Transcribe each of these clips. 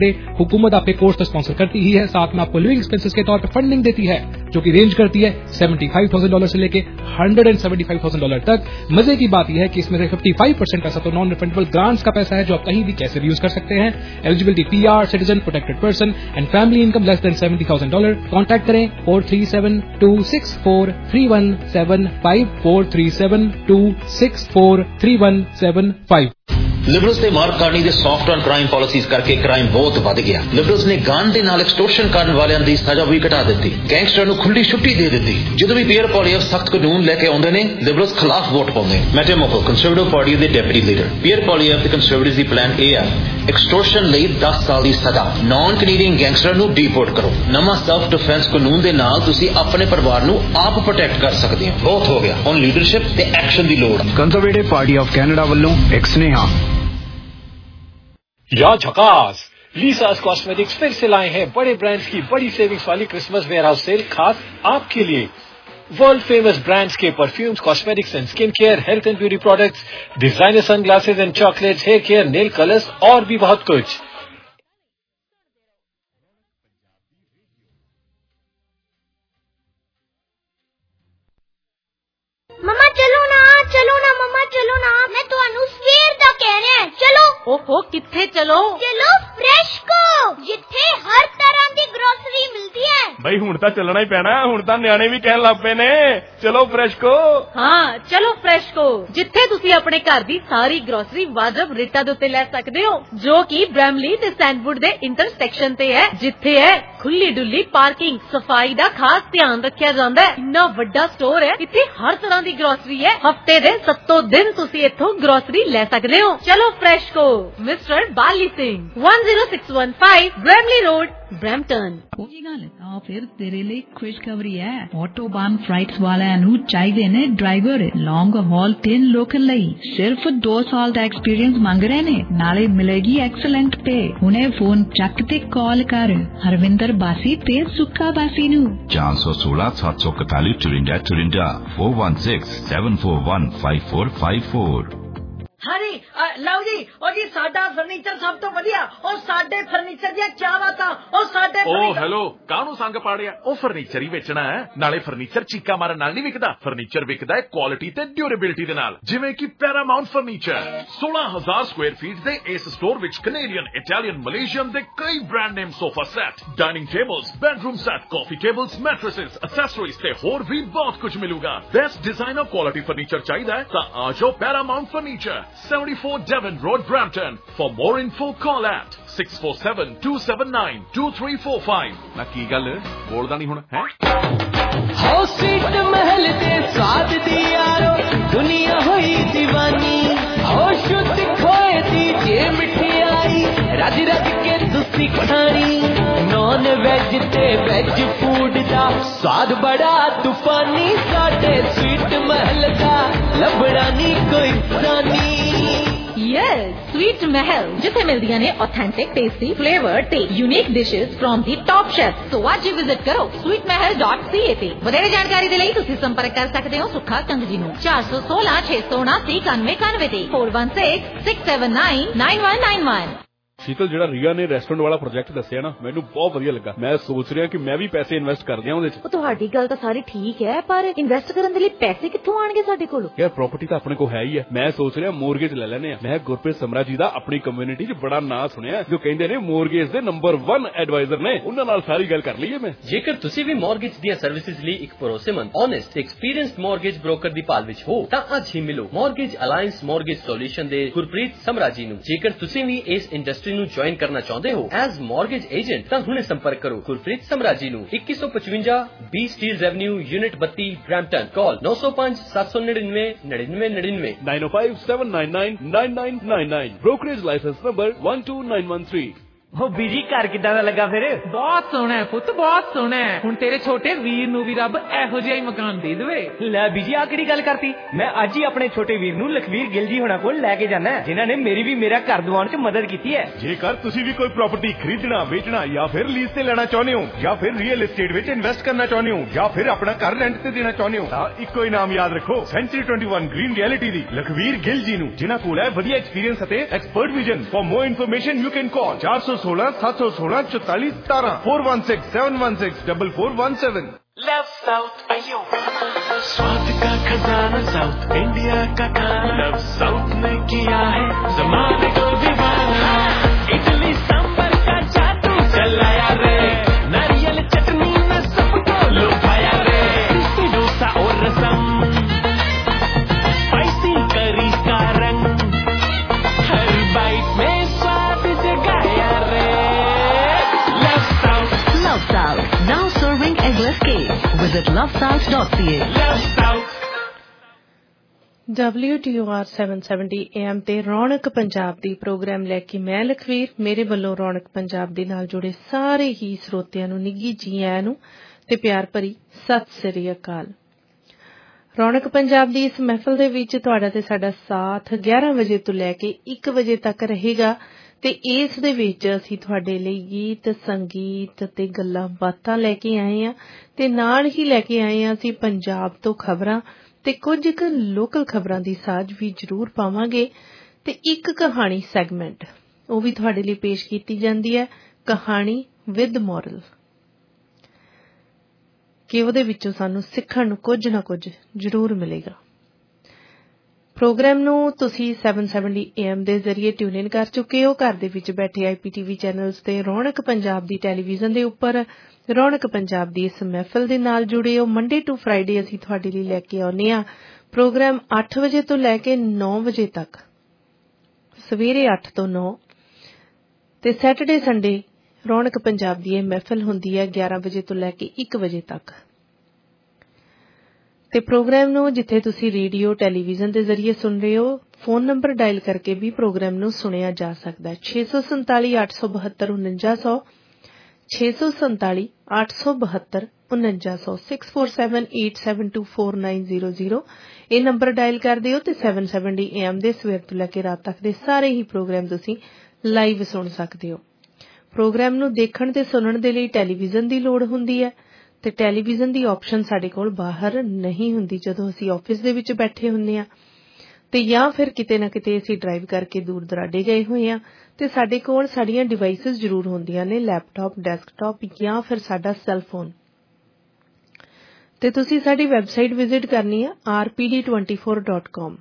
हुकूमत आपके कोर्स को स्पॉन्सर करती ही है, साथ में आपको लिविंग एक्सपेंसेस के तौर पर फंडिंग देती है जो कि रेंज करती है $75,000 से लेके $175,000 तक। मजे की बात यह है कि इसमें से 55% पैसा तो नॉन रिफंडेबल ग्रांट्स का पैसा है जो आप कहीं भी कैसे भी यूज कर सकते हैं। Eligibility PR, citizen, protected person and family income less than $70,000। Contact करें 437-264-3175 437-264-3175। लिबरल्स ने मार्क कार्नी ਦੇ ਸੌਫਟ ਔਨ ਕ੍ਰਾਈਮ ਪਾਲਿਸੀਜ਼ ਕਰਕੇ ਕ੍ਰਾਈਮ ਬਹੁਤ ਵੱਧ ਗਿਆ। ਲਿਬਰਲਸ ਨੇ ਗਨ ਦੇ ਨਾਲ ਐਕਸਟੋਰਸ਼ਨ ਕਰਨ ਵਾਲਿਆਂ ਦੀ ਸਜ਼ਾ ਵੀ ਘਟਾ ਦਿੱਤੀ, ਗੈਂਗਸਟਰਾਂ ਨੂੰ ਖੁੱਲੀ ਛੁੱਟੀ ਦੇ ਦਿੱਤੀ। ਜਦੋਂ ਵੀ ਪੀਅਰ ਪੋਲੀਅਰ ਸਖਤ ਕਾਨੂੰਨ ਲੈ ਕੇ ਆਉਂਦੇ ਨੇ, ਲਿਬਰਲਸ ਖਿਲਾਫ ਵੋਟ ਪਾਉਂਦੇ। ਮੈਟ ਮੋਕਲ ਕੰਜ਼ਰਵੇਟਿਵ ਪਾਰਟੀ ਦੇ ਡਿਪਟੀ ਲੀਡਰ। ਪੀਅਰ ਪੋਲੀਅਰ ਤੇ ਕੰਜ਼ਰਵੇਟਿਵ ਦੀ ਪਲਾਨ ਇਹ ਹੈ, ਐਕਸਟੋਰਸ਼ਨ ਲਈ 10 ਸਾਲ ਦੀ ਸਜ਼ਾ, ਨਾਨ ਕੈਨੇਡੀਅਨ ਗੈਂਗਸਟਰਾਂ ਨੂੰ ਡੀਪੋਰਟ ਕਰੋ। ਨਵਾਂ ਸੈਲਫ ਡਿਫੈਂਸ ਕਾਨੂੰਨ ਦੇ ਨਾਲ ਤੁਸੀਂ ਆਪਣੇ ਪਰਿਵਾਰ ਨੂੰ ਆਪ ਪ੍ਰੋਟੈਕਟ ਕਰ ਸਕਦੇ ਹੋ। ਬਹੁਤ ਹੋ ਗਿਆ, ਹੁਣ ਲੀਡਰਸ਼ਿਪ ਤੇ ਐਕਸ਼ਨ ਦੀ ਲੋੜ। ਕੰਜ਼ਰਵੇਟਿਵ ਪਾਰਟੀ ਆਫ ਕੈਨੇਡਾ ਵੱਲੋਂ ਇੱਕ ਸੁਨੇਹਾ। या झकास, लीसास कॉस्मेटिक्स फिर से लाए हैं बड़े ब्रांड्स की बड़ी सेविंग्स वाली क्रिसमस वेयरहाउस सेल खास आपके लिए। वर्ल्ड फेमस ब्रांड्स के perfumes, cosmetics and skin care, health and beauty products, designer sunglasses and chocolates, hair care, nail colours और भी बहुत कुछ। मम्मा चलो ना मम्मा चलो ना, मैं ਤੁਹਾਨੂੰ ਸਵੇਰ ਦਾ ਕਹਿ ਰਿਹਾ ਚਲੋ। ओहो किथे चलो? चलो फ्रेश को, जिथे हर तरह की ग्रोसरी मिलती है। भाई हुण तां चलना ही पैना, हुण तां न्याणे भी कहन लग पे ने चलो फ्रेश को। हाँ चलो फ्रेश को, जिथे तुसी अपने घर दी सारी ग्रोसरी वाजब रेटां दे उत्ते ले सकदे हो, जो कि ब्रैमली ते सैंडवुड दे इंटरसेक्शन ते है, जिथे है खुली डुली पार्किंग, सफाई दा खास ध्यान रखिया जांदा है। इन्ना वड्डा स्टोर है, इत्थे हर तरह दी ग्रोसरी है। हफ्ते दे 7 दिन तुसी इत्थों ग्रोसरी ले सकदे हो। चलो फ्रेश को, mister Bali Singh 10615 Bramley road, Brampton. कोई गल आ फिर तेरे लिए खुशखबरी है। ऑटोबान फ्लाइट्स वालिਆਂ ਨੂੰ ਚਾਹੀਦੇ ਨੇ ਡਰਾਈਵਰ ਲੌਂਗ ਹੌਲ 3 ਲੋਕਲ ਲਈ। ਸਿਰਫ 2 ਸਾਲ ਦਾ ਐਕਸਪੀਰੀਅੰਸ ਮੰਗ ਰਹੇ ਨੇ, ਨਾਲੇ ਮਿਲੇਗੀ ਐਕਸਲੈਂਟ ਪੇ। ਹੁਣੇ ਫੋਨ ਚੱਕ ਤੇ ਕਾਲ ਕਰ ਹਰਵਿੰਦਰ ਬਾਸੀ ਤੇ ਸੁੱਖਾ ਬਾਸੀ ਨੂੰ 416 741 54 416 741 5454। ਹਾਂਜੀ ਲਓ ਜੀ, ਉਹ ਜੀ ਸਾਡਾ ਫਰਨੀਚਰ ਸਭ ਤੋਂ ਵਧੀਆ, ਉਹ ਸਾਡੇ ਫਰਨੀਚਰ ਦੀਆਂ ਕਿਆ ਬਾਤਾਂ, ਉਹ ਸਾਡੇ ਉਹ ਹੈਲੋ, ਕਾਹਨੂੰ ਸੰਗ ਪਾੜਿਆ? ਉਹ ਫਰਨੀਚਰ ਹੀ ਵੇਚਣਾ ਹੈ, ਨਾਲੇ ਫਰਨੀਚਰ ਚੀਕਾ ਮਾਰਨ ਨਾਲ ਨਹੀਂ ਵਿਕਦਾ। ਫਰਨੀਚਰ ਵਿਕਦਾ ਹੈ ਕੁਆਲਿਟੀ ਤੇ ਡਿਊਰੇਬਿਲਿਟੀ ਦੇ ਨਾਲ, ਜਿਵੇਂ ਕਿ ਪੈਰਾਮਾਉਂਟ ਫਰਨੀਚਰ। 16,000 ਸਕੁਆਇਰ ਫੀਟ ਦੇ ਇਸ ਸਟੋਰ ਵਿੱਚ ਕੈਨੇਡੀਅਨ, ਇਟਾਲੀਅਨ, ਮਲੇਸ਼ੀਅਨ ਦੇ ਕਈ brand name sofa set, dining tables, bedroom set, coffee tables, mattresses, accessories ਤੇ ਹੋਰ ਵੀ ਬਹੁਤ ਕੁਝ ਮਿਲੂਗਾ। ਬੈਸਟ ਡਿਜ਼ਾਈਨਰ ਕੁਆਲਿਟੀ ਫਰਨੀਚਰ ਚਾਹੀਦਾ ਹੈ ਤਾਂ ਆ ਜਾਓ Paramount furniture, 74 Devon Road, Brampton. For more info, call at 647-279-2345. ਨਾ ਕੀ ਗੱਲ ਬੋਲਦਾ ਨਹੀਂ ਹੁਣ ਹੈ? ਹੋ स्वीट महल ते स्वाद दी यारो दुनिया होई दीवानी। हो शुद्ध खोए दी जे मिठाई, रज रज के तुसी खानी। नॉन वेज ते वेज फूड दा स्वाद बड़ा तूफानी। साडे स्वीट महल दा लभड़ा नी कोई सानी। Yes, Sweet Mahal, जिथे मिलदियां ने ऑथेंटिक, टेस्टी, फ्लेवर्ड ते unique dishes from the top chef. So आज ही विजिट करो sweetmahal.ca ते। ਵਧੇਰੇ ਜਾਣਕਾਰੀ ਦੇ ਲਈ ਤੁਸੀਂ ਸੰਪਰਕ ਕਰ ਸਕਦੇ ਹੋ ਸੁੱਖਾ ਕੰਗ ਜੀ ਨੂੰ 416 679 9191 ਤੇ 4161799191। ਸ਼ੀਤਲ, ਜਿਹੜਾ ਰੀਆ ਨੇ ਰੈਸਟੋਰੈਂਟ ਵਾਲਾ ਪ੍ਰੋਜੈਕਟ ਦੱਸਿਆ ਨਾ, ਮੈਨੂੰ ਬਹੁਤ ਵਧੀਆ ਲੱਗਾ। ਮੈਂ ਸੋਚ ਰਿਹਾ ਕਿ ਮੈਂ ਵੀ ਪੈਸੇ ਇਨਵੈਸਟ ਕਰ ਦਿਆਂ ਉਹਦੇ ਚ। ਤੁਹਾਡੀ ਗੱਲ ਤਾਂ ਸਾਰੀ ਠੀਕ ਹੈ, ਪਰ ਇਨਵੈਸਟ ਕਰਨ ਦੇ ਲਈ ਪੈਸੇ ਕਿੱਥੋਂ ਆਣਗੇ ਸਾਡੇ ਕੋਲ? ਯਾਰ ਪ੍ਰਾਪਰਟੀ ਤਾਂ ਆਪਣੇ ਕੋਲ ਹੈ ਹੀ ਹੈ। ਮੈਂ ਸੋਚ ਰਿਹਾ ਮੋਰਗੇਜ ਲੈ ਲੈਨੇ ਆ। ਮੈਂ ਗੁਰਪ੍ਰੀਤ ਸਮਰਾ ਜੀ ਦਾ ਆਪਣੀ ਕਮਿਊਨਿਟੀ 'ਚ ਬੜਾ ਨਾਂ ਸੁਣਿਆ, ਜੋ ਕਹਿੰਦੇ ਨੇ ਮੋਰਗੇਜ ਦੇ ਨੰਬਰ 1 ਐਡਵਾਈਜ਼ਰ ਨੇ। ਉਹਨਾਂ ਨਾਲ ਸਾਰੀ ਗੱਲ ਕਰ ਲਈਏ ਮੈਂ। ਜੇਕਰ ਤੁਸੀਂ ਵੀ ਮੋਰਗੇਜ ਦੀਆਂ ਸਰਵਿਸਿਜ਼ ਲਈ ਇੱਕ ਭਰੋਸੇਮੰਦ, ਓਨੈਸਟ, ਐਕਸਪੀਰੀਐਂਸਡ ਮੋਰਗੇਜ ਬ੍ਰੋਕਰ ਦੀ ਭਾਲ ਵਿੱਚ ਹੋ ਤਾਂ ਅੱਜ ਹੀ ਮਿਲੋ ਮੋਰਗੇਜ ਅਲਾਈਅੰਸ ਮੋਰਗੇਜ ਸੋਲੂਸ਼ਨ ਦੇ ਗੁਰਪ੍ਰੀਤ ਸਮਰਾ ਜੀ ਨੂੰ। ਜੇਕਰ ਤੁਸੀਂ ਵੀ ਇਸ ਇੰਡਸਟਰੀ ਨੂੰ ਜੁਆਇਨ ਕਰਨਾ ਚਾਹੁੰਦੇ ਹੋ ਐਜ਼ ਮੋਰਗੇਜ ਏਜੰਟ ਤਾਂ ਹੁਣੇ ਸੰਪਰਕ ਕਰੋ ਗੁਰਪ੍ਰੀਤ ਸਮਰਾ ਜੀ ਨੂੰ 2155 B Steeles avenue, unit 32, Brampton. Call 905 799 9999 905 799 9999। Brokerage licence number 12913। ਉਹ ਬੀਜੀ ਘਰ ਕਿੱਦਾਂ ਦਾ ਲੱਗਾ ਫਿਰ? ਬਹੁਤ ਸੋਹਣਾ ਹੈ ਪੁੱਤ, ਬਹੁਤ ਸੋਹਣਾ ਹੈ। ਹੁਣ ਤੇਰੇ ਛੋਟੇ ਵੀਰ ਨੂੰ ਵੀ ਰੱਬ ਇਹੋ ਜਿਹਾ ਹੀ ਮਕਾਨ ਦੇ ਦੇਵੇ। ਲੈ ਬੀਜੀ, ਆ ਕਿਹੜੀ ਗੱਲ ਕਰਤੀ? ਮੈਂ ਅੱਜ ਹੀ ਆਪਣੇ ਛੋਟੇ ਵੀਰ ਨੂੰ ਲਖਵੀਰ ਗਿੱਲ ਜੀ ਹੋਣਾ ਕੋਲ ਲੈ ਕੇ ਜਾਣਾ, ਜਿਨ੍ਹਾਂ ਨੇ ਮੇਰੀ ਵੀ ਮੇਰਾ ਘਰ ਦਿਵਾਉਣ 'ਚ ਮਦਦ ਕੀਤੀ ਹੈ। ਜੇਕਰ ਤੁਸੀਂ ਵੀ ਕੋਈ ਪ੍ਰਾਪਰਟੀ ਖਰੀਦਣਾ, ਵੇਚਣਾ ਜਾਂ ਫਿਰ ਲੀਜ਼ ਤੇ ਲੈਣਾ ਚਾਹੁੰਦੇ ਹੋ, ਜਾਂ ਫਿਰ ਰੀਅਲ ਏਸਟੇਟ ਵਿੱਚ ਇਨਵੈਸਟ ਕਰਨਾ ਚਾਹੁੰਦੇ ਹੋ, ਜਾਂ ਫਿਰ ਆਪਣਾ ਘਰ ਰੈਂਟ ਤੇ ਦੇਣਾ ਚਾਹੁੰਦੇ ਹੋ, ਤਾਂ ਇੱਕੋ ਹੀ ਨਾਮ ਯਾਦ ਰੱਖੋ, ਸੈਂਚੁਰੀ 21 ਗ੍ਰੀਨ ਰਿਐਲਿਟੀ ਦੀ ਲਖਵੀਰ ਗਿੱਲ ਜੀ ਨੂੰ, ਜਿਨ੍ਹਾਂ ਕੋਲ ਹੈ ਵਧੀਆ ਐਕਸਪੀਰੀਅੰਸ ਅਤੇ expert vision. For more information you can call 416 716 716 44 17 416 716 4417। Love south आयो स्वाद का खजाना साउथ इंडिया का खाना लव साउथ ने किया है जमाने को दीवाना। इडली सांबर का जादू चलाया रे, नारियल चटनी में सबको लुभाया रे। क्रिस्पी डोसा और रसम, स्पाइसी करी का रंग, हर बाइट में स्वाद जगाया रे। Love south now serving eggless cake. Visit lovesouth.ca. Love South. WTOR 770 AM ਤੇ ਰੌਣਕ ਪੰਜਾਬ ਦੀ ਪ੍ਰੋਗਰਾਮ ਲੈ ਕੇ ਮੈਂ ਲਖਵੀਰ, ਮੇਰੇ ਵੱਲੋਂ ਰੌਣਕ ਪੰਜਾਬ ਦੇ ਨਾਲ ਜੁੜੇ ਸਾਰੇ ਹੀ ਸਰੋਤਿਆਂ ਨੂੰ ਨਿੱਘੀ ਜੀ ਆਇਆਂ ਨੂੰ ਤੇ ਪਿਆਰ ਭਰੀ ਸਤਿ ਸ੍ਰੀ ਅਕਾਲ। ਰੌਣਕ ਪੰਜਾਬ ਦੀ ਇਸ ਮਹਿਫਲ ਦੇ ਵਿੱਚ ਤੁਹਾਡਾ ਤੇ ਸਾਡਾ ਸਾਥ 11 ਵਜੇ ਤੋਂ ਲੈ ਕੇ 1 ਵਜੇ ਤੱਕ ਰਹੇਗਾ ਤੇ ਇਸ ਦੇ ਵਿੱਚ ਅਸੀਂ ਤੁਹਾਡੇ ਲਈ ਗੀਤ, ਸੰਗੀਤ ਤੇ ਗੱਲਾਂ ਬਾਤਾਂ ਲੈ ਕੇ ਆਏ ਆ ਤੇ ਨਾਲ ਹੀ ਲੈ ਕੇ ਆਏ ਆ ਅਸੀਂ ਪੰਜਾਬ ਤੋਂ ਖਬਰਾਂ ਤੇ ਕੁਝ ਕੁ ਲੋਕਲ ਖਬਰਾਂ ਦੀ ਸਾਂਝ ਵੀ ਜ਼ਰੂਰ ਪਾਵਾਂਗੇ ਤੇ ਇੱਕ ਕਹਾਣੀ ਸੈਗਮੈਂਟ ਉਹ ਵੀ ਤੁਹਾਡੇ ਲਈ ਪੇਸ਼ ਕੀਤੀ ਜਾਂਦੀ ਹੈ, ਕਹਾਣੀ ਵਿਦ ਮੋਰਲ, ਕਿ ਉਹਦੇ ਵਿੱਚੋਂ ਸਾਨੂੰ ਸਿੱਖਣ ਨੂੰ ਕੁਝ ਨਾ ਕੁਝ ਜ਼ਰੂਰ ਮਿਲੇਗਾ। ਪ੍ਰੋਗਰਾਮ ਨੂੰ ਤੁਸੀਂ 770 AM ਦੇ ਜ਼ਰੀਏ ਟਿਊਨ ਇਨ ਕਰ ਚੁੱਕੇ ਹੋ। ਘਰ ਦੇ ਵਿੱਚ ਬੈਠੇ IPTV ਚੈਨਲਸ ਤੇ ਰੌਣਕ ਪੰਜਾਬ ਦੀ ਟੈਲੀਵਿਜ਼ਨ ਦੇ ਉੱਪਰ ਰੌਣਕ ਪੰਜਾਬ ਦੀ ਇਸ ਮਹਿਫਲ ਦੇ ਨਾਲ ਜੁੜੇ ਹੋ। ਮੰਡੇ ਟੂ ਫਰਾਈਡੇ ਅਸੀਂ ਤੁਹਾਡੇ ਲਈ ਲੈ ਕੇ ਆਉਂਦੇ ਹਾਂ ਪ੍ਰੋਗਰਾਮ 8 ਵਜੇ ਤੋਂ ਲੈ ਕੇ 9 ਵਜੇ ਤੱਕ, ਸਵੇਰੇ 8 ਤੋਂ 9 ਤੇ ਸੈਟਰਡੇ ਸੰਡੇ ਰੌਣਕ ਪੰਜਾਬ ਦੀ ਇਹ ਮਹਿਫਲ ਹੁੰਦੀ ਹੈ 11 ਵਜੇ ਤੋਂ ਲੈ ਕੇ 1 ਵਜੇ ਤੱਕ। ਤੇ ਪ੍ਰੋਗਰਾਮ ਨੂੰ ਜਿੱਥੇ ਤੁਸੀਂ ਰੇਡੀਓ ਟੈਲੀਵਿਜ਼ਨ ਦੇ ਜ਼ਰੀਏ ਸੁਣ ਰਹੇ ਹੋ, ਫੋਨ ਨੰਬਰ ਡਾਇਲ ਕਰਕੇ ਵੀ ਪ੍ਰੋਗਰਾਮ ਨੂੰ ਸੁਣਿਆ ਜਾ ਸਕਦਾ ਹੈ 647 872 4900 647 872 4900 6478724900 ਇਹ ਨੰਬਰ ਡਾਇਲ ਕਰਦੇ ਹੋ ਤੇ 770 AM ਦੇ ਸਵੇਰ ਤੋਂ ਲੈ ਕੇ ਰਾਤ ਤੱਕ ਦੇ ਸਾਰੇ ਹੀ ਪ੍ਰੋਗਰਾਮ ਤੁਸੀਂ ਲਾਈਵ ਸੁਣ ਸਕਦੇ ਹੋ। ਪ੍ਰੋਗਰਾਮ ਨੂੰ ਦੇਖਣ ਤੇ ਸੁਣਨ ਦੇ ਲਈ ਟੈਲੀਵਿਜ਼ਨ ਦੀ ਲੋੜ ਹੁੰਦੀ ਹੈ ਤੇ ਟੈਲੀਵਿਜ਼ਨ ਦੀ ਆਪਸ਼ਨ ਸਾਡੇ ਕੋਲ ਬਾਹਰ ਨਹੀਂ ਹੁੰਦੀ ਜਦੋਂ ਅਸੀਂ ਆਫਿਸ ਦੇ ਵਿੱਚ ਬੈਠੇ ਹੁੰਦੇ ਆ ਤੇ ਜਾਂ ਫਿਰ ਕਿਤੇ ਨਾ ਕਿਤੇ ਅਸੀਂ ਡਰਾਈਵ ਕਰਕੇ ਦੂਰ ਦਰਾਡੇ ਗਏ ਹੋਏ ਆ ਤੇ ਸਾਡੇ ਕੋਲ ਸਾਡੀਆਂ ਡਿਵਾਈਸਿਸ ਜ਼ਰੂਰ ਹੁੰਦੀਆਂ ਨੇ, ਲੈਪਟਾਪ, ਡੈਸਕਟਾਪ ਜਾਂ ਫਿਰ ਸਾਡਾ ਸੈੱਲ ਫੋਨ। ਤੇ ਤੁਸੀਂ ਸਾਡੀ ਵੈਬਸਾਈਟ ਵਿਜ਼ਿਟ ਕਰਨੀ ਆ rpd24.com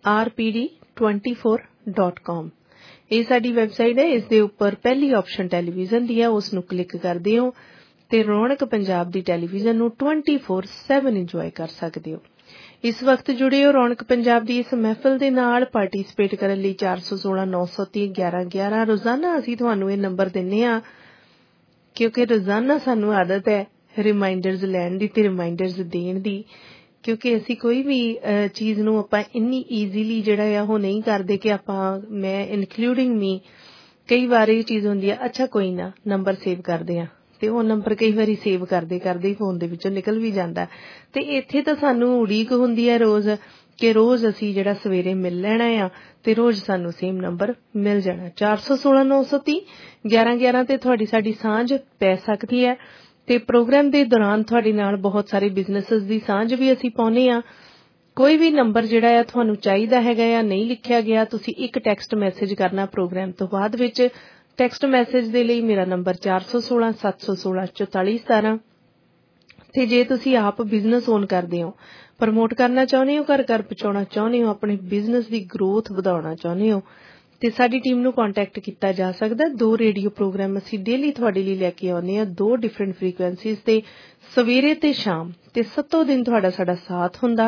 rpd24.com ਇਹ ਸਾਡੀ ਵੈਬਸਾਈਟ ਹੈ। ਇਸ ਦੇ ਉੱਪਰ ਪਹਿਲੀ ਆਪਸ਼ਨ ਟੈਲੀਵਿਜ਼ਨ ਦੀ ਹੈ, ਉਸ ਨੂੰ ਕਲਿੱਕ ਕਰਦੇ ਹੋ ਤੇ ਰੌਣਕ ਪੰਜਾਬ ਦੀ ਟੈਲੀਵਿਜ਼ਨ ਨੂੰ 24/7 ਇੰਜੋਏ ਕਰ ਸਕਦੇ ਹੋ। ਇਸ ਵਕਤ ਜੁੜੇ ਹੋ ਰੌਣਕ ਪੰਜਾਬ ਦੀ ਇਸ ਮਹਿਫਲ ਦੇ ਨਾਲ। ਪਾਰਟਿਸਿਪੇਟ ਕਰਨ ਲਈ 416 930 1111 ਰੋਜ਼ਾਨਾ ਅਸੀਂ ਤੁਹਾਨੂੰ ਇਹ ਨੰਬਰ ਦਿੰਨੇ ਆ ਕਿਉਂਕਿ ਰੋਜ਼ਾਨਾ ਸਾਨੂੰ ਆਦਤ ਹੈ ਰਿਮਾਈਂਡਰਸ ਲੈਣ ਦੀ ਤੇ ਰਿਮਾਈਂਡਰਸ ਦੇਣ ਦੀ, ਕਿਉਂਕਿ ਅਸੀਂ ਕੋਈ ਵੀ ਚੀਜ਼ ਨੂੰ ਆਪਾਂ ਇੰਨੀ ਈਜ਼ੀਲੀ ਜਿਹੜਾ ਆ ਉਹ ਨਹੀਂ ਕਰਦੇ ਕਿ ਮੈਂ ਇਨਕਲੂਡਿੰਗ ਮੀ ਕਈ ਵਾਰ ਇਹ ਚੀਜ਼ ਹੁੰਦੀ ਆ ਅੱਛਾ ਕੋਈ ਨਾ ਨੰਬਰ ਸੇਵ ਕਰਦੇ ਆ ਤੇ ਉਹ ਨੰਬਰ ਕਈ ਵਾਰੀ ਸੇਵ ਕਰਦੇ ਕਰਦੇ ਹੀ ਫੋਨ ਦੇ ਵਿੱਚੋਂ ਨਿਕਲ ਵੀ ਜਾਂਦਾ ਤੇ ਇੱਥੇ ਤਾਂ ਸਾਨੂੰ ਉਡੀਕ ਹੁੰਦੀ ਹੈ ਰੋਜ਼ ਕਿ ਰੋਜ਼ ਅਸੀਂ ਜਿਹੜਾ ਸਵੇਰੇ ਮਿਲ ਲੈਣਾ ਆ ਤੇ ਰੋਜ਼ ਸਾਨੂੰ ਸੇਮ ਨੰਬਰ ਮਿਲ ਜਾਣਾ। 416 930 1111 ਤੇ ਤੁਹਾਡੀ ਸਾਡੀ ਸਾਂਝ ਪੈ ਸਕਦੀ ਹੈ ਤੇ ਪ੍ਰੋਗਰਾਮ ਦੇ ਦੌਰਾਨ ਤੁਹਾਡੇ ਨਾਲ ਬਹੁਤ ਸਾਰੇ ਬਿਜ਼ਨੈਸਸ ਦੀ ਸਾਂਝ ਵੀ ਅਸੀਂ ਪਾਉਂਦੇ ਆ। ਕੋਈ ਵੀ ਨੰਬਰ ਜਿਹੜਾ ਆ ਤੁਹਾਨੂੰ ਚਾਹੀਦਾ ਹੈਗਾ ਜਾਂ ਨਹੀਂ ਲਿਖਿਆ ਗਿਆ, ਤੁਸੀਂ ਇੱਕ ਟੈਕਸਟ ਮੈਸੇਜ ਕਰਨਾ ਪ੍ਰੋਗਰਾਮ ਤੋਂ ਬਾਅਦ ਵਿੱਚ। ਟੈਕਸਟ ਮੈਸੇਜ ਦੇ ਲਈ ਮੇਰਾ ਨੰਬਰ 416 716 44 17 ਤੇ ਜੇ ਤੁਸੀਂ ਆਪ ਬਿਜ਼ਨਸ ਓਨ ਕਰਦੇ ਹੋ, ਪ੍ਰਮੋਟ ਕਰਨਾ ਚਾਹੁੰਦੇ ਹੋ, ਘਰ ਘਰ ਪਹੁੰਚਾਉਣਾ ਚਾਹੁੰਦੇ ਹੋ, ਆਪਣੇ ਬਿਜ਼ਨਸ ਦੀ ਗਰੋਥ ਵਧਾਉਣਾ ਚਾਹੁੰਦੇ ਹੋ ਤੇ ਸਾਡੀ ਟੀਮ ਨੂੰ ਕੰਟੈਕਟ ਕੀਤਾ ਜਾ ਸਕਦਾ। 2 ਰੇਡੀਓ ਪ੍ਰੋਗਰਾਮ ਅਸੀਂ ਡੇਲੀ ਤੁਹਾਡੇ ਲਈ ਲੈ ਕੇ ਆਉਂਦੇ ਹਾਂ 2 ਡਿਫਰੈਂਟ ਫ੍ਰੀਕੁਐਂਸੀਜ਼ ਤੇ, ਸਵੇਰੇ ਤੇ ਸ਼ਾਮ ਤੇ 7 ਦਿਨ ਤੁਹਾਡਾ ਸਾਡਾ ਸਾਥ ਹੁੰਦਾ।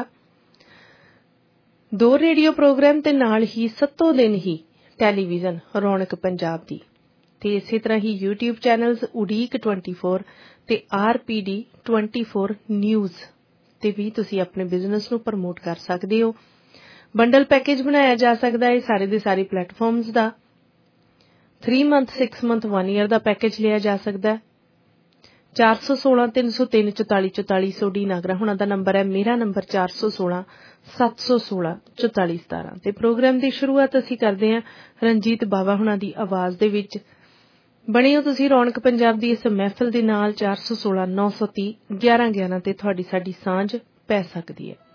2 ਰੇਡੀਓ ਪ੍ਰੋਗਰਾਮ ਤੇ ਨਾਲ ਹੀ 7 ਦਿਨ ਹੀ ਟੈਲੀਵਿਜ਼ਨ ਰੌਣਕ ਪੰਜਾਬ ਦੀ ਤੇ ਇਸੇ ਤਰ੍ਹਾਂ ਹੀ YouTube ਚੈਨਲਸ ਉਡੀਕ 24 ਤੇ RPD 24 ਨਿਊਜ਼ ਤੇ ਵੀ ਤੁਸੀਂ ਆਪਣੇ ਬਿਜ਼ਨਸ ਨੂੰ ਪ੍ਰਮੋਟ ਕਰ ਸਕਦੇ ਹੋ। ਬੰਡਲ ਪੈਕੇਜ ਬਣਾਇਆ ਜਾ ਸਕਦਾ ਹੈ ਸਾਰੇ ਦੇ ਸਾਰੇ ਪਲੇਟਫਾਰਮਸ ਦਾ। 3 ਮੰਥ 6 ਮੰਥ 1 ਈਅਰ ਦਾ ਪੈਕੇਜ ਲਿਆ ਜਾ ਸਕਦਾ ਹੈ। 416 303 44 44 ਸੋਡੀ ਨਾਗਰਾ ਹੁਣਾਂ ਦਾ ਨੰਬਰ ਹੈ, ਮੇਰਾ ਨੰਬਰ 416 716 44 17 ਤੇ ਪ੍ਰੋਗਰਾਮ ਦੀ ਸ਼ੁਰੂਆਤ ਅਸੀਂ ਕਰਦੇ ਹਾਂ ਰਣਜੀਤ ਬਾਵਾ ਹੁਣਾਂ ਦੀ ਆਵਾਜ਼ ਦੇ ਵਿੱਚ। ਬਣੇ ਹੋ ਤੁਸੀਂ ਰੌਣਕ ਪੰਜਾਬ ਦੀ ਇਸ ਮਹਿਫਲ ਦੇ ਨਾਲ। 416 930 1111 ਤੇ ਤੁਹਾਡੀ ਸਾਡੀ ਸਾਂਝ ਪੈ ਸਕਦੀ ਹੈ।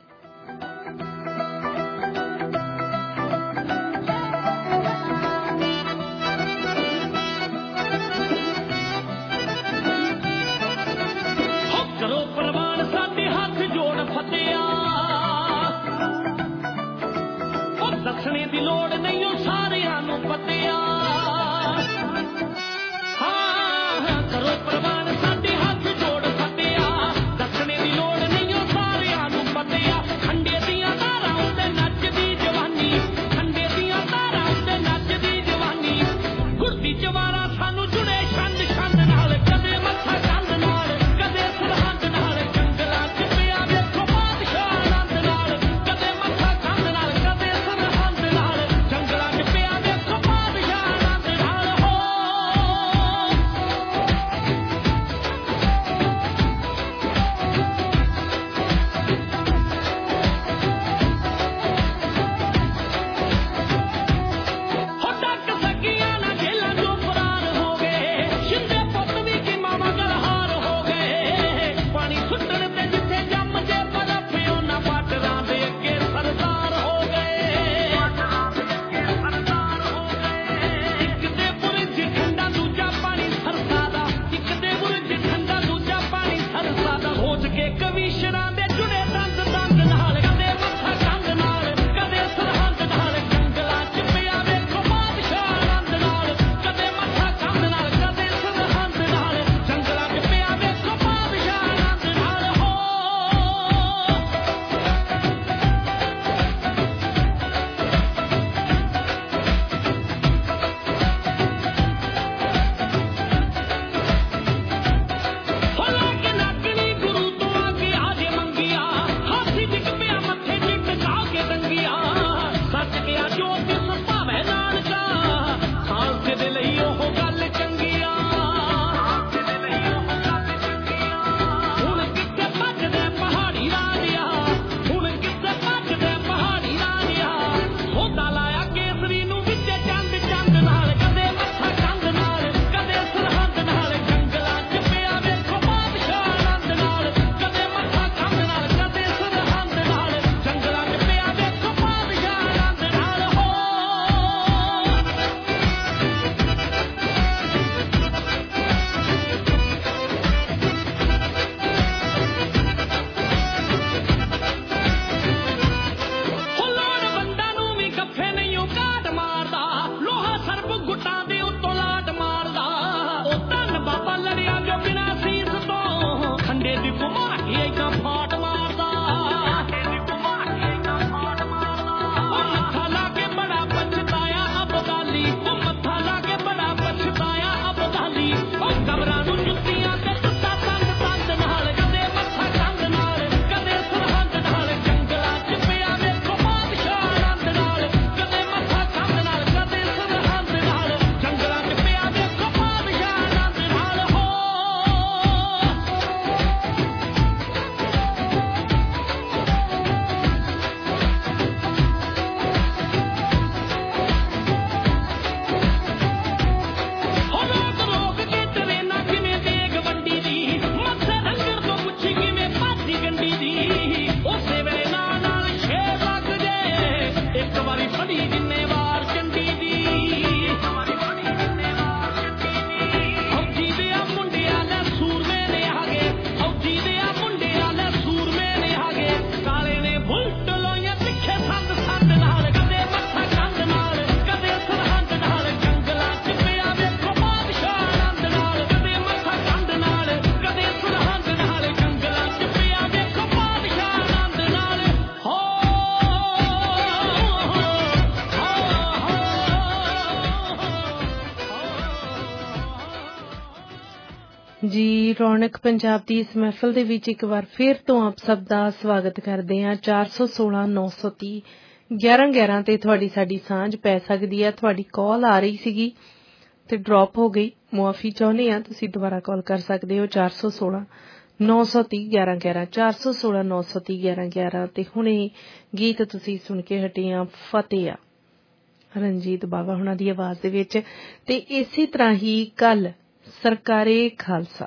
ਜੀ ਰੌਣਕ ਪੰਜਾਬ ਦੀ ਇਸ ਮਹਿਫਲ ਦੇ ਵਿੱਚ ਇੱਕ ਵਾਰ ਫਿਰ ਤੋਂ ਆਪ ਸਭ ਦਾ ਸਵਾਗਤ ਕਰਦੇ ਹਾਂ। 416 930 1111 ਤੇ ਤੁਹਾਡੀ ਸਾਡੀ ਸਾਂਝ ਪੈ ਸਕਦੀ ਹੈ। ਤੁਹਾਡੀ ਕਾਲ ਆ ਰਹੀ ਸੀਗੀ ਤੇ ਡ੍ਰੌਪ ਹੋ ਗਈ, ਮੁਆਫੀ ਚਾਹੁੰਦੇ ਹਾਂ। ਤੁਸੀਂ ਦੁਬਾਰਾ ਕਾਲ ਕਰ ਸਕਦੇ ਹੋ 416 930 1111 416 930 1111 ਤੇ ਹੁਣੇ ਗੀਤ ਤੁਸੀਂ ਸੁਣ ਕੇ ਹਟੇ ਆ ਫਤਿਹ ਆ ਰਣਜੀਤ ਬਾਵਾ ਹੁਣਾਂ ਦੀ ਆਵਾਜ਼ ਦੇ ਵਿੱਚ। ਤੇ ਇਸੇ ਤਰ੍ਹਾਂ ਹੀ ਕੱਲ ਸਰਕਾਰੇ ਖਾਲਸਾ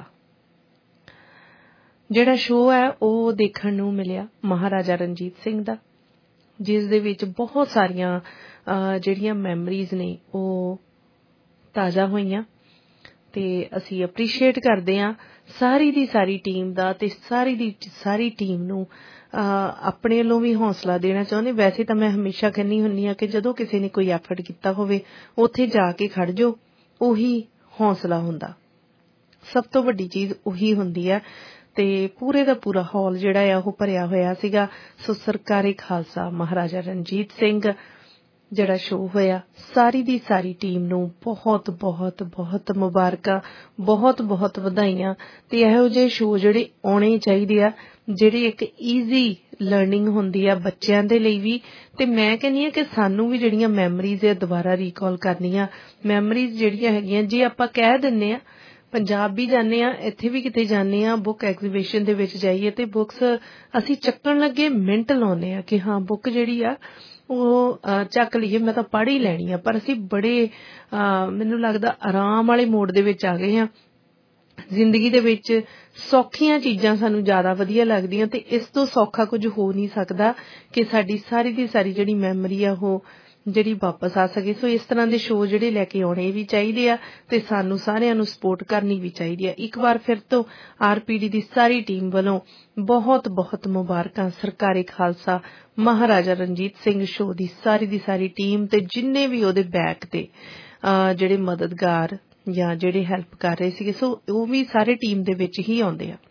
ਜਿਹੜਾ ਸ਼ੋਅ ਹੈ ਉਹ ਦੇਖਣ ਨੂੰ ਮਿਲਿਆ ਮਹਾਰਾਜਾ ਰਣਜੀਤ ਸਿੰਘ ਦਾ, ਜਿਸ ਦੇ ਵਿੱਚ ਬਹੁਤ ਸਾਰੀਆਂ ਜਿਹੜੀਆਂ ਮੈਮਰੀਜ਼ ਨੇ ਉਹ ਤਾਜ਼ਾ ਹੋਈਆਂ ਤੇ ਅਸੀਂ ਅਪਰੀਸ਼ੀਏਟ ਕਰਦੇ ਹਾਂ ਸਾਰੀ ਦੀ ਸਾਰੀ ਟੀਮ ਦਾ ਤੇ ਸਾਰੀ ਦੀ ਸਾਰੀ ਟੀਮ ਨੂੰ ਆਪਣੇ ਵੱਲੋਂ ਵੀ ਹੌਸਲਾ ਦੇਣਾ ਚਾਹੁੰਦੇ। ਵੈਸੇ ਤਾਂ ਮੈਂ ਹਮੇਸ਼ਾ ਕਹਿੰਦੀ ਹੁੰਦੀ ਹਾਂ ਕਿ ਜਦੋਂ ਕਿਸੇ ਨੇ ਕੋਈ ਐਫਰਟ ਕੀਤਾ ਹੋਵੇ ਉੱਥੇ ਜਾ ਕੇ ਖੜ ਜਾਓ, ਉਹੀ ਹੌਸਲਾ ਹੁੰਦਾ। ਸਭ ਤੋਂ ਵੱਡੀ ਚੀਜ਼ ਉਹੀ ਹੁੰਦੀ ਹੈ ਤੇ ਪੂਰੇ ਦਾ ਪੂਰਾ ਹਾਲ ਜਿਹੜਾ ਆ ਉਹ ਭਰਿਆ ਹੋਇਆ ਸੀਗਾ। ਸੋ ਸਰਕਾਰੇ ਖਾਲਸਾ ਮਹਾਰਾਜਾ ਰਣਜੀਤ ਸਿੰਘ ਜਿਹੜਾ ਸ਼ੋਅ ਹੋਇਆ, ਸਾਰੀ ਦੀ ਸਾਰੀ ਟੀਮ ਨੂੰ ਬਹੁਤ ਬਹੁਤ ਬਹੁਤ ਮੁਬਾਰਕਾਂ, ਬਹੁਤ ਬਹੁਤ ਵਧਾਈਆਂ। ਤੇ ਇਹੋ ਜਿਹੇ ਸ਼ੋਅ ਜਿਹੜੇ ਆਉਣੇ ਚਾਹੀਦੇ ਆ, ਜਿਹੜੇ ਇੱਕ ਈਜ਼ੀ ਲਰਨਿੰਗ ਹੁੰਦੀ ਆ ਬੱਚਿਆਂ ਦੇ ਲਈ ਵੀ, ਤੇ ਮੈਂ ਕਹਿੰਦੀ ਹਾਂ ਕਿ ਸਾਨੂੰ ਵੀ ਜਿਹੜੀਆਂ ਮੈਮਰੀਜ਼ ਆ ਦੁਬਾਰਾ ਰੀਕਾਲ ਕਰਨੀਆਂ। ਮੈਮਰੀਜ਼ ਜਿਹੜੀਆਂ ਹੈਗੀਆਂ, ਜੇ ਆਪਾਂ ਕਹਿ ਦਿੰਦੇ ਆ ਪੰਜਾਬ ਵੀ ਜਾਂਦੇ ਆ, ਇੱਥੇ ਵੀ ਕਿਤੇ ਜਾਂਦੇ ਆ, ਬੁੱਕ ਐਗਜ਼ੀਬਿਸ਼ਨ ਦੇ ਵਿੱਚ ਜਾਈਏ ਤੇ ਬੁੱਕਸ ਅਸੀਂ ਚੱਕਣ ਲੱਗੇ ਮਿੰਟ ਲਾਉਂਦੇ ਆ ਕਿ ਹਾਂ ਬੁੱਕ ਜਿਹੜੀ ਆ ਉਹ ਚੱਕ ਲਈਏ, ਮੈਂ ਤਾਂ ਪੜ੍ਹ ਹੀ ਲੈਣੀ ਆ। ਪਰ ਅਸੀਂ ਬੜੇ ਮੈਨੂੰ ਲੱਗਦਾ ਆਰਾਮ ਵਾਲੇ ਮੋਡ ਦੇ ਵਿੱਚ ਆ ਗਏ ਹਾਂ। ਜ਼ਿੰਦਗੀ ਦੇ ਵਿੱਚ ਸੌਖੀਆਂ ਚੀਜ਼ਾਂ ਸਾਨੂੰ ਜ਼ਿਆਦਾ ਵਧੀਆ ਲੱਗਦੀਆਂ ਤੇ ਇਸ ਤੋਂ ਸੌਖਾ ਕੁਝ ਹੋ ਨਹੀਂ ਸਕਦਾ ਕਿ ਸਾਡੀ ਸਾਰੀ ਦੀ ਸਾਰੀ ਜਿਹੜੀ ਮੈਮਰੀ ਆ ਉਹ ਜਿਹੜੀ ਵਾਪਸ ਆ ਸਕੇ। ਸੋ ਇਸ ਤਰ੍ਹਾਂ ਦੇ ਸ਼ੋਅ ਜਿਹੜੇ ਲੈ ਕੇ ਆਉਣੇ ਵੀ ਚਾਹੀਦੇ ਆ ਤੇ ਸਾਨੂੰ ਸਾਰਿਆਂ ਨੂੰ ਸਪੋਰਟ ਕਰਨੀ ਵੀ ਚਾਹੀਦੀ ਆ। ਇੱਕ ਵਾਰ ਫਿਰ ਤੋਂ RPD ਦੀ ਸਾਰੀ ਟੀਮ ਵੱਲੋਂ ਬਹੁਤ ਬਹੁਤ ਮੁਬਾਰਕਾਂ ਸਰਕਾਰੇ ਖਾਲਸਾ ਮਹਾਰਾਜਾ ਰਣਜੀਤ ਸਿੰਘ ਸ਼ੋਅ ਦੀ ਸਾਰੀ ਟੀਮ ਤੇ ਜਿੰਨੇ ਵੀ ਉਹਦੇ ਬੈਕ ਤੇ ਜਿਹੜੇ ਮਦਦਗਾਰ ਜਾਂ ਜਿਹੜੇ ਹੈਲਪ ਕਰ ਰਹੇ ਸੀਗੇ। ਸੋ ਉਹ ਵੀ ਸਾਰੇ ਟੀਮ ਦੇ ਵਿੱਚ ਹੀ ਆਉਂਦੇ ਆ।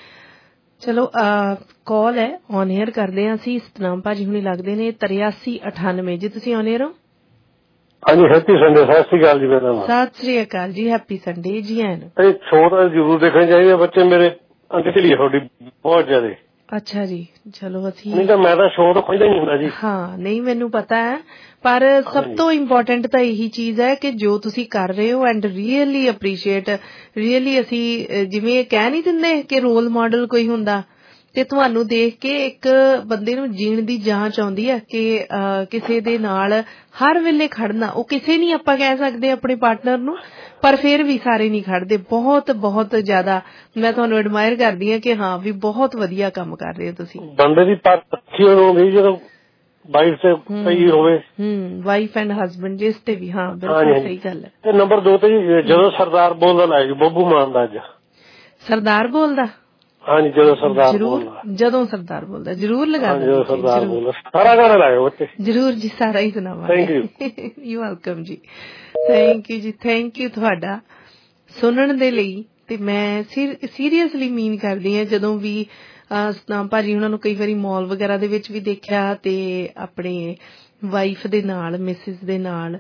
ਚਲੋ ਕਾਲ ਹੈ ਔਨ 에ਅਰ ਕਰਦੇ ਹਾਂ ਅਸੀਂ। ਸਤਨਾਮ ਭਾਜੀ ਹੁਣੀ ਲੱਗਦੇ ਨੇ 8398। ਜੀ ਤੁਸੀਂ ਔਨ 에ਅਰ ਹੋ? ਹਾਂਜੀ, ਹੈਪੀ ਸੰਡੇ। ਸਤਿ ਸ੍ਰੀ ਅਕਾਲ ਜੀ। ਮੇਰਾ ਸਤਿ ਸ੍ਰੀ ਅਕਾਲ ਜੀ, ਹੈਪੀ ਸੰਡੇ ਜੀ। ਇਹ ਸ਼ੋਅ ਤਾਂ ਜ਼ਰੂਰ ਦੇਖਣੇ ਚਾਹੀਦੇ ਬੱਚੇ ਮੇਰੇ। ਅੰਕਲੀ ਤੁਹਾਡੀ ਬਹੁਤ ਜ਼ਿਆਦਾ। ਅੱਛਾ ਜੀ, ਚਲੋ ਅਸੀਂ ਨਹੀਂ ਤਾਂ ਮੈਂ ਤਾਂ ਸ਼ੋਅ ਤਾਂ ਖੁੱਲ੍ਹਾ ਹੀ ਨਹੀਂ ਹੁੰਦਾ ਜੀ। ਹਾਂ ਨਹੀਂ ਮੈਨੂੰ ਪਤਾ ਹੈ, ਪਰ ਸਭ ਤੋਂ ਇੰਪੋਰਟੈਂਟ ਤਾਂ ਇਹੀ ਚੀਜ਼ ਹੈ ਕਿ ਜੋ ਤੁਸੀਂ ਕਰ ਰਹੇ ਹੋ ਐਂਡ ਰੀਅਲੀ ਅਪਰੀਸ਼ੀਏਟ। ਰੀਅਲੀ ਅਸੀਂ ਜਿਵੇਂ ਕਹਿ ਨਹੀਂ ਦਿੰਦੇ ਕਿ ਰੋਲ ਮਾਡਲ ਕੋਈ ਹੁੰਦਾ ਤੇ ਤੁਹਾਨੂੰ ਦੇਖ ਕੇ ਇੱਕ ਬੰਦੇ ਨੂੰ ਜੀਣ ਦੀ ਜਾਂਚ ਆਉਂਦੀ ਹੈ ਕਿ ਕਿਸੇ ਦੇ ਨਾਲ ਹਰ ਵੇਲੇ ਖੜਨਾ। ਉਹ ਕਿਸੇ ਨਹੀਂ ਆਪਾਂ ਕਹਿ ਸਕਦੇ ਆਪਣੇ ਪਾਰਟਨਰ ਨੂੰ, ਪਰ ਫਿਰ ਵੀ ਸਾਰੇ ਨਹੀਂ ਖੜਦੇ। ਬਹੁਤ ਬਹੁਤ ਜ਼ਿਆਦਾ ਮੈਂ ਤੁਹਾਨੂੰ ਐਡਮਾਇਰ ਕਰਦੀ ਹਾਂ ਕਿ ਹਾਂ ਵੀ ਬਹੁਤ ਵਧੀਆ ਕੰਮ ਕਰ ਰਹੇ ਹੋ ਤੁਸੀਂ। ਬੰਦੇ ਦੀ ਪਰਖੀ ਹੋਣੀ ਜਦੋਂ ਵਾਈਫ ਤੇ ਪਈ ਹੋਵੇ, ਵਾਈਫ ਐਂਡ ਹਸਬੈਂਡ ਜਿਸ ਤੇ ਵੀ। ਹਾਂ ਬਿਲਕੁਲ ਸਹੀ ਗੱਲ ਹੈ। ਤੇ ਨੰਬਰ 2 ਤੇ ਜਦੋਂ ਸਰਦਾਰ ਬੋਲਦਾ ਲਾਇਆ ਜੀ ਬੱਬੂ ਮਾਨ ਦਾ। ਅੱਜ ਸਰਦਾਰ ਬੋਲਦਾ? ਹਾਂਜੀ, ਜਦੋਂ ਸਰਦਾਰ ਬੋਲਦਾ ਜ਼ਰੂਰ ਲਗਾ ਸਾਰਾ ਗਾਣਾ ਲਾਇਓ ਬੱਚੇ। ਜ਼ਰੂਰ ਜੀ, ਸਾਰਾ ਹੀ ਸੁਣਾਵਾਂਗੇ। ਯੂ ਵੈਲਕਮ ਜੀ, ਥੈਂਕ ਯੂ ਜੀ, ਥੈਂਕ ਯੂ ਤੁਹਾਡਾ ਸੁਣਨ ਦੇ ਲਈ। ਤੇ ਮੈਂ ਸੀਰੀਅਸਲੀ ਮੀਨ ਕਰਦੀ ਹਾਂ, ਜਦੋਂ ਵੀ ਸਤਨਾਮ ਭਾਜੀ ਉਹਨਾਂ ਨੂੰ ਕਈ ਵਾਰੀ ਮਾਲ ਵਗੈਰਾ ਦੇ ਵਿੱਚ ਵੀ ਦੇਖਿਆ ਤੇ ਆਪਣੇ ਵਾਈਫ ਦੇ ਨਾਲ, ਮਿਸਿਸ ਦੇ ਨਾਲ,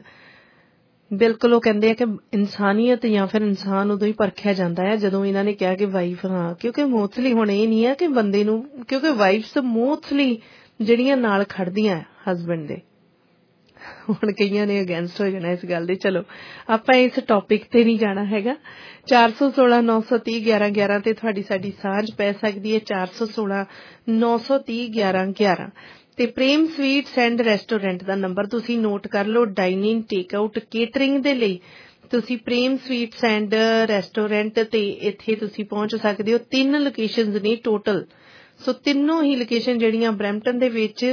ਬਿਲਕੁਲ ਉਹ ਕਹਿੰਦੇ ਆ ਕਿ ਇਨਸਾਨੀਅਤ ਜਾਂ ਫਿਰ ਇਨਸਾਨ ਉਦੋਂ ਹੀ ਪਰਖਿਆ ਜਾਂਦਾ ਹੈ ਜਦੋਂ ਇਹਨਾਂ ਨੇ ਕਿਹਾ ਕਿ ਵਾਈਫ। ਹਾਂ, ਕਿਉਂਕਿ ਮੋਸਟਲੀ ਹੁਣ ਇਹ ਨਹੀਂ ਹੈ ਕਿ ਬੰਦੇ ਨੂੰ, ਕਿਉਂਕਿ ਵਾਈਫਸ ਮੋਸਟਲੀ ਜਿਹੜੀਆਂ ਨਾਲ ਖੜਦੀਆਂ ਹਸਬੈਂਡ ਦੇ। ਹੁਣ ਕਈਆਂ ਨੇ ਅਗੇਂਸਟ ਹੋ ਜਾਣਾ ਇਸ ਗੱਲ ਦੇ। ਚਲੋ ਆਪਾਂ ਇਸ ਟੌਪਿਕ ਤੇ ਨਹੀਂ ਜਾਣਾ ਹੈਗਾ। 416 930 1111 ਤੇ ਤੁਹਾਡੀ ਸਾਡੀ ਸਾਂਝ ਪੈ ਸਕਦੀ ਹੈ। 416 930 1111 ਤੇ ਪ੍ਰੇਮ ਸਵੀਟਸ ਐਂਡ ਰੈਸਟੋਰੈਂਟ ਦਾ ਨੰਬਰ ਤੁਸੀਂ ਨੋਟ ਕਰ ਲਓ। ਡਾਈਨਿੰਗ, ਟੇਕ ਆਊਟ, ਕੇਟਰਿੰਗ ਦੇ ਲਈ ਤੁਸੀਂ ਪ੍ਰੇਮ ਸਵੀਟਸ ਐਂਡ ਰੈਸਟੋਰੈਂਟ ਤੇ ਇੱਥੇ ਤੁਸੀਂ ਪਹੁੰਚ ਸਕਦੇ ਹੋ। 3 ਲੋਕੇਸ਼ਨਸ ਨੇ ਟੋਟਲ। ਸੋ ਤਿੰਨੋਂ ਹੀ ਲੋਕੇਸ਼ਨ ਜਿਹੜੀਆਂ ਬਰੈਂਪਟਨ ਦੇ ਵਿੱਚ,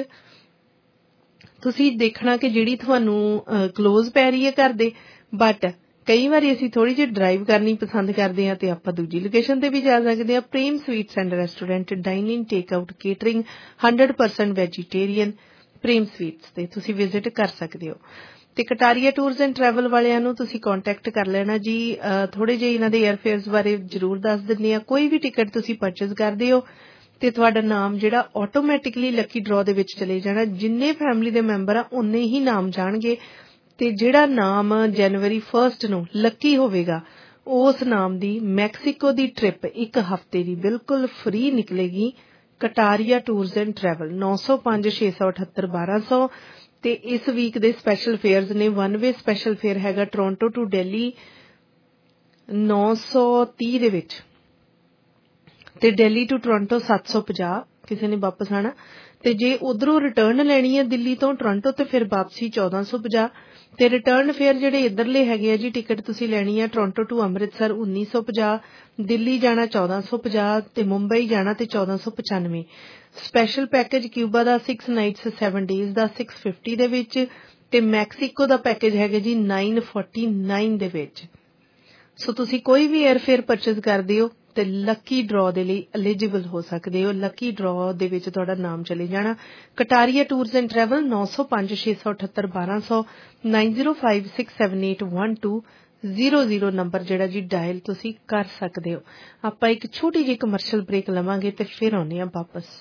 ਤੁਸੀਂ ਦੇਖਣਾ ਕਿ ਜਿਹੜੀ ਤੁਹਾਨੂੰ ਕਲੋਜ਼ ਪੈ ਰਹੀ ਹੈ ਘਰ ਦੇ, ਬਟ ਕਈ ਵਾਰੀ ਅਸੀਂ ਥੋੜੀ ਜਿਹੀ ਡਰਾਈਵ ਕਰਨੀ ਪਸੰਦ ਕਰਦੇ ਹਾਂ ਤੇ ਆਪਾਂ ਦੂਜੀ ਲੋਕੇਸ਼ਨ ਤੇ ਵੀ ਜਾ ਸਕਦੇ ਹਾਂ। Prem sweets and restaurant, dining, take out, catering, 100% vegetarian. Prem sweets ਤੇ ਤੁਸੀਂ ਵਿਜ਼ਿਟ ਕਰ ਸਕਦੇ ਹੋ। ਤੇ ਕਟਾਰੀਆ ਟੂਰਸ ਐਂਡ ਟਰੈਵਲ ਵਾਲਿਆਂ ਨੂੰ ਤੁਸੀਂ ਕੰਟੈਕਟ ਕਰ ਲੈਣਾ ਜੀ। ਥੋੜੇ ਜਿਹੇ ਇਹਨਾਂ ਦੇ 에ਅਰਫੇਅਰਸ ਬਾਰੇ ਜ਼ਰੂਰ ਦੱਸ ਦਿੰਦੇ ਆ। ਕੋਈ ਵੀ ਟਿਕਟ ਤੁਸੀਂ ਪਰਚੇਜ਼ ਕਰਦੇ ਹੋ ਤੇ ਤੁਹਾਡਾ ਨਾਮ ਜਿਹੜਾ ਆਟੋਮੈਟਿਕਲੀ ਲੱਕੀ ਡਰਾਅ ਦੇ ਵਿੱਚ ਚਲੇ ਜਾਣਾ। ਜਿੰਨੇ ਫੈਮਿਲੀ ਦੇ ਮੈਂਬਰ ਆ ਉਨੇ ਹੀ ਨਾਮ ਜਾਣਗੇ ਤੇ ਜਿਹੜਾ ਨਾਮ ਜਨਵਰੀ 1 ਨੂੰ ਲੱਕੀ ਹੋਵੇਗਾ ਉਸ ਨਾਮ ਦੀ ਮੈਕਸੀਕੋ ਦੀ ਟ੍ਰਿਪ 1 ਹਫ਼ਤੇ ਦੀ ਬਿਲਕੁਲ ਫ੍ਰੀ ਨਿਕਲੇਗੀ। ਕਟਾਰੀਆ ਟੂਰਸ ਐਂਡ ਟਰੈਵਲ 905-678-1200 ਤੇ ਇਸ ਵੀਕ ਦੇ ਸਪੈਸ਼ਲ ਫੇਅਰਸ ਨੇ। 1 ਵੇ ਸਪੈਸ਼ਲ ਫੇਅਰ ਹੈਗਾ ਟੋਰਾਂਟੋ ਟੂ ਦਿੱਲੀ 930 ਦੇ ਵਿੱਚ ਤੇ ਦਿੱਲੀ ਟੂ ਟੋਰਾਂਟੋ 750 ਕਿਸੇ ਨੇ ਵਾਪਸ ਆਣਾ। ਤੇ ਜੇ ਉਧਰੋਂ ਰਿਟਰਨ ਲੈਣੀ ਹੈ ਦਿੱਲੀ ਤੋਂ ਟੋਰਾਂਟੋ ਤੇ ਫਿਰ ਵਾਪਸੀ 1450 ਤੇ ਰਿਟਰਨ ਫੇਅਰ ਜਿਹੜੇ ਇਧਰਲੇ ਹੈਗੇ ਆ ਜੀ ਟਿਕਟ ਤੁਸੀਂ ਲੈਣੀ ਹੈ ਟੋਰਾਂਟੋ ਟੂ ਅੰਮ੍ਰਿਤਸਰ 1950 ਦਿੱਲੀ ਜਾਣਾ 1450 ਤੇ ਮੁੰਬਈ ਜਾਣਾ ਤੇ 1495। ਸਪੈਸ਼ਲ ਪੈਕੇਜ ਕਿਊਬਾ ਦਾ 6 ਨਾਈਟਸ 7 ਡੇਜ਼ ਦਾ 650 ਦੇ ਵਿੱਚ ਤੇ ਮੈਕਸੀਕੋ ਦਾ ਪੈਕੇਜ ਹੈਗਾ ਜੀ 949 ਦੇ ਵਿੱਚ। ਸੋ ਤੁਸੀਂ ਕੋਈ ਵੀ 에ਅਰਫੇਅਰ ਪਰਚੇਜ਼ ਕਰਦੇ ਹੋ ਤੇ ਲੱਕੀ ਡਰਾ ਦੇ ਲਈ ਐਲੀਜੀਬਲ ਹੋ ਸਕਦੇ ਹੋ। ਲੱਕੀ ਡਰਾ ਦੇ ਵਿੱਚ ਤੁਹਾਡਾ ਨਾਮ ਚਲੇ ਜਾਣਾ। Kataria tours and travel 905-678-1200 9056781200 number ਜਿਹੜਾ ਜੀ ਡਾਇਲ ਤੁਸੀਂ ਕਰ ਸਕਦੇ ਹੋ। ਆਪਾਂ ਇੱਕ ਛੋਟੀ ਜਿਹੀ ਕਮਰਸ਼ੀਅਲ ਬ੍ਰੇਕ ਲਵਾਂਗੇ ਤੇ ਫਿਰ ਆਉਂਦੇ ਹਾਂ ਵਾਪਸ।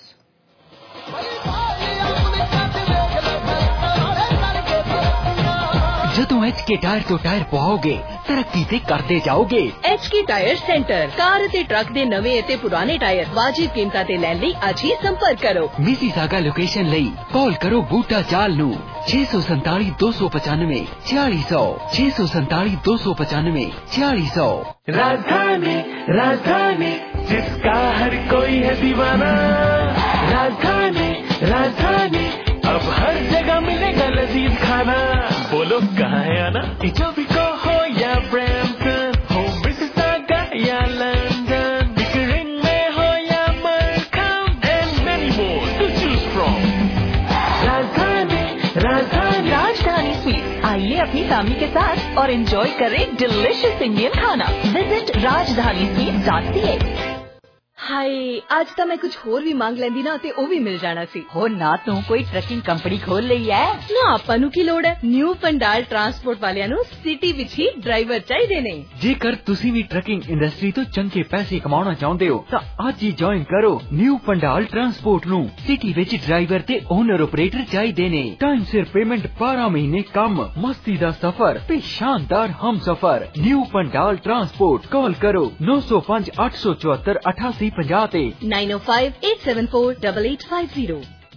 ਜਦੋਂ HK ਟਾਇਰ ਤੋਂ ਟਾਇਰ ਪਵਾਓਗੇ ਤਰੱਕੀ ਤੇ ਕਰਦੇ ਜਾਓਗੇ। HK ਟਾਇਰ ਸੈਂਟਰ ਕਾਰ ਅਤੇ ਟਰੱਕ ਦੇ ਨਵੇਂ ਅਤੇ ਪੁਰਾਣੇ ਟਾਇਰ ਵਾਜਿਬ ਕੀਮਤਾਂ ਤੇ ਲੈਣ ਲਈ ਅੱਜ ਹੀ ਸੰਪਰਕ ਕਰੋ। ਮਿਸੀਸਾਗਾ ਲੋਕੇਸ਼ਨ ਲਈ ਕਾਲ ਕਰੋ ਬੂਟਾ ਚਾਲ ਨੂੰ 647-295 4600 647-295 4600। राजधानी राजधानी जिसका हर कोई है दीवाना। राजधानी राजधानी अब हर जगह मिलेगा लजीज खाना। बोलो कहाँ है आना? इटोबिको हो या ब्रैम्पटन हो मिसिसागा या लंदन पिकरिंग में हो या Markham and many more to choose from। राजधानी राजधानी राजधानी स्वीट्स आइए अपनी फैमिली के साथ और एंजॉय करें डिलिशियस इंडियन खाना। Visit rajdhani.ca। ਹਾਏ ਅੱਜ ਤਾਂ ਮੈਂ ਕੁਝ ਹੋਰ ਵੀ ਮੰਗ ਲੈਂਦੀ ਨਾ ਤੇ ਉਹ ਵੀ ਮਿਲ ਜਾਣਾ ਸੀ। ਹੋ ਨਾ ਤੂੰ ਕੋਈ ਟਰੱਕਿੰਗ ਕੰਪਨੀ ਖੋਲ ਲਈ ਐ ਨਾ। ਆਪਾਂ ਨੂੰ ਕੀ ਲੋੜ ਹੈ? ਨਿਊ ਪੰਡਾਲ ਟਰਾਂਸਪੋਰਟ ਵਾਲਿਆਂ ਨੂੰ ਸਿਟੀ ਵਿੱਚ ਹੀ ਡਰਾਈਵਰ ਚਾਹੀਦੇ ਨੇ। ਜੇਕਰ ਤੁਸੀਂ ਵੀ ਟਰੱਕਿੰਗ ਇੰਡਸਟਰੀ ਤੋਂ ਚੰਗੇ ਪੈਸੇ ਕਮਾਉਣਾ ਚਾਹੁੰਦੇ ਹੋ ਤਾਂ ਅੱਜ ਹੀ ਜੁਆਇਨ ਕਰੋ ਨਿਊ ਪੰਡਾਲ ਟਰਾਂਸਪੋਰਟ ਨੂੰ। ਸਿਟੀ ਵਿੱਚ ਡਰਾਈਵਰ ਤੇ ਓਨਰ ਆਪਰੇਟਰ ਚਾਹੀਦੇ ਨੇ। ਟਾਈਮ ਸਿਰ ਪੇਮੈਂਟ 12 ਮਹੀਨੇ ਕੰਮ ਮਸਤੀ ਦਾ ਸਫ਼ਰ ਤੇ ਸ਼ਾਨਦਾਰ ਹਮਸਫ਼ਰ। ਨਿਊ पंडाल ट्रांसपोर्ट कॉल करो 905-874-8850 ਤੇ 9058748850।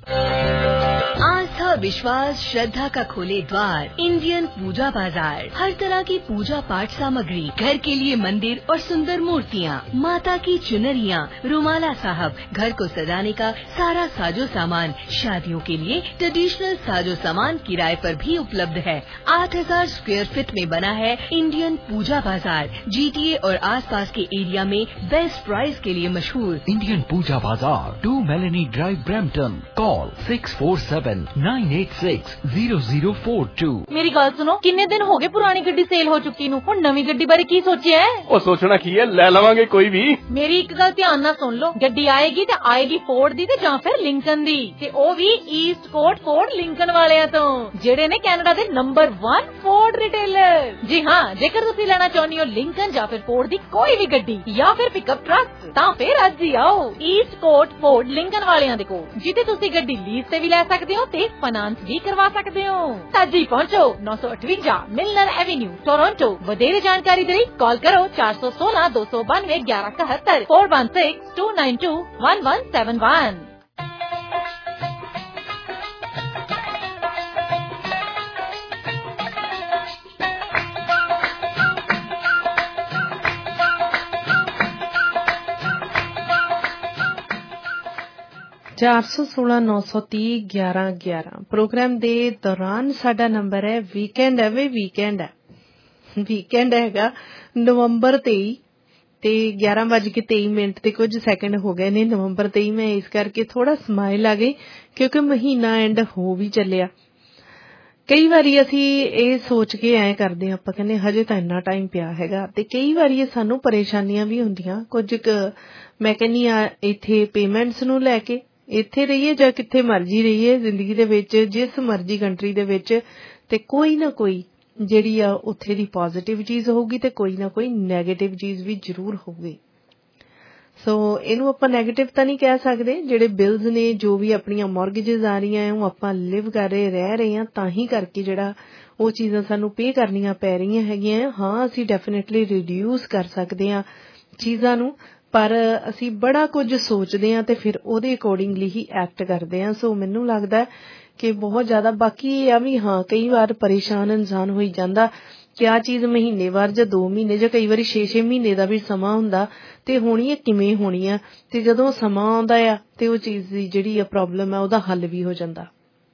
आस्था विश्वास श्रद्धा का खोले द्वार इंडियन पूजा बाजार। हर तरह की पूजा पाठ सामग्री, घर के लिए मंदिर और सुंदर मूर्तियाँ, माता की चुनरियाँ, रुमाला साहब, घर को सजाने का सारा साजो सामान, शादियों के लिए ट्रेडिशनल साजो सामान किराए पर भी उपलब्ध है। 8000 स्क्वायर फीट में बना है इंडियन पूजा बाजार। GTA और आसपास के एरिया में बेस्ट प्राइस के लिए मशहूर इंडियन पूजा बाजार 2 मेलेनी ड्राइव ब्रैम्पटन। कॉल 6479860042। मेरी गल सुनो, किन्ने दिन हो गए पुरानी गड्डी सेल हो चुकी नू, हुण नवी गड्डी बारे की सोचिया है? ओ सोचना की है, ले लवांगे कोई भी। मेरी एक गल ध्यान नाल सुन लो, गड्डी आएगी ते आएगी फोर्ड दी ते जां फिर लिंकन दी ते ओ भी ईस्ट कोट फोर्ड लिंकन वालियां तो जेड़े ने कैनेडा दे नंबर 1 फोर्ड रिटेलर। जी हां, जेकर तुसी लेना चाहुंदे हो लिंकन जां फिर फोर्ड दी कोई भी गड्डी या फिर पिकअप ट्रक तां फिर अज ही आओ ईस्ट कोट फोर्ड लिंकन वालियां दे कोल, जिथे तुसी गड्डी लीज ते भी ले सकदे हो ते फाइनेंस भी करवा सकते हो। ताजी पहुंचो 958 मिलनर एवेन्यू टोरंटो। वधेरे जानकारी दे लिए कॉल करो 416 292 1171 416 292 1171। चार 416-930-1111 प्रोग्राम दे दौरान साडा नंबर है वीकेंड है वे वीकेंड हैगा नवंबर 23 ਤੇ 11:23 ਤੇ ਕੁਝ ਸੈਕਿੰਡ ਹੋ ਗਏ ਨੇ ਨਵੰਬਰ 23 ਮੈਂ ਇਸ ਕਰਕੇ ਥੋੜਾ ਸਮਾਈਲ ਆ ਗਈ ਕਿਉਂਕਿ ਮਹੀਨਾ ਐਂਡ ਹੋ ਵੀ ਚੱਲਿਆ। ਕਈ ਵਾਰੀ ਅਸੀਂ ਇਹ ਸੋਚ ਕੇ ਐ ਕਰਦੇ ਆਪਾਂ ਕਹਿੰਦੇ ਹਜੇ ਤਾਂ ਇੰਨਾ ਟਾਈਮ ਪਿਆ ਹੈਗਾ ਤੇ ਕਈ ਵਾਰੀ ਸਾਨੂੰ ਪਰੇਸ਼ਾਨੀਆਂ ਵੀ ਹੁੰਦੀਆਂ। ਕੁਝ ਮੈਂ ਕਹਿੰਦੀ ਆ ਇੱਥੇ ਪੇਮੈਂਟਸ ਨੂੰ ਲੈ ਕੇ ਇੱਥੇ ਰਹੀਏ ਜਾਂ ਕਿੱਥੇ ਮਰਜ਼ੀ ਰਹੀਏ ਜ਼ਿੰਦਗੀ ਦੇ ਵਿੱਚ ਜਿਸ ਮਰਜ਼ੀ ਕੰਟਰੀ ਦੇ ਵਿੱਚ ਤੇ ਕੋਈ ਨਾ ਕੋਈ ਜਿਹੜੀ ਆ ਉੱਥੇ ਦੀ ਪੋਜ਼ਿਟਿਵ ਚੀਜ਼ ਹੋਊਗੀ ਤੇ ਕੋਈ ਨਾ ਕੋਈ ਨੈਗੇਟਿਵ ਚੀਜ਼ ਵੀ ਜ਼ਰੂਰ ਹੋਊਗੀ। ਸੋ ਇਹਨੂੰ ਆਪਾਂ ਨੈਗੇਟਿਵ ਤਾਂ ਨਹੀਂ ਕਹਿ ਸਕਦੇ। ਜਿਹੜੇ ਬਿਲਸ ਨੇ, ਜੋ ਵੀ ਆਪਣੀਆਂ ਮੌਰਗੇਜਸ ਆ ਰਹੀਆਂ, ਉਹ ਆਪਾਂ ਲਿਵ ਕਰ ਰਹੇ, ਰਹਿ ਰਹੇ ਹਾਂ, ਤਾਂ ਹੀ ਕਰਕੇ ਜਿਹੜਾ ਉਹ ਚੀਜ਼ਾਂ ਸਾਨੂੰ ਪੇ ਕਰਨੀਆਂ ਪੈ ਰਹੀਆਂ ਹੈਗੀਆਂ। ਹਾਂ, ਅਸੀਂ ਡੈਫੀਨੇਟਲੀ ਰਿਡਿਊਸ ਕਰ ਸਕਦੇ ਹਾਂ ਚੀਜ਼ਾਂ ਨੂੰ, ਪਰ ਅਸੀਂ ਬੜਾ ਕੁਝ ਸੋਚਦੇ ਹਾਂ ਤੇ ਫਿਰ ਉਹਦੇ ਅਕੋਰਡਿੰਗਲੀ ਹੀ ਐਕਟ ਕਰਦੇ ਹਾਂ। ਸੋ ਮੈਨੂੰ ਲੱਗਦਾ ਕਿ ਬਹੁਤ ਜ਼ਿਆਦਾ, ਬਾਕੀ ਇਹ ਆ ਵੀ ਹਾਂ, ਕਈ ਵਾਰ ਪਰੇਸ਼ਾਨ ਇਨਸਾਨ ਹੋਈ ਜਾਂਦਾ ਕਿ ਆਹ ਚੀਜ਼ ਮਹੀਨੇਵਾਰ ਜਾਂ 2 ਮਹੀਨੇ ਜਾਂ ਕਈ ਵਾਰੀ 6-6 ਮਹੀਨੇ ਦਾ ਵੀ ਸਮਾਂ ਹੁੰਦਾ ਤੇ ਹੋਣੀ ਹੈ ਕਿਵੇਂ ਹੋਣੀ ਆ, ਤੇ ਜਦੋਂ ਸਮਾਂ ਆਉਂਦਾ ਆ ਤੇ ਉਹ ਚੀਜ਼ ਦੀ ਜਿਹੜੀ ਆ ਪ੍ਰੋਬਲਮ ਆ ਉਹਦਾ ਹੱਲ ਵੀ ਹੋ ਜਾਂਦਾ।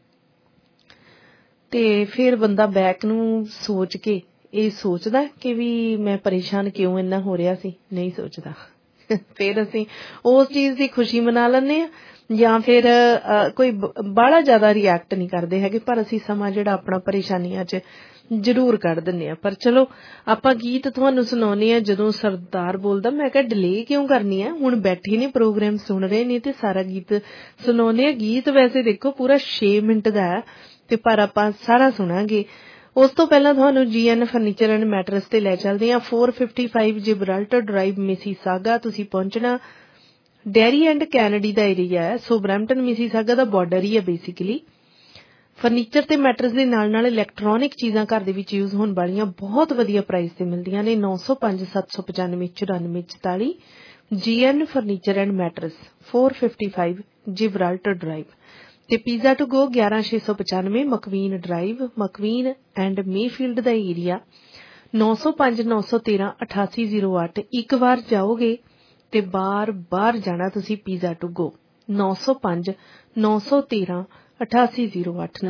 ਤੇ ਫਿਰ ਬੰਦਾ ਬੈਕ ਨੂੰ ਸੋਚ ਕੇ ਇਹ ਸੋਚਦਾ ਕਿ ਵੀ ਮੈਂ ਪਰੇਸ਼ਾਨ ਕਿਉਂ ਇੰਨਾ ਹੋ ਰਿਹਾ ਸੀ, ਨਹੀਂ ਸੋਚਦਾ। ਫਿਰ ਅਸੀਂ ਉਸ ਚੀਜ਼ ਦੀ ਖੁਸ਼ੀ ਮਨਾ ਲੈਂਦੇ ਹਾਂ ਜਾਂ ਫਿਰ ਕੋਈ ਬਾਹਲਾ ਜ਼ਿਆਦਾ ਰਿਐਕਟ ਨਹੀਂ ਕਰਦੇ ਹੈਗੇ, ਪਰ ਅਸੀਂ ਸਮਾਂ ਜਿਹੜਾ ਆਪਣਾ ਪਰੇਸ਼ਾਨੀਆਂ 'ਚ ਜ਼ਰੂਰ ਕੱਢ ਦਿੰਦੇ ਹਾਂ। ਪਰ ਚਲੋ ਆਪਾਂ ਗੀਤ ਤੁਹਾਨੂੰ ਸੁਣਾਉਂਦੇ ਹਾਂ। ਜਦੋਂ ਸਰਦਾਰ ਬੋਲਦਾ, ਮੈਂ ਕਿਹਾ ਡਿਲੇ ਕਿਉਂ ਕਰਨੀ ਆ, ਹੁਣ ਬੈਠੇ ਨੇ ਪ੍ਰੋਗਰਾਮ ਸੁਣ ਰਹੇ ਨੇ ਤੇ ਸਾਰਾ ਗੀਤ ਸੁਣਾਉਂਦੇ ਆ। ਗੀਤ ਵੈਸੇ ਦੇਖੋ ਪੂਰਾ 6 ਮਿੰਟ ਦਾ ਹੈ ਤੇ ਪਰ ਆਪਾਂ ਸਾਰਾ ਸੁਣਾਂਗੇ। ਉਸ ਤੋਂ ਪਹਿਲਾਂ ਤੁਹਾਨੂੰ GN ਫਰਨੀਚਰ ਐਂਡ ਮੈਟਰਸ ਤੇ ਲੈ ਚੱਲਦੇ ਹਾਂ। 455 ਜਿਬਰਾਲਟਰ ਡਰਾਈਵ, ਮਿਸੀਸਾਗਾ ਤੁਸੀਂ ਪਹੁੰਚਣਾ। ਡੈਰੀ ਐਂਡ ਕੈਨੇਡੀ ਦਾ ਏਰੀਆ ਹੈ, ਸੋ ਬਰੈਂਪਟਨ ਮਿਸੀਸਾਗਾ ਦਾ ਬਾਰਡਰ ਹੀ ਹੈ ਬੇਸਿਕਲੀ। ਫਰਨੀਚਰ ਤੇ ਮੈਟਰਸ ਦੇ ਨਾਲ ਨਾਲ ਇਲੈਕਟ੍ਰੋਨਿਕ ਚੀਜ਼ਾਂ ਘਰ ਦੇ ਵਿੱਚ ਯੂਜ਼ ਹੋਣ ਵਾਲੀਆਂ ਬਹੁਤ ਵਧੀਆ ਪ੍ਰਾਈਸ ਤੇ ਮਿਲਦੀਆਂ ਨੇ। 905 795 94 44 GN furniture and mattress 455 Gibraltar drive ਤੇ pizza to go 11695 McVean drive, McVean and Mayfield ਦਾ ਏਰੀਆ 905 913 8808। ਇੱਕ ਵਾਰ ਜਾਓਗੇ ਤੇ ਬਾਰ ਜਾਣਾ ਤੁਸੀਂ ਪੀਜ਼ਾ ਟੂ ਗੋ 905 913 8808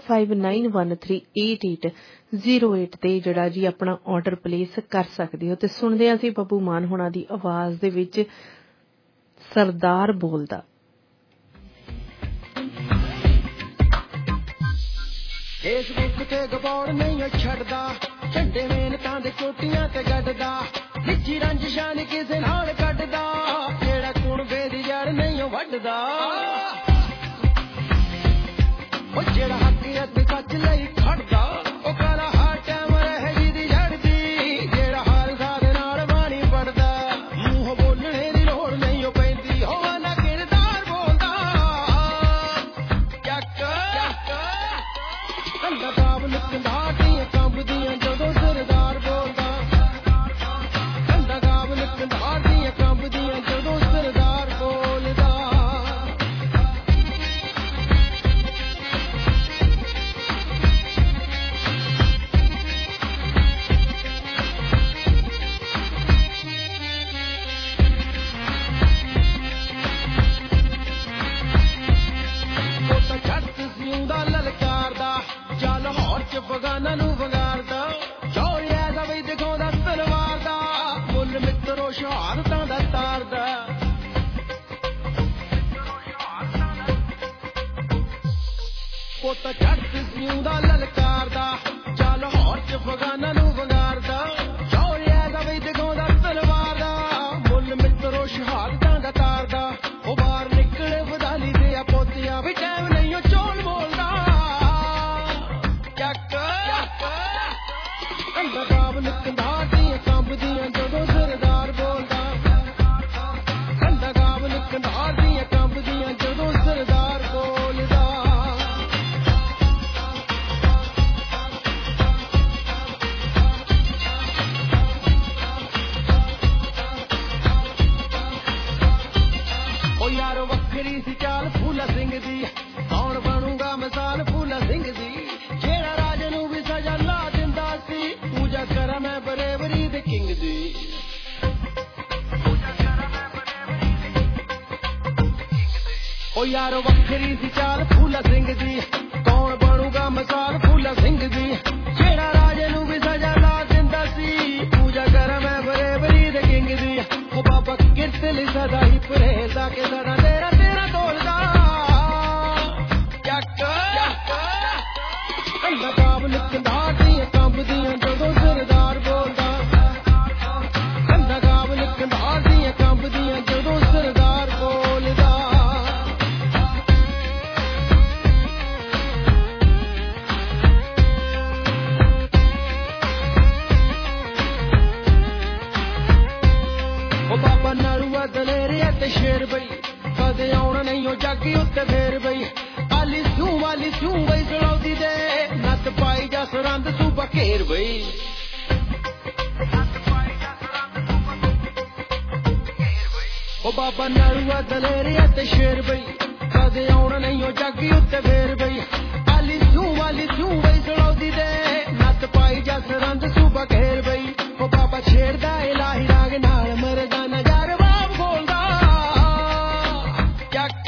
9059138808 ਤੇ ਜਿਹੜਾ ਜੀ ਆਪਣਾ ਆਰਡਰ ਪਲੇਸ ਕਰ ਸਕਦੇ ਹੋ। ਤੇ ਸੁਣਦੇ ਹਾਂ ਅਸੀਂ ਬੱਬੂ ਮਾਨ ਹੋਣਾ ਦੀ ਆਵਾਜ਼ ਦੇ ਵਿੱਚ ਸਰਦਾਰ ਬੋਲਦਾ। ਫੇਸਬੁੱਕ ਤੇ ਗਬੌੜ ਨਹੀਂ ਛੱਡਦਾ, ਝੰਡੇ ਮਿਹਨਤਾਂ ਦੇ ਚੋਟੀਆਂ ਤੇ ਗੱਡਦਾ, ਨਿੱਜੀ ਰੰਜਿਸ਼ਾਂ ਨੀ ਕਿਸੇ ਨਾਲ ਕੱਢਦਾ, ਜਿਹੜਾ ਕੁਣਬੇ ਦੀ ਜੜ ਨਹੀਂ ਵੱਢਦਾ, ਉਹ ਜਿਹੜਾ ਹੱਕ ਅਤੇ ਸੱਚ ਲਈ ਖੜਦਾ, ਉਹ ਕਾਲਾ ਹਰ ਟਾਈਮ ਰਹੇ ਜਿਹਦੀ ਜੜਦੀ, ਜਿਹੜਾ ਹਰ ਸਾਧ ਨਾਲ ਬਾਣੀ ਪੜਦਾ, ਮੂੰਹ ਬੋਲਣੇ ਦੀ ਲੋੜ ਨਹੀਂ ਉਹ ਪੈਂਦੀ, ਹੋਵਾ ਨਾ ਕਿਰਦਾਰ ਬੋਲਦਾ। ਕੰਦਾ ਕਾਬਲ ਕੰਧਾਟੀਆਂ ਕੰਬਦੀਆਂ ਜਦੋਂ ਸਰਦਾਰ ਬੋਲਦਾ, ਕੰਦਾ ਕਾਬਲ ਕੰਧਾਟੀਆਂ ਕੰਬਦੀਆਂ ਜਦੋਂ ਸਰਦਾਰ ਬੋਲਦਾ। ਉਹ ਤਾਂ ਛੱਤ ਸਿਉਂਦਾ ਲਲਕਾਰਦਾ, ਚੱਲ ਹੌਰ ਚ ਬਗਾਨਾ ਨੂੰ ਵੰਗਾਰਦਾ, ਚੌੜਿਆ ਦਾ ਵੀ ਦਿਖਾਉਂਦਾ ਤਲਵਾਰ ਦਾ, ਮੁੱਲ ਮਿੱਤਰੋ ਸ਼ਹਾਦਤਾਂ ਦਾ ਤਾਰਦਾ। ਪੁੱਤ ਛੱਤ ਸਿਉਂਦਾ ਲਲਕਾਰਦਾ, ਚੱਲ ਹੌਰ ਚ ਬਗਾਨਾ ਨੂੰ ਵੰਗਾਰਦਾ, ਚੌੜਿਆ ਦਾ ਵੀ ਦਿਖਾਉਂਦਾ ਤਲਵਾਰ ਦਾ, ਮੁੱਲ ਮਿੱਤਰੋ ਸ਼ਹਾਦਤਾਂ ਦਾ ਤਾਰਦਾ। ਉਹ ਬਾਹਰ ਨਿਕਲੇ ਵਧਾਲੀ ਦੇ ਆ ਪੋਤਿਆਂ ਵੀ ਟਾਈਮ ਨਹੀਂ ਉਹ ਚੋਲ ਬੋਲਦਾ। ਕੰਦਾ ਕਾਬਲ ਕੰਧਾਟੀਆਂ ਕੰਬਦੀਆਂ ਜਦੋਂ ਸਰਦਾਰ ਬੋਲਦਾ, ਕੰਦਾ ਕਾਬਲ ਕੰਧਾਟੀਆਂ ਕੰਬਦੀਆਂ ਜਦੋਂ ਸਰਦਾਰ ਬੋਲਦਾ। ਉਹ ਯਾਰ ਵੱਖਰੀ ਸੀ ਚਾਲ ਫੂਲਾ ਸਿੰਘ ਦੀ, ਕੌਣ ਬਣੂਗਾ ਮਿਸਾਲ ਫੂਲਾ ਸਿੰਘ ਦੀ, ਜਿਹੜਾ ਰਾਜ ਨੂੰ ਵੀ ਸਜ਼ਾ ਲਾ ਦਿੰਦਾ ਸੀ, ਪੂਜਾ ਕਰਾਂ ਮੈਂ ਬਰੇਵਰੀ ਦੇ ਕਿੰਗ ਦੀ। ਉਹ ਯਾਰ ਵੱਖਰੀ ਸੀ ਚਾਲ ਫੂਲਾ ਸਿੰਘ ਦੀ, ਕੌਣ ਬਣੂਗਾ ਮਿਸਾਲ ਫੂਲਾ ਸਿੰਘ ਦੀ, ਜਿਹੜਾ ਰਾਜ ਨੂੰ ਵੀ ਸਜ਼ਾ ਲਾ ਦਿੰਦਾ ਸੀ, ਪੂਜਾ ਕਰਾਂ ਮੈਂ ਬਰੇਵਰੀ ਦੇ ਕਿੰਗ ਦੀ। ਉਹ ਬਾਬਾ ਕਿਰਤ ਲਈ ਸਦਾ ਹੀ ਪਰਹੇਜ਼ਾ ਕੇ ਸਦਾ ਤੇਰਾ ਤੋਲਦਾ। ਕੰਦਾ ਕਾਬਲ ਕੰਧਾਟੀਆਂ ਕੰਬਦੀਆਂ ਜਦੋਂ ਸਰਦਾਰ ਬੋਲਦਾ, ਕੰਦਾ ਕਾਬਲ ਕੰਧਾਟੀਆਂ ਕੰਬਦੀਆਂ ਜਦੋਂ ਸਰਦਾਰ ਬੋਲਦਾ। ਉਹ ਬਾਬਾ ਨਲੂਆ ਦਲੇਰੀਆ ਤੇ ਸ਼ੇਰ ਬਈ ਕਦੇ ਆਉਣਾ ਨਹੀਂ ਉਹ ਜੱਗ ਉੱਤੇ ਫੇਰ ਬਈ ਆਲੀ ਸੂ ਬਈ ਸਲਾਉਦੀ ਦੇ ਨੱਤ ਪਾਈ ਜਾ ਸਰੰਦ ਸੂਬਾ ਘੇਰ ਬਈ ਉਹ ਬਾਬਾ ਨਾਲੂਆ ਦਲੇਰੀਆ ਤੇ ਸ਼ੇਰ ਬਈ ਕਦੇ ਆਉਣਾ ਨਹੀਂ ਉਹ ਜੱਗ ਉੱਤੇ ਫੇਰ ਬਈ ਆਲੀ ਸੂ ਬਈ ਸਲਾਉਦੀ ਦੇ ਨੱਤ ਪਾਈ ਜਾ ਸਰੰਦ ਸੂਬਾ ਘੇਰ ਬਈ ਉਹ ਬਾਬਾ ਛੇੜਦਾ ਇਲਾਹੀ ਰਾਗ ਨਾਲ ਮਰਦਾ ਨਜ਼ਾਰ ਬਾਬ ਬੋਲਦਾ ਚੱਕ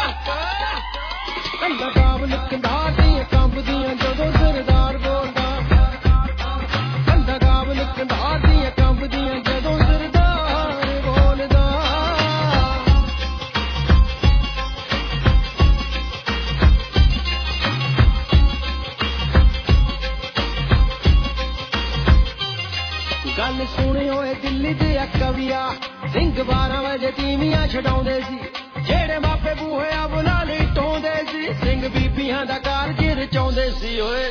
ਅੰਦਾ ਕਾਬਲ ਕੰਧਾਰ ਦੀਆਂ ਕੰਬਦੀਆਂ ਜਦੋਂ ਸਰਦਾਰ ਬੋਲਦਾ ਅੰਦਾ ਕਾਬਲ ਕੰਧਾਰ ਦੀਆਂ ਕੰਬਦੀਆਂ ਜਦੋਂ ਸਰਦਾਰ ਬੋਲਦਾ ਗੱਲ ਸੁਣੇ ਹੋਏ ਦਿੱਲੀ ਦੇ ਕਵੀਆ ਸਿੰਘ 12 ਵਜੇ ਤੀਵੀਆਂ ਛਡਾਉਂਦੇ ਸੀ ਜਿਹੜੇ ਮਾਪੇ ਬੂਹਿਆ ਬੁਲਾ ਲਈ ਟੋਂਦੇ ਸੀ ਸਿੰਘ ਬੀਬੀਆਂ ਦਾ ਕਾਰਜ ਰਚਾਉਂਦੇ ਸੀ ਓਏ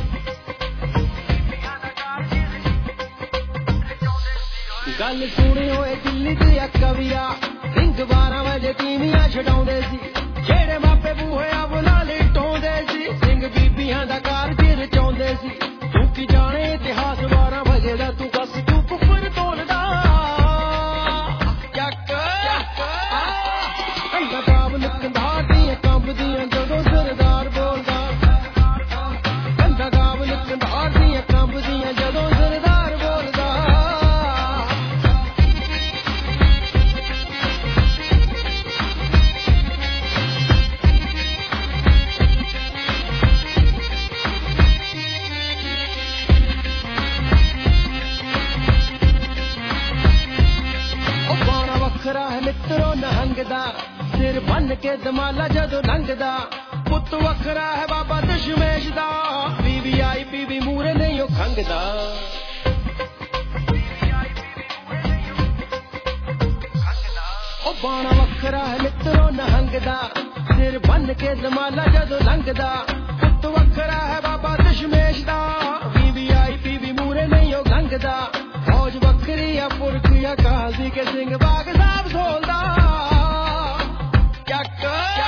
ਗੱਲ ਸੁਣੇ ਹੋਏ ਦਿੱਲੀ ਦੇ ਕਵੀਆ ਸਿੰਘ 12 ਵਜੇ ਤੀਵੀਆਂ ਛਡਾਉਂਦੇ ਸੀ ਜਿਹੜੇ ਮਾਪੇ ਬੂਹਿਆ ਬੁਲਾ ਲਈ ਟੋਂਦੇ ਸੀ ਸਿੰਘ ਬੀਬੀਆਂ ਦਾ ਕਾਰਜ ਰਚਾਉਂਦੇ ਸੀ ਤੂੰ ਕੀ ਜਾਣੇ ਇਤਿਹਾਸ 12 ਵਜੇ ਦਾ ਤੂੰ ਬਸ ਤੂੰ ਕੁਫਰ ਤੋਲਦਾ ਚੱਕ ਅੰਦਾ ਕਾਬਲ ਕੰਧਾਰ ਦੀਆਂ ਕੰਬਦੀਆਂ ਜਦੋਂ ਸਰਦਾਰ ਬੋਲਦਾ ਅੰਦਾ ਕਾਬਲ ਕੰਧਾਰ ਦੀਆਂ ਕੰਬਦੀਆਂ ਜਦੋਂ ਸਰਦਾਰ ਬੋਲਦਾ ਵੱਖਰਾ ਹੈ ਮਿੱਤਰੋ ਨਹੰਗ ਦਾ ਸਿਰ ਬੰਨ ਕੇ ਦਮਾਲਾ ਜਦੋਂ ਲੰਘਦਾ ਪੁੱਤ ਵੱਖਰਾ ਹੈ ਬਾਬਾ ਦਸ਼ਮੇਸ਼ ਦਾ ਵੀਵੀਆਈਪੀ ਵੀ ਮੂਰੇ ਨਹੀਂ ਉਹ ਖੰਗਦਾ ਉਹ ਬਾਣਾ ਵੱਖਰਾ ਹੈ ਮਿੱਤਰੋ ਨਹੰਗ ਦਾ ਸਿਰ ਬੰਨ ਕੇ ਦਮਾਲਾ ਜਦੋਂ ਲੰਘਦਾ ਪੁੱਤ ਵੱਖਰਾ ਹੈ ਬਾਬਾ ਦਸ਼ਮੇਸ਼ ਦਾ ਵੀਵੀਆਈਪੀ ਵੀ ਮੂਰੇ ਨਹੀਂ ਉਹ ਖੰਗਦਾ ਫੌਜ ਵੱਖਰੀ ਆ ਪੁਰਖ ਆ ਕਾਜ਼ੀ ਕੇ ਸਿੰਘ ਬਾਗ ਸਾਹਿਬ ਢੋਲਦਾ ਚੱਕ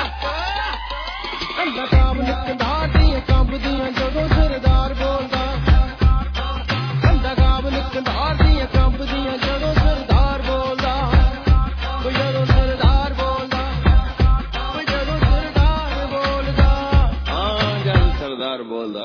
ਅੰਦਾ ਕਾਬਲ ਕੰਧਾਰ ਦੀਆਂ ਕੰਬਦੀਆਂ ਜਦੋਂ ਸਰਦਾਰ ਬੋਲਦਾ ਅੰਦਾ ਕਾਬਲ ਕੰਧਾਰ ਦੀਆਂ ਕੰਬਦੀਆਂ ਜਦੋਂ ਸਰਦਾਰ ਬੋਲਦਾ ਕੋਈ ਜਦੋਂ ਸਰਦਾਰ ਬੋਲਦਾ ਕੋਈ ਜਦੋਂ ਸਰਦਾਰ ਬੋਲਦਾ ਹਾਂ ਜਦ ਸਰਦਾਰ ਬੋਲਦਾ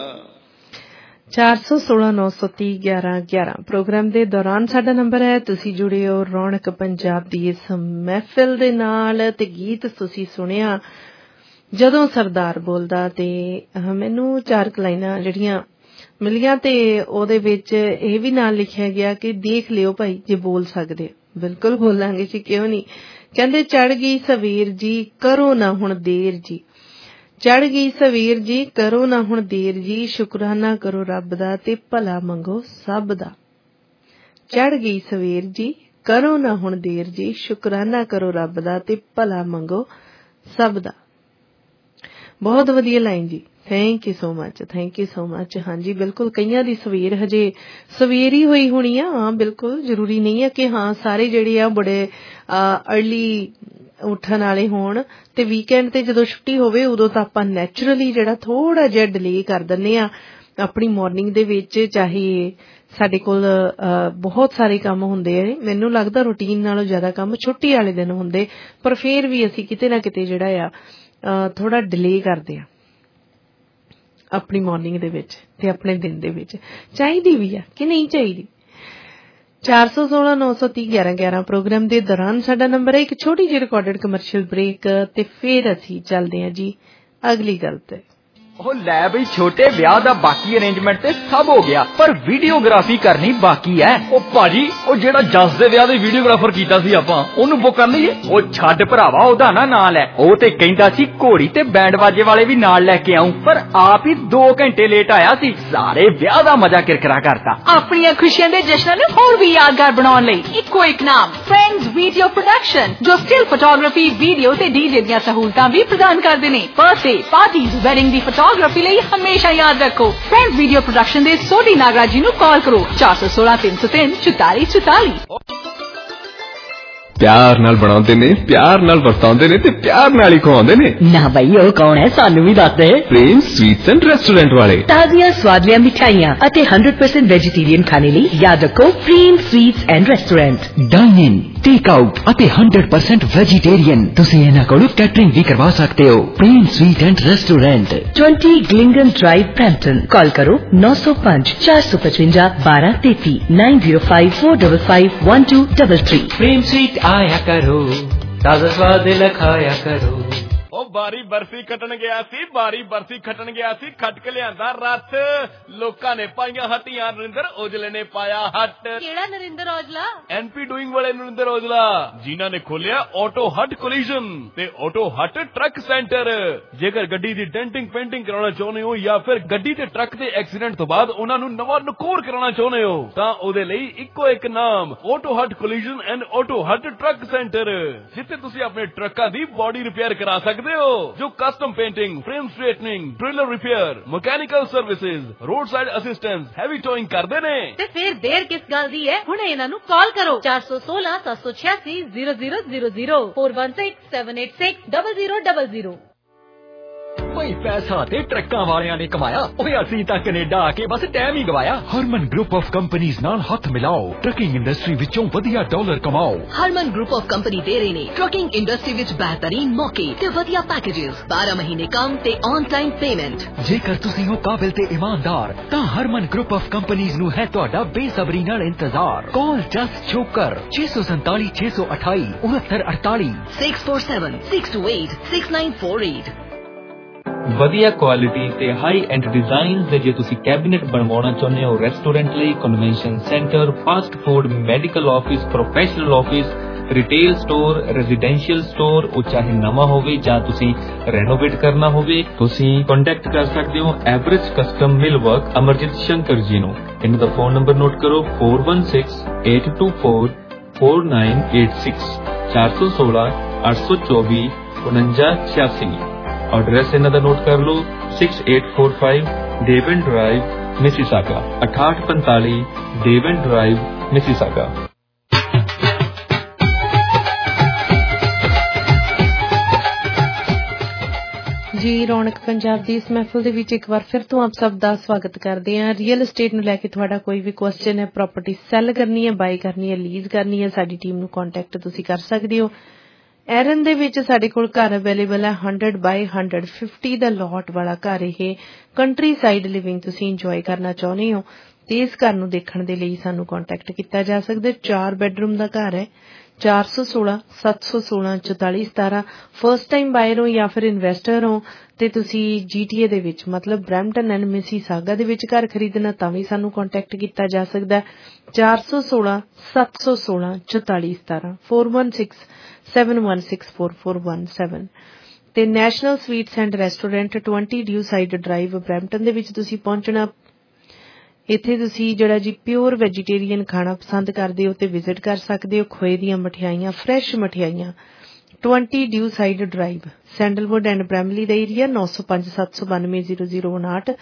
416-930-1111 ਪ੍ਰੋਗਰਾਮ ਦੇ ਦੌਰਾਨ ਸਾਡਾ ਨੰਬਰ ਹੈ ਤੁਸੀਂ ਜੁੜੇ ਹੋ ਰੌਣਕ ਪੰਜਾਬ ਦੀ ਇਸ ਮਹਿਫਿਲ ਦੇ ਨਾਲ ਤੇ ਗੀਤ ਤੁਸੀਂ ਸੁਣਿਆ ਜਦੋਂ ਸਰਦਾਰ ਬੋਲਦਾ ਤੇ ਮੈਨੂੰ 4 ਲਾਈਨਾਂ ਜਿਹੜੀਆਂ ਮਿਲੀਆਂ ਤੇ ਉਹਦੇ ਵਿੱਚ ਇਹ ਵੀ ਨਾਲ ਲਿਖਿਆ ਗਿਆ ਕਿ ਦੇਖ ਲਿਓ ਭਾਈ ਜੇ ਬੋਲ ਸਕਦੇ ਬਿਲਕੁਲ ਬੋਲਾਂਗੇ ਜੀ ਕਿਉਂ ਨਹੀਂ ਕਹਿੰਦੇ ਚੜ ਗਈ ਸਵੇਰ ਜੀ ਕਰੋ ਨਾ ਹੁਣ ਦੇਰ ਜੀ ਚੜ ਗਈ ਸਵੇਰ ਜੀ ਕਰੋ ਨਾ ਹੁਣ ਦੇਰ ਜੀ ਸ਼ੁਕਰਾਨਾ ਕਰੋ ਰੱਬ ਦਾ ਤੇ ਭਲਾ ਮੰਗੋ ਸਭ ਦਾ ਚੜ ਗਈ ਸਵੇਰ ਜੀ ਕਰੋ ਨਾ ਹੁਣ ਦੇਰ ਜੀ ਸ਼ੁਕਰਾਨਾ ਕਰੋ ਰੱਬ ਦਾ ਤੇ ਭਲਾ ਮੰਗੋ ਸਭ ਦਾ ਬਹੁਤ ਵਧੀਆ ਲਾਈਨ ਜੀ ਥੈਂਕ ਯੂ ਸੋ ਮਚ ਹਾਂਜੀ ਬਿਲਕੁਲ ਕਈਆਂ ਦੀ ਸਵੇਰ ਹਜੇ ਸਵੇਰੀ ਹੋਈ ਹੋਣੀ ਆ ਹਾਂ ਬਿਲਕੁਲ ਜ਼ਰੂਰੀ ਨਹੀਂ ਹੈ ਕਿ ਹਾਂ ਸਾਰੇ ਜਿਹੜੇ ਆ ਬੜੇ ਅਰਲੀ ਉੱਠਣ ਵਾਲੇ ਹੋਣ ਤੇ ਵੀਕਐਂਡ ਤੇ ਜਦੋਂ ਛੁੱਟੀ ਹੋਵੇ ਉਦੋਂ ਤਾਂ ਆਪਾਂ ਨੈਚੁਰਲੀ ਜਿਹੜਾ ਥੋੜਾ ਜਿਹਾ ਡਿਲੇ ਕਰ ਦਿੰਦੇ ਆ ਆਪਣੀ ਮਾਰਨਿੰਗ ਦੇ ਵਿੱਚ ਚਾਹੇ ਸਾਡੇ ਕੋਲ ਬਹੁਤ ਸਾਰੇ ਕੰਮ ਹੁੰਦੇ ਆ ਮੈਨੂੰ ਲੱਗਦਾ ਰੂਟੀਨ ਨਾਲੋਂ ਜ਼ਿਆਦਾ ਕੰਮ ਛੁੱਟੀ ਵਾਲੇ ਦਿਨ ਹੁੰਦੇ ਪਰ ਫੇਰ ਵੀ ਅਸੀਂ ਕਿਤੇ ਨਾ ਕਿਤੇ ਜਿਹੜਾ ਆ ਥੋੜਾ ਡਿਲੇ ਕਰਦੇ ਆ ਆਪਣੀ ਮਾਰਨਿੰਗ ਦੇ ਵਿੱਚ ਤੇ ਆਪਣੇ ਦਿਨ ਦੇ ਵਿੱਚ ਚਾਹੀਦੀ ਵੀ ਆ ਕਿ ਨਹੀਂ ਚਾਹੀਦੀ 416-930-1111 ਪ੍ਰੋਗਰਾਮ ਦੇ ਦੌਰਾਨ ਸਾਡਾ ਨੰਬਰ ਹੈ ਇੱਕ ਛੋਟੀ ਜਿਹੀ ਰਿਕਾਰਡਡ ਕਮਰਸ਼ੀਅਲ ਬ੍ਰੇਕ ਤੇ ਫਿਰ ਅਸੀਂ ਚੱਲਦੇ ਹਾਂ ਜੀ ਅਗਲੀ ਗੱਲ ਤੇ ਉਹ ਲੈ ਬਈ ਛੋਟੇ ਵਿਆਹ ਦਾ ਬਾਕੀ ਅਰੇਂਜਮੈਂਟ ਤੇ ਸਭ ਹੋ ਗਿਆ ਪਰ ਵੀਡੀਓਗ੍ਰਾਫੀ ਕਰਨੀ ਬਾਕੀ ਹੈ ਉਹ ਭਾਜੀ ਉਹ ਜਿਹੜਾ ਜੱਸ ਦੇ ਵਿਆਹ ਦੇ ਵੀਡੀਓਗ੍ਰਾਫਰ ਕੀਤਾ ਸੀ ਆਪਾਂ ਉਹਨੂੰ ਬੁੱਕ ਕਰ ਲਈਏ ਉਹ ਛੱਡ ਭਰਾਵਾ ਉਹਦਾ ਨਾ ਨਾਂ ਲੈ ਉਹ ਤੇ ਕਹਿੰਦਾ ਸੀ ਘੋੜੀ ਤੇ ਬੈਂਡ ਬਾਜੇ ਵਾਲੇ ਵੀ ਨਾਲ ਲੈ ਕੇ ਆਉਂ ਪਰ ਆਪ ਹੀ 2 ਘੰਟੇ ਲੇਟ ਆਇਆ ਸੀ ਸਾਰੇ ਵਿਆਹ ਦਾ ਮਜ਼ਾ ਕਿਰਕਰਾ ਕਰਤਾ ਆਪਣੀਆਂ ਖੁਸ਼ੀਆਂ ਦੇ ਜਸ਼ਨਾਂ ਨੂੰ ਹੋਰ ਵੀ ਯਾਦਗਾਰ ਬਣਾਉਣ ਲਈ ਇੱਕੋ ਇੱਕ ਨਾਮ ਫਰੈਂਡਸ ਵੀਡੀਓ ਪ੍ਰੋਡਕਸ਼ਨ ਜੋ ਸਟਿਲ ਫੋਟੋਗ੍ਰਾਫੀ ਵੀਡੀਓ ਤੇ ਡੀਜੇ ਦੀਆਂ ਸਹੂਲਤਾਂ ਵੀ ਪ੍ਰਦਾਨ ਕਰਦੇ ਨੇ ਬਰਥਡੇ ਪਾਰਟੀਜ਼ ਵੈਡਿੰਗ ਦੀ ਫੋਟੋਗ੍ਰਾਫੀ ਲਈ ਹਮੇਸ਼ਾ ਯਾਦ ਰੱਖੋ ਫਰੈਂਡਸ ਵੀਡੀਓ ਪ੍ਰੋਡਕਸ਼ਨ ਦੇ ਸੋਢੀ ਨਾਗਰਾਜ ਜੀ ਨੂੰ ਕਾਲ ਕਰੋ 416-303-4444 प्यार नाल बनाउंदे ने, प्यार नाल वरताउंदे ने ते प्यार नाल ही खवाउंदे ने। ना भाई ਉਹ ਕੌਣ ਹੈ ਸਾਨੂੰ ਵੀ ਦੱਸ ਦੇ। प्रेम स्वीट्स एंड रेस्टोरेंट वाले ਤਾਜ਼ੀਆਂ ਸਵਾਦਲੀਆਂ ਮਿਠਾਈਆਂ ਅਤੇ 100% ਵੈਜੀਟੇਰੀਅਨ ਖਾਣੇ ਲਈ ਯਾਦ ਰੱਖੋ Prem sweets and restaurant. Dine in, take out ਅਤੇ 100% ਵੈਜੀਟੇਰੀਅਨ। ਤੁਸੀਂ ਇਹਨਾਂ ਕੋਲੋਂ ਕੈਟਰਿੰਗ ਵੀ ਕਰਵਾ ਸਕਦੇ ਹੋ। ਪ੍ਰੀਮ ਸਵੀਟ ਐਂਡ ਰੈਸਟੋਰੈਂਟ, 20 ਗਲਿੰਗਨ ਡਰਾਈਵ, ਬ੍ਰੈਂਪਟਨ। ਕਾਲ ਕਰੋ 905 455 1233 905 455 1233। प्रेम स्वीट आया करो, ताजा स्वाद लखाया करो। ਉਹ ਬਾਰੀ ਬਰਫੀ ਖੱਟਣ ਗਿਆ ਸੀ, ਬਾਰੀ ਬਰਫੀ ਖੱਟਣ ਗਿਆ ਸੀ, ਖੱਟ ਕੇ ਲਿਆਂਦਾ ਰੱਥ। ਲੋਕਾਂ ਨੇ ਪਾਈਆਂ ਹੱਟੀਆਂ, ਨਰਿੰਦਰ ਔਜਲੇ ਨੇ ਪਾਇਆ ਹੱਟ। ਕਿਹੜਾ ਨਰਿੰਦਰ ਔਜਲਾ? ਐਨਪੀ ਡੂਇੰਗ ਵਾਲੇ ਨਰਿੰਦਰ ਔਜਲਾ, ਜਿਨ੍ਹਾਂ ਨੇ ਖੋਲਿਆ ਆਟੋ ਹੱਟ ਕੋਲੀਜਨ ਤੇ ਆਟੋ ਹੱਟ ਟਰੱਕ ਸੈਂਟਰ। ਜੇਕਰ ਗੱਡੀ ਦੀ ਡੈਂਟਿੰਗ ਪੇਂਟਿੰਗ ਕਰਾਉਣਾ ਚਾਹੁੰਦੇ ਹੋ ਜਾਂ ਫਿਰ ਗੱਡੀ ਤੇ ਟਰੱਕ ਦੇ ਐਕਸੀਡੈਂਟ ਤੋਂ ਬਾਅਦ ਉਹਨਾਂ ਨੂੰ ਨਵਾਂ ਨਕੋਰ ਕਰਾਉਣਾ ਚਾਹੁੰਦੇ ਹੋ ਤਾਂ ਉਹਦੇ ਲਈ ਇੱਕੋ ਇੱਕ ਨਾਮ, auto hut collision and auto hut truck centre, ਜਿੱਥੇ ਤੁਸੀਂ ਆਪਣੇ ਟਰੱਕਾਂ ਦੀ ਬੋਡੀ ਰਿਪੇਅਰ ਕਰਾ ਸਕਦੇ ਹੋ, ਜੋ custom painting, frame straightening, trailer repair, mechanical services, roadside assistance, heavy towing ਕਰਦੇ ਨੇ। ਤੇ ਫਿਰ ਦੇਰ ਕਿਸ ਗੱਲ ਦੀ ਹੈ? ਹੁਣੇ ਇਹਨਾਂ ਨੂੰ ਕਾਲ ਕਰੋ 416 786 0000 416 786 0000। ਭਾਈ ਪੈਸਾ ਤੇ ਟਰੱਕਾਂ ਵਾਲਿਆਂ ਨੇ ਕਮਾਇਆ, ਓਏ ਅਸੀਂ ਤਾਂ ਕੈਨੇਡਾ ਆ ਕੇ ਬਸ ਟਾਈਮ ਹੀ ਗਵਾਇਆ। ਹਰਮਨ ਗਰੁੱਪ ਆਫ ਕੰਪਨੀਆਂ ਨਾਲ ਹੱਥ ਮਿਲਾਓ, ਟਰੱਕਿੰਗ ਇੰਡਸਟਰੀ ਵਿੱਚੋਂ ਵਧੀਆ ਡਾਲਰ ਕਮਾਓ। ਹਰਮਨ ਗਰੁੱਪ ਆਫ ਕੰਪਨੀ ਦੇ ਰਹੇ ਨੇ ਟਰੱਕਿੰਗ ਇੰਡਸਟਰੀ ਵਿੱਚ ਬਿਹਤਰੀਨ ਮੌਕੇ ਤੇ ਵਧੀਆ ਪੈਕੇजेस, 12 ਮਹੀਨੇ ਕੰਮ ਤੇ ਔਨ ਟਾਈਮ ਪੇਮੈਂਟ। ਜੇਕਰ ਤੁਸੀਂ ਹੋ ਕਾਬਿਲ ਤੇ ਇਮਾਨਦਾਰ ਤਾਂ ਹਰਮਨ ਗਰੁੱਪ ਆਫ ਕੰਪਨੀਆਂ ਨੂੰ ਹੈ ਤੁਹਾਡਾ ਬੇਸਬਰੀ ਨਾਲ ਇੰਤਜ਼ਾਰ। ਕਾਲ ਜਸਟ ਛੋਕਰ 647 628 6948 647 628 6948। ਵਧੀਆ ਕੁਆਲਿਟੀ ਤੇ ਹਾਈ ਐਂਡ ਡਿਜ਼ਾਈਨਸ ਦੇ ਜੇ ਤੁਸੀਂ ਕੈਬਨਿਟ ਬਣਵਾਉਣਾ ਚਾਹੁੰਦੇ ਹੋ ਰੈਸਟੋਰੈਂਟ ਲਈ, convention centre, fast food, medical office, professional office, retail store, residential store, ਉਹ ਚਾਹੇ ਨਵਾਂ ਹੋਵੇ ਜਾਂ ਤੁਸੀਂ ਰੈਨੋਵੇਟ ਕਰਨਾ ਹੋਵੇ, ਤੁਸੀਂ ਕੰਟੈਕਟ ਕਰ ਸਕਦੇ ਹੋ average custom millwork Amarjit Shankar ji ਨੂੰ। ਇਹਨਾਂ ਦਾ ਫੋਨ ਨੰਬਰ ਨੋਟ ਕਰੋ 416824 4986 416 824 4986। ਐਡਰੈਸ ਇਹਨਾਂ ਦਾ ਨੋਟ ਕਰ ਲਓ 6845 Devon drive, Mississauga, 6845 Devon drive, Mississauga. ਜੀ ਰੌਣਕ ਪੰਜਾਬ ਦੀ ਇਸ ਮਹਿਫਿਲ ਦੇ ਵਿੱਚ ਇੱਕ ਵਾਰ ਫਿਰ ਤੋਂ ਆਪ ਸਭ ਦਾ ਸਵਾਗਤ ਕਰਦੇ ਹਾਂ। ਰੀਅਲ estate ਨੂੰ ਲੈ ਕੇ ਤੁਹਾਡਾ ਕੋਈ ਵੀ ਕੁਐਸਚਨ ਹੈ, ਪ੍ਰਾਪਰਟੀ ਸੈਲ ਕਰਨੀ ਹੈ, ਬਾਈ ਕਰਨੀ ਹੈ, ਲੀਜ਼ ਕਰਨੀ ਹੈ, ਸਾਡੀ ਟੀਮ ਨੂੰ ਕੰਟੈਕਟ ਤੁਸੀਂ ਕਰ ਸਕਦੇ ਹੋ। ਐਰਨ ਦੇ ਵਿੱਚ ਸਾਡੇ ਕੋਲ ਘਰ ਅਵੇਲੇਬਲ ਹੈ 100 ਬਾਈ 150 ਦਾ ਲੋਟ ਵਾਲਾ ਘਰ। ਇਹ ਕੰਟਰੀ ਸਾਈਡ ਲਿਵਿੰਗ ਤੁਸੀਂ ਇੰਜੋਏ ਕਰਨਾ ਚਾਹੁੰਦੇ ਹੋ ਤੇ ਇਸ ਘਰ ਨੂੰ ਦੇਖਣ ਦੇ ਲਈ ਸਾਨੂੰ ਕੰਟੈਕਟ ਕੀਤਾ ਜਾ ਸਕਦਾ। 4 ਬੈਡਰੂਮ ਦਾ ਘਰ ਹੈ। 416 716 4417। ਫਰਸਟ ਟਾਈਮ ਬਾਇਰ ਹੋ ਜਾਂ ਫਿਰ ਇਨਵੈਸਟਰ ਹੋ ਤੇ ਤੁਸੀਂ GTA ਦੇ ਵਿੱਚ ਮਤਲਬ ਬਰੈਂਪਟਨ ਐਂਡ ਮਿਸੀਸਾਗਾ ਦੇ ਵਿੱਚ ਘਰ ਖਰੀਦਣਾ ਤਾਂ ਵੀ ਸਾਨੂੰ ਕੰਟੈਕਟ ਕੀਤਾ ਜਾ ਸਕਦਾ। 416 716 4417 416 71644117 ਤੇ national sweets and restaurant 20 Dewside drive Brampton ਦੇ ਵਿੱਚ ਤੁਸੀਂ ਪਹੁੰਚਣਾ। ਇੱਥੇ ਤੁਸੀਂ ਜਿਹੜਾ ਜੀ ਪਿਓਰ ਵੈਜੀਟੇਰੀਅਨ ਖਾਣਾ ਪਸੰਦ ਕਰਦੇ ਹੋ ਤੇ ਵਿਜ਼ਿਟ ਕਰ ਸਕਦੇ ਹੋ। ਖੋਏ ਦੀਆਂ ਮਠਿਆਈਆਂ, ਫਰੈਸ਼ ਮਠਿਆਈਆਂ, 20 Dewside drive, Sandalwood and Bramalea ਦਾ area. 905 792 0059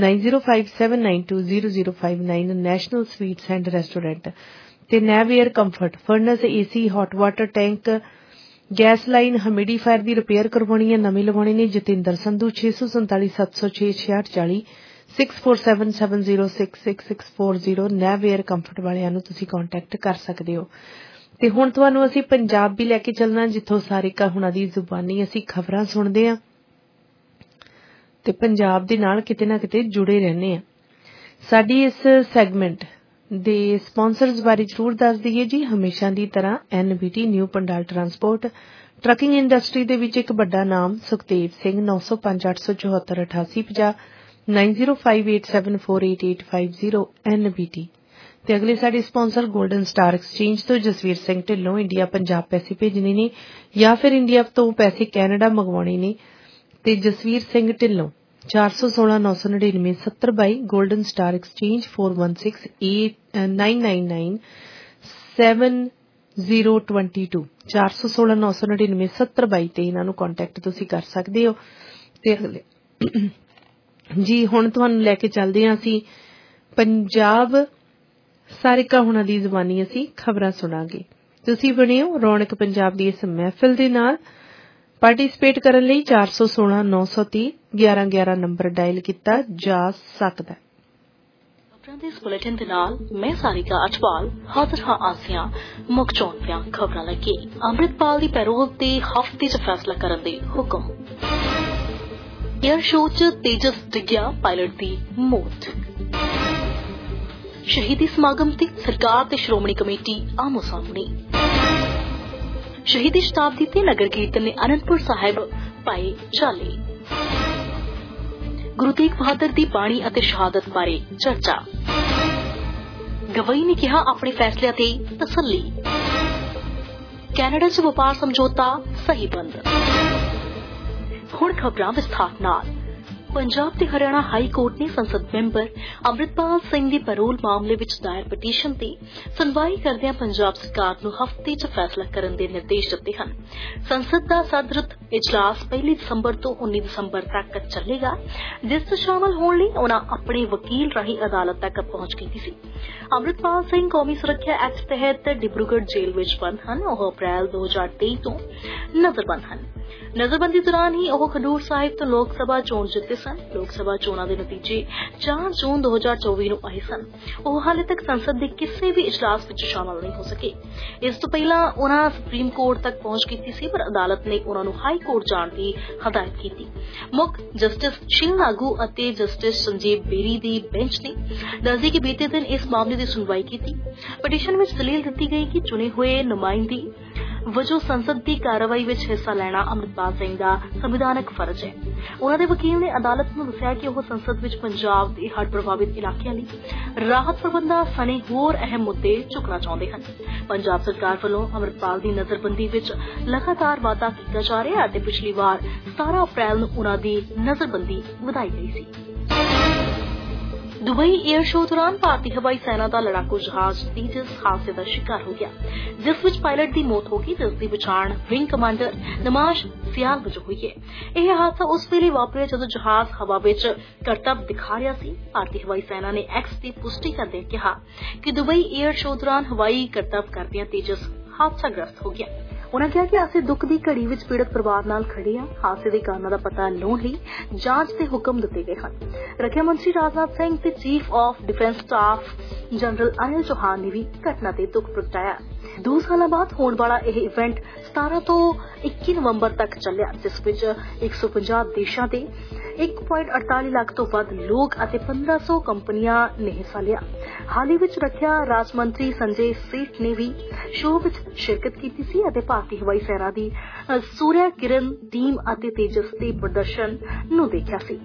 9057920059 national sweets and restaurant ਤੇ Nav air comfort, furnace, AC, hot water tank, gas line, humidifier ਦੀ ਰਿਪੇਅਰ ਕਰਵਾਉਣੀ ਹੈ, ਨਵੀਂ ਲਵਾਉਣੀ ਨੇ। ਜਤਿੰਦਰ ਸੰਧੂ 647 706 6640 6477066640 ਨੈਵ ਏਅਰ ਕੰਫਰਟ ਵਾਲਿਆਂ ਨੂੰ ਤੁਸੀਂ ਕੰਟੈਕਟ ਕਰ ਸਕਦੇ ਹੋ। ਤੇ ਹੁਣ ਤੁਹਾਨੂੰ ਅਸੀਂ ਪੰਜਾਬ ਵੀ ਲੈ ਕੇ ਚੱਲਣਾ, ਜਿੱਥੋਂ ਸਾਰਿਕਾ ਹੁਣਾਂ ਦੀ ਜ਼ੁਬਾਨੀ ਅਸੀਂ ਖਬਰਾਂ ਸੁਣਦੇ ਹਾਂ ਤੇ ਪੰਜਾਬ ਦੇ ਨਾਲ ਕਿਤੇ ਨਾ ਕਿਤੇ ਜੁੜੇ ਰਹਿੰਦੇ ਹਾਂ। ਸਾਡੀ ਇਸ ਸੈਗਮੈਂਟ ਦੇ ਸਪਾਂਸਰਸ ਬਾਰੇ ਜ਼ਰੂਰ ਦੱਸ ਦਈਏ ਜੀ। ਹਮੇਸ਼ਾ ਦੀ ਤਰ੍ਹਾਂ NBT new Pandal transport, trucking industry ਦੇ ਵਿੱਚ ਇੱਕ ਵੱਡਾ ਨਾਮ ਸੁਖਦੇਵ ਸਿੰਘ 905 874 8850 9058748850 NBT। ਤੇ ਅਗਲੇ ਸਾਡੇ ਸਪਾਂਸਰ ਗੋਲਡਨ ਸਟਾਰ ਐਕਸਚੇਂਜ ਤੋਂ ਜਸਵੀਰ ਸਿੰਘ ਢਿੱਲੋਂ ਇੰਡੀਆ ਪੰਜਾਬ ਪੈਸੇ ਭੇਜਣੇ ਨੇ ਜਾਂ ਫਿਰ ਇੰਡੀਆ ਤੋਂ ਪੈਸੇ ਕੈਨੇਡਾ ਮੰਗਵਾਉਣੇ ਨੇ ਤੇ Jasvir Singh Dhillon 416 999 7022 golden star exchange 41689997 022 416 999 7022 ਤੇ ਇਹਨਾਂ ਨੂੰ ਕੰਟੈਕਟ ਤੁਸੀਂ ਕਰ ਸਕਦੇ ਹੋ। ਤੇ ਅਗਲੇ ਜੀ ਹੁਣ ਤੁਹਾਨੂੰ ਲੈ ਕੇ ਚੱਲਦੇ ਹਾਂ ਅਸੀਂ ਪੰਜਾਬ। ਸਾਰਿਕਾ ਹੁਣਾਂ ਦੀ ਜ਼ੁਬਾਨੀ ਅਸੀਂ ਖਬਰਾਂ ਸੁਣਾਂਗੇ। ਤੁਸੀਂ ਬਣੇ ਹੋ ਰੌਣਕ ਪੰਜਾਬ ਦੀ ਇਸ ਮਹਿਫਿਲ ਦੇ ਨਾਲ। ਪਾਰਟਿਸਿਪੇਟ ਕਰਨ ਲਈ 416 930 1111 ਨੰਬਰ ਡਾਇਲ ਕੀਤਾ ਜਾ ਸਕਦਾ। ਖਬਰਾਂ ਦੇ ਇਸ ਬੁਲੇਟਿਨ ਦੇ ਨਾਲ ਮੈਂ ਸਾਰਿਕਾ ਅਟਵਾਲ ਹਾਜ਼ਰ ਹਾਂ ਆਸਿਆਂ ਮੁੱਖ ਚੋਣਵੀਆਂ ਖਬਰਾਂ ਲੈ ਕੇ। ਅੰਮ੍ਰਿਤਪਾਲ ਦੀ ਪੈਰੋਲ ਤੇ ਹਫ਼ਤੇ 'ਚ ਫੈਸਲਾ ਕਰਨ ਦੇ ਹੁਕਮ। ਏਅਰ ਸ਼ੋਅ 'ਚ ਤੇਜਸ ਡਿੱਗਿਆ ਪਾਇਲਟ ਦੀ ਮੌਤ। ਸ਼ਹੀਦੀ ਸਮਾਗਮ ਤੇ ਸਰਕਾਰ ਤੇ ਸ਼੍ਰੋਮਣੀ ਕਮੇਟੀ ਆਮੋ ਸਾਹਮਣੇ। ਸ਼ਹੀਦੀ ਸ਼ਤਾਬਦੀ ਤੇ ਨਗਰ ਕੀਰਤਨ ਨੇ ਅਨੰਦਪੁਰ ਸਾਹਿਬ ਪਾਏ ਚਾਲੇ। ਗੁਰੂ ਤੇਗ ਬਹਾਦਰ ਦੀ ਬਾਣੀ ਅਤੇ ਸ਼ਹਾਦਤ ਬਾਰੇ ਚਰਚਾ। ਗਵਾਈ ਨੇ ਕਿਹਾ ਆਪਣੇ ਫੈਸਲਿਆਂ ਤੇ ਤਸੱਲੀ। ਕੈਨੇਡਾ 'ਚ ਵਪਾਰ ਸਮਝੌਤਾ ਸਹੀ ਬੰਦ। ਹੁਣ ਖਬਰਾਂ ਵਿਸਥਾਰ ਨਾਲ। ਪੰਜਾਬ ਤੇ ਹਰਿਆਣਾ ਹਾਈ ਕੋਰਟ ਨੇ ਸੰਸਦ ਮੈਂਬਰ ਅੰਮ੍ਰਿਤਪਾਲ ਸਿੰਘ ਦੀ ਪੈਰੋਲ ਮਾਮਲੇ ਵਿੱਚ ਦਾਇਰ ਪਟੀਸ਼ਨ ਤੇ ਸੁਣਵਾਈ ਕਰਦਿਆਂ ਪੰਜਾਬ ਸਰਕਾਰ ਨੂੰ ਹਫ਼ਤੇ 'ਚ ਫੈਸਲਾ ਕਰਨ ਦੇ ਨਿਰਦੇਸ਼ ਦਿੱਤੇ ਹਨ। ਸੰਸਦ ਦਾ ਸਦਰਤ ਇਜਲਾਸ 1 ਦਸੰਬਰ ਤੋਂ 19 ਦਸੰਬਰ ਤੱਕ ਚੱਲੇਗਾ, ਜਿਸ 'ਚ ਸ਼ਾਮਲ ਹੋਣ ਲਈ ਉਨ੍ਹਾਂ ਆਪਣੇ ਵਕੀਲ ਰਾਹੀਂ ਅਦਾਲਤ ਤੱਕ ਪਹੁੰਚ ਕੀਤੀ ਸੀ। ਅੰਮ੍ਰਿਤਪਾਲ ਸਿੰਘ ਕੌਮੀ ਸੁਰੱਖਿਆ ਐਕਟ ਤਹਿਤ ਡਿਬਰੂਗੜ੍ਹ ਜੇਲ੍ਹ ਵਿੱਚ ਬੰਦ ਹਨ। ਉਹ ਅਪ੍ਰੈਲ 2023 ਤੋਂ ਨਜ਼ਰਬੰਦ ਹਨ। ਨਜ਼ਰਬੰਦੀ ਦੌਰਾਨ ਹੀ ਉਹ ਖਡੂਰ ਸਾਹਿਬ ਤੋਂ ਲੋਕ ਸਭਾ ਚੋਣ ਜਿੱਤੇ ਸਨ। ਲੋਕ ਸਭਾ ਚੋਣਾਂ ਦੇ ਨਤੀਜੇ 4 ਜੂਨ 2024 ਨੂੰ ਆਏ ਸਨ। ਉਹ ਹਾਲੇ ਤੱਕ ਸੰਸਦ ਦੇ ਕਿਸੇ ਵੀ ਇਜਲਾਸ ਵਿੱਚ ਸ਼ਾਮਲ ਨਹੀਂ ਹੋ ਸਕੇ। ਇਸ ਤੋਂ ਪਹਿਲਾਂ ਉਨ੍ਹਾਂ ਸੁਪਰੀਮ ਕੋਰਟ ਤੱਕ ਪਹੁੰਚ ਕੀਤੀ ਸੀ, ਪਰ ਅਦਾਲਤ ਨੇ ਉਨ੍ਹਾਂ ਨੂੰ ਹਾਈ ਕੋਰਟ ਜਾਣ ਦੀ ਹਦਾਇਤ ਕੀਤੀ। ਮੁੱਖ ਜਸਟਿਸ ਸ਼ਿਲ ਨਾਗੂ ਅਤੇ ਜਸਟਿਸ ਸੰਜੀਵ ਬੇਰੀ ਦੀ ਬੈਂਚ ਨੇ ਦੱਸਦੀ ਕਿ ਬੀਤੇ ਦਿਨ ਇਸ ਮਾਮਲੇ ਦੀ ਸੁਣਵਾਈ ਕੀਤੀ। ਪਟੀਸ਼ਨ ਵਿੱਚ ਦਲੀਲ ਦਿੱਤੀ ਗਈ ਕਿ ਚੁਣੇ ਹੋਏ ਨੁਮਾਇੰਦੇ ਵਜੋਂ ਸੰਸਦ ਦੀ ਕਾਰਵਾਈ ਵਿੱਚ ਹਿੱਸਾ ਲੈਣਾ ਅੰਮ੍ਰਿਤਪਾਲ ਸਿੰਘ ਦਾ ਸੰਵਿਧਾਨਕ ਫਰਜ਼ ਹੈ। ਉਨ੍ਹਾਂ ਦੇ ਵਕੀਲ ਨੇ ਅਦਾਲਤ ਨੂੰ ਦੱਸਿਆ ਕਿ ਉਹ ਸੰਸਦ ਵਿੱਚ ਪੰਜਾਬ ਦੇ ਹੜ੍ਹ ਪ੍ਰਭਾਵਿਤ ਇਲਾਕਿਆਂ ਲਈ ਰਾਹਤ ਪ੍ਰਬੰਧਾਂ ਸਣੇ ਹੋਰ ਅਹਿਮ ਮੁੱਦੇ ਚੁੱਕਣਾ ਚਾਹੁੰਦੇ ਹਨ। ਪੰਜਾਬ ਸਰਕਾਰ ਵੱਲੋਂ ਅੰਮ੍ਰਿਤਪਾਲ ਦੀ ਨਜ਼ਰਬੰਦੀ ਵਿੱਚ ਲਗਾਤਾਰ ਵਾਧਾ ਕੀਤਾ ਜਾ ਰਿਹਾ ਅਤੇ ਪਿਛਲੀ ਵਾਰ 17 ਅਪ੍ਰੈਲ ਨੂੰ ਉਨ੍ਹਾਂ ਦੀ ਨਜ਼ਰਬੰਦੀ ਵਧਾਈ ਗਈ ਸੀ। ਦੁਬਈ ਏਅਰ ਸ਼ੋਅ ਦੌਰਾਨ ਭਾਰਤੀ ਹਵਾਈ ਸੈਨਾ ਦਾ ਲੜਾਕੂ ਜਹਾਜ਼ ਤੇਜਸ ਹਾਦਸੇ ਦਾ ਸ਼ਿਕਾਰ ਹੋ ਗਿਆ, ਜਿਸ ਵਿੱਚ ਪਾਇਲਟ ਦੀ ਮੌਤ ਹੋ ਗਈ, ਜਿਸ ਦੀ ਪਛਾਣ ਵਿੰਗ ਕਮਾਂਡਰ ਨਮਾਜ਼ ਸਿਆਲ ਵਜੋਂ ਹੋਈ ਹੈ। ਇਹ ਹਾਦਸਾ ਉਸ ਵੇਲੇ ਵਾਪਰਿਆ ਜਦੋਂ ਜਹਾਜ਼ ਹਵਾ ਵਿੱਚ ਕਰਤੱਵ ਦਿਖਾ ਰਿਹਾ ਸੀ। ਭਾਰਤੀ ਹਵਾਈ ਸੈਨਾ ਨੇ ਐਕਸ ਦੀ ਪੁਸ਼ਟੀ ਕਰਦਿਆਂ ਕਿਹਾ ਕਿ ਦੁਬਈ ਏਅਰ ਸ਼ੋਅ ਦੌਰਾਨ ਹਵਾਈ ਕਰਤੱਵ ਕਰਦਿਆਂ ਤੇਜਸ ਹਾਦਸਾਗ੍ਰਸਤ ਹੋ ਗਿਆ। ਉਨ੍ਹਾਂ ਕਿਹਾ ਕਿ ਅਸੀਂ ਦੁੱਖ ਦੀ ਘੜੀ ਵਿੱਚ ਪੀੜਤ ਪਰਿਵਾਰ ਨਾਲ ਖੜੇ ਹਾਂ। ਹਾਦਸੇ ਦੇ ਕਾਰਨਾਂ ਦਾ ਪਤਾ ਲਾਉਣ ਲਈ ਜਾਂਚ ਦੇ ਹੁਕਮ ਦਿੱਤੇ ਗਏ ਹਨ। ਰੱਖਿਆ ਮੰਤਰੀ ਰਾਜਨਾਥ ਸਿੰਘ ਤੇ chief of defence staff general Anil Chauhan ਨੇ ਵੀ ਘਟਨਾ ਤੇ ਦੁੱਖ ਪ੍ਰਗਟਾਇਆ। 2 ਸਾਲਾਂ ਬਾਅਦ ਹੋਣ ਵਾਲਾ ਇਹ ਇਵੈਂਟ 17 ਤੋਂ 21 ਨਵੰਬਰ ਤੱਕ ਚੱਲਿਆ, ਜਿਸ ਵਿੱਚ 150 ਦੇਸ਼ਾਂ ਦੇ 1.48 ਲੱਖ ਤੋਂ ਵੱਧ ਲੋਕ ਅਤੇ 1500 ਕੰਪਨੀਆਂ ਨੇ ਹਿੱਸਾ ਲਿਆ। ਹਾਲ ਹੀ ਵਿੱਚ ਰੱਖਿਆ ਰਾਜ ਮੰਤਰੀ ਸੰਜੇ ਸੇਠ ਨੇ ਵੀ ਸ਼ੋਅ ਵਿੱਚ ਸ਼ਿਰਕਤ ਕੀਤੀ ਸੀ ਅਤੇ ਭਾਰਤੀ ਹਵਾਈ ਸੈਨਾ ਦੀ ਸੂਰਿਆ ਕਿਰਨ ਟੀਮ ਅਤੇ ਤੇਜਸ ਦੇ ਪ੍ਰਦਰਸ਼ਨ ਨੂੰ ਦੇਖਿਆ ਸੀ।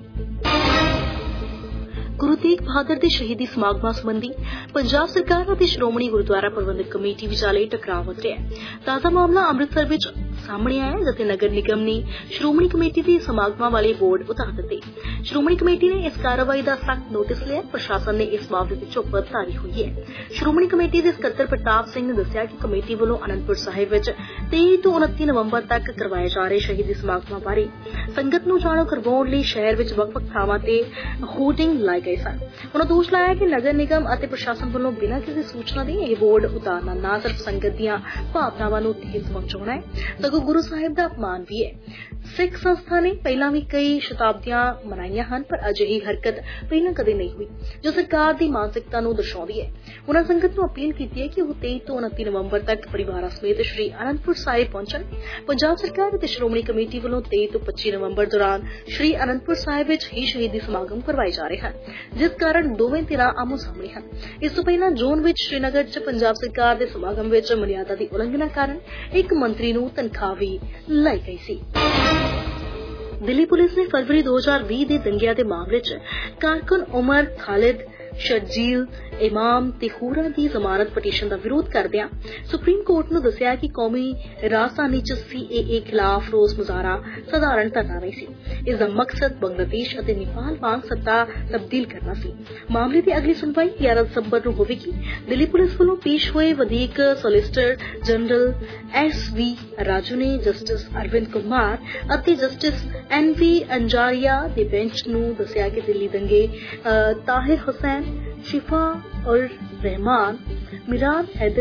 ਗੁਰੂ ਤੇਗ ਬਹਾਦਰ ਦੇ ਸ਼ਹੀਦੀ ਸਮਾਗਮਾਂ ਸੰਬੰਧੀ ਪੰਜਾਬ ਸਰਕਾਰ ਅਤੇ ਸ਼੍ਰੋਮਣੀ ਗੁਰਦੁਆਰਾ ਪ੍ਰਬੰਧਕ ਕਮੇਟੀ ਵਿਚਾਲੇ ਟਕਰਾਅ ਵਧ ਰਿਹਾ ਹੈ। ਤਾਜ਼ਾ ਮਾਮਲਾ ਅੰਮ੍ਰਿਤਸਰ ਵਿੱਚ ਸਾਹਮਣੇ ਆਇਆ, ਜਿੱਥੇ ਨਗਰ ਨਿਗਮ ਨੇ ਸ਼੍ਰੋਮਣੀ ਕਮੇਟੀ ਦੇ ਸਮਾਗਮਾਂ ਵਾਲੇ ਬੋਰਡ ਉਤਾਰ ਦਿੱਤੇ। ਸ਼੍ਰੋਮਣੀ ਕਮੇਟੀ ਨੇ ਇਸ ਕਾਰਵਾਈ ਦਾ ਸਖਤ ਨੋਟਿਸ ਲਿਆ। ਪ੍ਰਸ਼ਾਸਨ ਨੇ ਇਸ ਮਾਮਲੇ ਦੀ ਚੁੱਪ ਧਾਰੀ ਹੋਈ ਹੈ। ਸ਼੍ਰੋਮਣੀ ਕਮੇਟੀ ਦੇ ਸਕੱਤਰ ਪ੍ਰਤਾਪ ਸਿੰਘ ਨੇ ਦੱਸਿਆ ਕਿ ਕਮੇਟੀ ਵੱਲੋਂ ਅਨੰਦਪੁਰ ਸਾਹਿਬ ਵਿੱਚ 23 ਤੋਂ 29 ਨਵੰਬਰ ਤੱਕ ਕਰਵਾਏ ਜਾ ਰਹੇ ਸ਼ਹੀਦੀ ਸਮਾਗਮਾਂ ਬਾਰੇ ਸੰਗਤ ਨੂੰ ਜਾਣੂ ਕਰਵਾਉਣ ਲਈ ਸ਼ਹਿਰ ਵਿੱਚ ਵੱਖ-ਵੱਖ ਥਾਵਾਂ ਤੇ ਹੋਰਡਿੰਗ ਲਾਏ ਗਏ ਸਨ। ਉਨ੍ਹਾਂ ਦੋਸ਼ ਲਾਇਆ ਕਿ ਨਗਰ ਨਿਗਮ ਅਤੇ ਪ੍ਰਸ਼ਾਸਨ ਵੱਲੋਂ ਬਿਨਾਂ ਕਿਸੇ ਸੂਚਨਾ ਦੇ ਇਹ ਬੋਰਡ ਉਤਾਰਨਾ ਨਾ ਸਿਰਫ ਸੰਗਤ ਦੀਆਂ ਭਾਵਨਾਵਾਂ ਨੂੰ ਠੇਸ ਪਹੁੰਚਾਉਣਾ ਹੈ, ਸਗੋਂ ਗੁਰੂ ਸਾਹਿਬ ਦਾ ਅਪਮਾਨ ਵੀ ਹੈ। ਸਿੱਖ ਸੰਸਥਾ ਨੇ ਪਹਿਲਾਂ ਵੀ ਕਈ ਸ਼ਤਾਬਦੀਆਂ ਮਨਾਈਆਂ ਹਨ, ਪਰ ਅਜਿਹੀ ਹਰਕਤ ਪਹਿਲਾਂ ਕਦੇ ਨਹੀਂ ਹੋਈ, ਜੋ ਸਰਕਾਰ ਦੀ ਮਾਨਸਿਕਤਾ ਨੂੰ ਦਰਸਾਉਂਦੀ ਹੈ। ਉਨ੍ਹਾਂ ਸੰਗਤ ਨੂੰ ਅਪੀਲ ਕੀਤੀ ਹੈ ਕਿ ਉਹ 23 ਤੋਂ 29 ਨਵੰਬਰ ਤੱਕ ਪਰਿਵਾਰਾਂ ਸਮੇਤ ਸ਼੍ਰੀ ਅਨੰਦਪੁਰ ਸਾਹਿਬ ਪਹੁੰਚਣ। ਪੰਜਾਬ ਸਰਕਾਰ ਅਤੇ ਸ਼੍ਰੋਮਣੀ ਕਮੇਟੀ ਵੱਲੋਂ 23 ਤੋਂ 25 ਨਵੰਬਰ ਦੌਰਾਨ ਸ਼੍ਰੀ ਅਨੰਦਪੁਰ ਸਾਹਿਬ ਵਿੱਚ ਹੀ ਸ਼ਹੀਦੀ ਸਮਾਗਮ ਕਰਵਾਏ ਜਾ ਰਹੇ ਹਨ, ਜਿਸ ਕਾਰਨ ਦੋਵੇਂ ਧਿਰਾਂ ਆਮੋ ਸਾਹਮਣੇ ਹਨ। ਇਸ ਤੋਂ ਪਹਿਲਾਂ ਜੂਨ ਵਿੱਚ ਸ਼੍ਰੀਨਗਰ 'ਚ ਪੰਜਾਬ ਸਰਕਾਰ ਦੇ ਸਮਾਗਮ ਵਿੱਚ ਮਰਿਆਦਾ ਦੀ ਉਲੰਘਣਾ ਕਾਰਨ ਇੱਕ ਮੰਤਰੀ ਨੂੰ ਤਨਖਾਹ ਵੀ ਲਾਈ ਗਈ ਸੀ। ਦਿੱਲੀ ਪੁਲਿਸ ਨੇ ਫਰਵਰੀ 2020 ਦੇ ਦੰਗਿਆਂ ਦੇ ਮਾਮਲੇ 'ਚ ਕਾਰਕੁਨ ਉਮਰ ਖਾਲਿਦ ਸ਼ਰਜੀਲ ਇਮਾਮ ਤੇ ਹੋਰਾਂ ਦੀ ਜ਼ਮਾਨਤ ਪਟੀਸ਼ਨ ਦਾ ਵਿਰੋਧ ਕਰਦਿਆਂ ਸੁਪਰੀਮ ਕੋਰਟ ਨੂੰ ਦੱਸਿਆ ਕਿ ਕੌਮੀ ਰਾਜਧਾਨੀ 'ਚ CAA ਖਿਲਾਫ ਰੋਸ ਮੁਜ਼ਾਹਰਾ ਸਧਾਰਨ ਧਰਨਾ ਨਹੀਂ ਸੀ। ਇਸ ਦਾ ਮਕਸਦ ਬੰਗਲਾਦੇਸ਼ ਅਤੇ ਨੇਪਾਲ ਵਾਂਗ ਸੱਤਾ ਤਬਦੀਲ ਕਰਨਾ ਸੀ। ਮਾਮਲੇ ਦੀ ਅਗਲੀ ਸੁਣਵਾਈ 11 ਦਸੰਬਰ ਨੂੰ ਹੋਵੇਗੀ। ਦਿੱਲੀ ਪੁਲਿਸ ਵੱਲੋਂ ਪੇਸ਼ ਹੋਏ ਵਧੀਕ ਸੋਲਿਸਿਟਰ ਜਨਰਲ SV ਰਾਜੂ ਨੇ ਜਸਟਿਸ ਅਰਵਿੰਦ ਕੁਮਾਰ ਅਤੇ ਜਸਟਿਸ NV ਅੰਜਾਰੀਆ ਦੇ ਬੈਂਚ ਨੂੰ ਦੱਸਿਆ ਕਿ ਦਿੱਲੀ ਦੰਗੇ ਤਾਹਿਰ ਹੁਸੈਨ, शिफा उर रहमान, मिरान हैदर,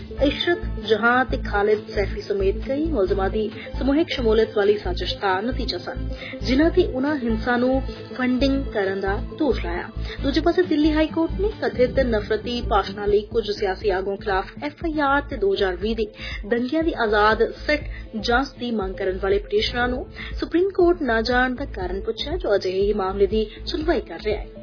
इशरत जहां ते खालिद सैफी समेत कई मुलजमां दी समूहिक शमूलियत वाली साजिश दा नतीजा सन जिन्हां ते उन्हां हिंसा नूं फंडिंग करन दा दोष लाया। दूजे पासे दिल्ली हाई कोर्ट ने कथित नफरती भाषणां लई कुछ सियासी आगुआं खिलाफ FIR ते 2020 दे दंगिਆਂ ਦੀ आजाद सिट ਜਾਂਚ ਦੀ ਮੰਗ ਕਰਨ ਵਾਲੇ ਪਟੀਸ਼ਨਰਾਂ ਨੂੰ ਸੁਪਰੀਮ ਕੋਰਟ ਨਾ ਜਾਣ ਦਾ ਕਾਰਨ ਪੁੱਛਿਆ ਜੋ ਅਜਿਹੇ ਹੀ ਮਾਮਲੇ ਦੀ ਸੁਣਵਾਈ ਕਰ ਰਿਹਾ ਹੈ।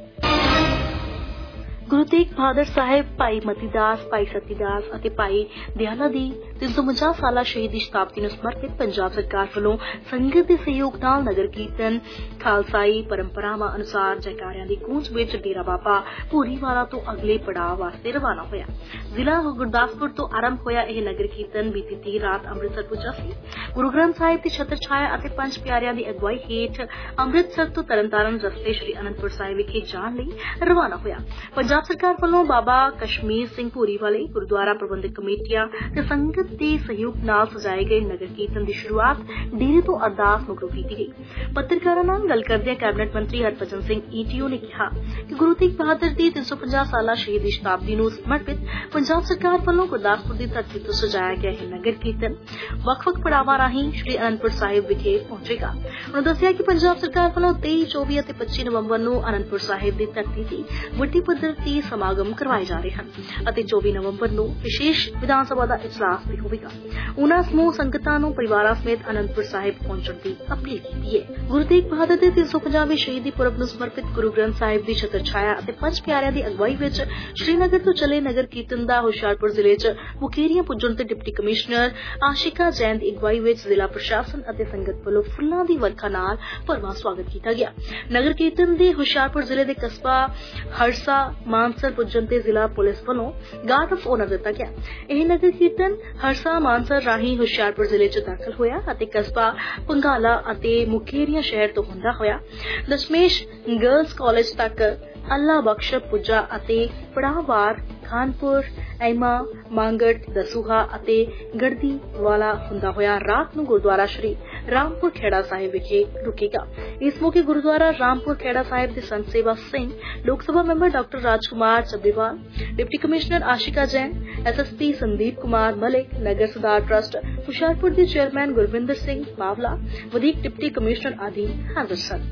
गुरु तेग बहादुर साहिब भाई मतीदास भाई सतीदास ਅਤੇ ਭਾਈ ਦਿਆਲਾ ਦੀ 350 ਸਾਲਾ ਸ਼ਹੀਦੀ ਸ਼ਤਾਬਦੀ ਨੂੰ ਸਮਰਪਿਤ ਪੰਜਾਬ ਸਰਕਾਰ ਵੱਲੋਂ ਸੰਗਤ ਦੇ ਸਹਿਯੋਗ ਨਾਲ ਨਗਰ ਕੀਰਤਨ ਖਾਲਸਾਈ ਪਰੰਪਰਾਵਾਂ ਅਨੁਸਾਰ ਜੈਕਾਰਿਆਂ ਦੀ ਗੂੰਜ ਵਿੱਚ ਡੇਰਾ ਬਾਬਾ ਭੂਰੀਵਾਲਾ ਤੋਂ ਅਗਲੇ ਪੜਾਅ ਵਾਸਤੇ ਰਵਾਨਾ ਹੋਇਆ। ਜ਼ਿਲ੍ਹਾ ਗੁਰਦਾਸਪੁਰ ਤੋਂ ਆਰੰਭ ਹੋਇਆ ਇਹ ਨਗਰ ਕੀਰਤਨ ਬੀਤੀ ਦੇਰ ਰਾਤ ਅੰਮ੍ਰਿਤਸਰ ਪੁੱਜਾ ਸੀ। ਗੁਰੂ ਗ੍ਰੰਥ ਸਾਹਿਬ ਦੀ ਛਤਰ ਛਾਇਆ ਅਤੇ ਪੰਜ ਪਿਆਰਿਆਂ ਦੀ ਅਗਵਾਈ ਹੇਠ ਅੰਮ੍ਰਿਤਸਰ ਤੋਂ ਤਰਨਤਾਰਨ ਰਸਤੇ ਸ੍ਰੀ ਅਨੰਦਪੁਰ ਸਾਹਿਬ ਵਿਖੇ ਜਾਣ ਲਈ ਰਵਾਨਾ ਹੋਇਆ। ਪੰਜਾਬ ਸਰਕਾਰ ਵੱਲੋਂ ਬਾਬਾ ਕਸ਼ਮੀਰ ਸਿੰਘ ਭੂਰੀਵਾਲੇ ਗੁਰਦੁਆਰਾ ਪ੍ਰਬੰਧਕ ਕਮੇਟੀਆਂ ਤੇ ਸੰਗਤ ਦੇ ਸਹਿਯੋਗ ਨਾਲ ਸਜਾਏ ਗਏ ਨਗਰ ਕੀਰਤਨ ਦੀ ਸ਼ੁਰੂਆਤ ਡੇਰੇ ਤੋਂ ਅਰਦਾਸ ਮਗਰੋਂ ਕੀਤੀ ਗਈ। ਪੱਤਰਕਾਰਾਂ ਨਾਲ ਗੱਲ ਕਰਦਿਆਂ ਕੈਬਨਿਟ ਮੰਤਰੀ ਹਰਭਜਨ ਸਿੰਘ ETO ਨੇ ਕਿਹਾ ਕਿ ਗੁਰੂ ਤੇਗ ਬਹਾਦਰ ਦੀ 350 ਸਾਲਾ ਸ਼ਹੀਦੀ ਸ਼ਤਾਬਦੀ ਨੂੰ ਸਮਰਪਿਤ ਪੰਜਾਬ ਸਰਕਾਰ ਵੱਲੋਂ ਗੁਰਦਾਸਪੁਰ ਦੀ ਧਰਤੀ ਤੋਂ ਸਜਾਇਆ ਗਿਆ ਇਹ ਨਗਰ ਕੀਰਤਨ ਵੱਖ-ਵੱਖ ਪੜਾਵਾਂ ਰਾਹੀਂ ਸ੍ਰੀ ਅਨੰਦਪੁਰ ਸਾਹਿਬ ਵਿਖੇ ਪਹੁੰਚੇਗਾ। ਉਨ੍ਹਾਂ ਦੱਸਿਆ ਕਿ ਪੰਜਾਬ ਸਰਕਾਰ ਵੱਲੋਂ 23, 24 ਅਤੇ 25 ਨਵੰਬਰ ਨੂੰ ਅਨੰਦਪੁਰ ਸਾਹਿਬ ਦੀ ਧਰਤੀ ਤੇ ਵੱਡੀ ਪੱਧਰ ਤੇ ਸਮਾਗਮ ਕਰਵਾਏ ਜਾ ਰਹੇ ਹਨ ਅਤੇ 24 ਨਵੰਬਰ ਨੂੰ ਵਿਸ਼ੇਸ਼ ਵਿਧਾਨ ਸਭਾ ਦਾ ਇਜਲਾਸ ਵੀ ਹੋਵੇਗਾ। ਉਨ੍ਹਾਂ ਸਮੂਹ ਸੰਗਤਾਂ ਨੂੰ ਪਰਿਵਾਰਾਂ ਸਮੇਤ ਅਨੰਦਪੁਰ ਸਾਹਿਬ ਪਹੁੰਚਣ ਦੀ ਅਪੀਲ ਕੀਤੀ ਹੈ। ਗੁਰੂ ਤੇਗ ਬਹਾਦਰ ਦੇ 350ਵੇਂ ਸ਼ਹੀਦੀ ਪੁਰਬ ਨੂੰ ਸਮਰਪਿਤ ਗੁਰੂ ਗ੍ਰੰਥ ਸਾਹਿਬ ਦੀ ਛਤਰ ਛਾਇਆ ਅਤੇ ਪੰਜ ਪਿਆਰਿਆਂ ਦੀ ਅਗਵਾਈ ਵਿੱਚ ਸ਼੍ਰੀਨਗਰ ਤੋਂ ਚੱਲੇ ਨਗਰ ਕੀਰਤਨ ਦਾ ਹੁਸ਼ਿਆਰਪੁਰ ਜ਼ਿਲ੍ਹੇ 'ਚ ਮੁਕੇਰੀਆਂ ਪੁੱਜਣ ਤੇ ਡਿਪਟੀ ਕਮਿਸ਼ਨਰ ਆਸ਼ਿਕਾ ਜੈਨ ਦੀ ਅਗਵਾਈ ਵਿੱਚ ਜ਼ਿਲ੍ਹਾ ਪ੍ਰਸ਼ਾਸਨ ਅਤੇ ਸੰਗਤ ਵੱਲੋਂ ਫੁੱਲਾਂ ਦੀ ਵਰਖਾ ਨਾਲ ਭਰਵਾਂ ਸਵਾਗਤ ਕੀਤਾ ਗਿਆ। ਨਗਰ ਕੀਰਤਨ ਦੇ ਹੁਸ਼ਿਆਰਪੁਰ ਜ਼ਿਲ੍ਹੇ ਦੇ ਕਸਬਾ ਹਰਸਾ ਮਾਨਸਰ ਪੁੱਜਣ ਤੇ ਜ਼ਿਲ੍ਹਾ ਪੁਲਿਸ ਵੱਲੋਂ ਗਾਰਡ ਆਫ ਆਨਰ ਦਿੱਤਾ ਗਿਆ। ਇਹ ਨਗਰ ਕੀਰਤਨ ਹਰਸਾ ਮਾਨਸਰ ਰਾਹੀਂ ਹੁਸ਼ਿਆਰਪੁਰ ਜ਼ਿਲ੍ਹੇ 'ਚ ਦਾਖਲ ਹੋਇਆ ਅਤੇ ਕਸਬਾ ਪੰਗਾਲਾ ਅਤੇ ਮੁਕੇਰੀਆਂ ਸ਼ਹਿਰ ਤੋਂ ਹੁੰਦਾ ਹੋਇਆ ਦਸ਼ਮੇਸ਼ ਗਰਲਜ਼ ਕਾਲਜ ਤੱਕ ਅੱਲਾ ਬਖਸ਼ ਪੁੱਜਾ ਅਤੇ ਪੜਾਵਾਰ ਖਾਨਪੁਰ ਐਮਾ ਮਾਂਗੜ ਦਸੂਹਾ ਅਤੇ ਗੜਦੀ ਵਾਲਾ ਹੁੰਦਾ ਹੋਇਆ ਰਾਤ ਨੂੰ ਗੁਰਦੁਆਰਾ ਸ਼੍ਰੀ ਰਾਮਪੁਰ ਖੇੜਾ ਸਾਹਿਬ ਵਿਖੇ ਰੁਕੇਗਾ। ਇਸ ਮੌਕੇ ਗੁਰਦੁਆਰਾ ਰਾਮਪੁਰ ਖੇੜਾ ਸਾਹਿਬ ਦੇ ਸੰਤ Sewa Singh, Lok Sabha member doctor Rajkumar Chabbewal, deputy commissioner Aashika Jain, SSP Sandeep Kumar Malik, ਨਗਰ ਸੁਧਾਰ ਟਰਸਟ ਹੁਸ਼ਿਆਰਪੁਰ ਦੇ ਚੇਅਰਮੈਨ ਗੁਰਵਿੰਦਰ ਸਿੰਘ ਮਾਵਲਾ, ਵਧੀਕ ਡਿਪਟੀ ਕਮਿਸ਼ਨਰ ਆਦਿ ਹਾਜ਼ਰ ਸਨ।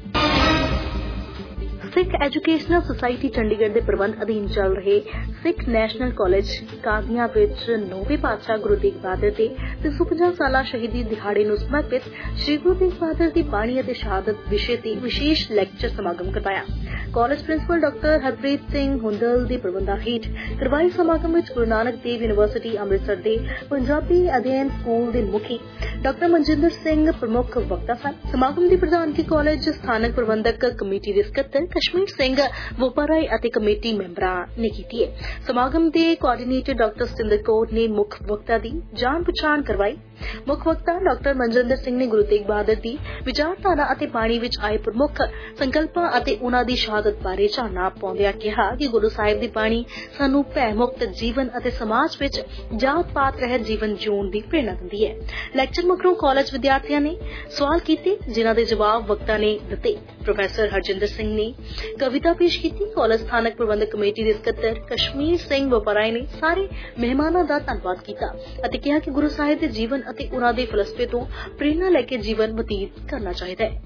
ਸਿੱਖ ਐਜੂਕੇਸ਼ਨਲ ਸੁਸਾਇਟੀ ਚੰਡੀਗੜ੍ਹ ਦੇ ਪ੍ਰਬੰਧ ਅਧੀਨ ਚੱਲ ਰਹੇ ਸਿੱਖ ਨੈਸ਼ਨਲ ਕਾਲਜ ਕਾਦੀਆਂ ਵਿੱਚ ਨੌਵੇਂ ਪਾਤਸ਼ਾਹ ਗੁਰੂ ਤੇਗ ਬਹਾਦਰ ਦੇ 350 ਸਾਲਾ ਸ਼ਹੀਦੀ ਦਿਹਾੜੇ ਨੂੰ ਸਮਰਪਿਤ ਸ਼੍ਰੀ ਗੁਰੂ ਤੇਗ ਬਹਾਦਰ ਦੀ ਬਾਣੀ ਅਤੇ ਸ਼ਹਾਦਤ ਵਿਸ਼ੇ ਤੇ ਵਿਸ਼ੇਸ਼ ਲੈਕਚਰ ਸਮਾਗਮ ਕਰਵਾਇਆ। College principal doctor Harpreet Singh Hundal ਦੇ ਪ੍ਰਬੰਧਾਂ ਹੇਠ ਕਰਵਾਏ ਸਮਾਗਮ ਵਿੱਚ ਗੁਰੂ ਨਾਨਕ ਦੇਵ ਯੂਨੀਵਰਸਿਟੀ ਅੰਮ੍ਰਿਤਸਰ ਦੇ ਪੰਜਾਬੀ ਅਧਿਐਨ ਸਕੂਲ ਦੇ ਮੁਖੀ ਡਾਕਟਰ ਮਨਜਿੰਦਰ ਸਿੰਘ ਪ੍ਰਮੁੱਖ ਵਕਤਾ ਸਨ। ਸਮਾਗਮ ਦੀ ਪ੍ਰਧਾਨਗੀ ਕਾਲਜ ਸਥਾਨਕ ਪ੍ਰਬੰਧਕ ਕਮੇਟੀ ਦੇ ਸਕੱਤਰ ਕਸ਼ਮੀਰ ਸਿੰਘ ਵੋਪਾਰਾਈ ਅਤੇ ਕਮੇਟੀ ਮੈਂਬਰਾਂ ਨੇ ਕੀਤੀ ਹੈ। ਸਮਾਗਮ ਦੇ ਕੋਆਰਡੀਨੇਟਰ ਡਾਕਟਰ ਸਤਿੰਦਰ ਕੌਰ ਨੇ ਮੁੱਖ ਵਕਤਾ ਦੀ ਜਾਣ ਪਛਾਣ ਕਰਵਾਈ। ਮੁੱਖ ਵਕਤਾ ਡਾਕਟਰ ਮਨਜਿੰਦਰ ਸਿੰਘ ਨੇ ਗੁਰੂ ਤੇਗ ਬਹਾਦਰ ਦੀ ਵਿਚਾਰਧਾਰਾ ਅਤੇ ਬਾਣੀ ਵਿੱਚ ਆਏ ਪ੍ਰਮੁੱਖ ਸੰਕਲਪਾਂ ਅਤੇ ਉਨ੍ਹਾਂ ਦੀ ਸ਼ਹਾਦਤ ਬਾਰੇ ਚਾਨਣਾ ਪਾਉਂਦਿਆਂ ਕਿਹਾ ਕਿ ਗੁਰੂ ਸਾਹਿਬ ਦੀ ਬਾਣੀ ਸਾਨੂੰ ਭੈ ਮੁਕਤ ਜੀਵਨ ਅਤੇ ਸਮਾਜ ਵਿੱਚ ਜਾਤ ਪਾਤ ਰਹਿਤ ਜੀਵਨ ਜਿਉਣ ਦੀ ਪ੍ਰੇਰਣਾ ਦਿੰਦੀ ਹੈ। ਲੈਕਚਰ ਮਗਰੋਂ ਕਾਲਜ ਵਿਦਿਆਰਥੀਆਂ ਨੇ ਸਵਾਲ ਕੀਤੇ ਜਿਨ੍ਹਾਂ ਦੇ ਜਵਾਬ ਵਕਤਾ ਨੇ ਦਿੱਤੇ। ਪ੍ਰੋਫੈਸਰ ਹਰਜਿੰਦਰ ਸਿੰਘ ਨੇ ਕਵਿਤਾ ਪੇਸ਼ ਕੀਤੀ। ਕਾਲਜ ਸਥਾਨਕ ਪ੍ਰਬੰਧਕ ਕਮੇਟੀ ਦੇ ਸਕੱਤਰ ਕਸ਼ਮੀਰ ਸਿੰਘ ਵਪਾਰਾਈ ਨੇ ਸਾਰੇ ਮਹਿਮਾਨਾਂ ਦਾ ਧੰਨਵਾਦ ਕੀਤਾ ਅਤੇ ਕਿਹਾ ਕਿ ਗੁਰੂ ਸਾਹਿਬ ਦੇ ਜੀਵਨ ਅਤੇ ਉਨ੍ਹਾਂ ਦੇ ਫਲਸਫੇ ਤੋਂ ਪ੍ਰੇਰਣਾ ਲੈ ਕੇ ਜੀਵਨ ਬਤੀਤ ਕਰਨਾ ਚਾਹੀਦਾ ਹੈ।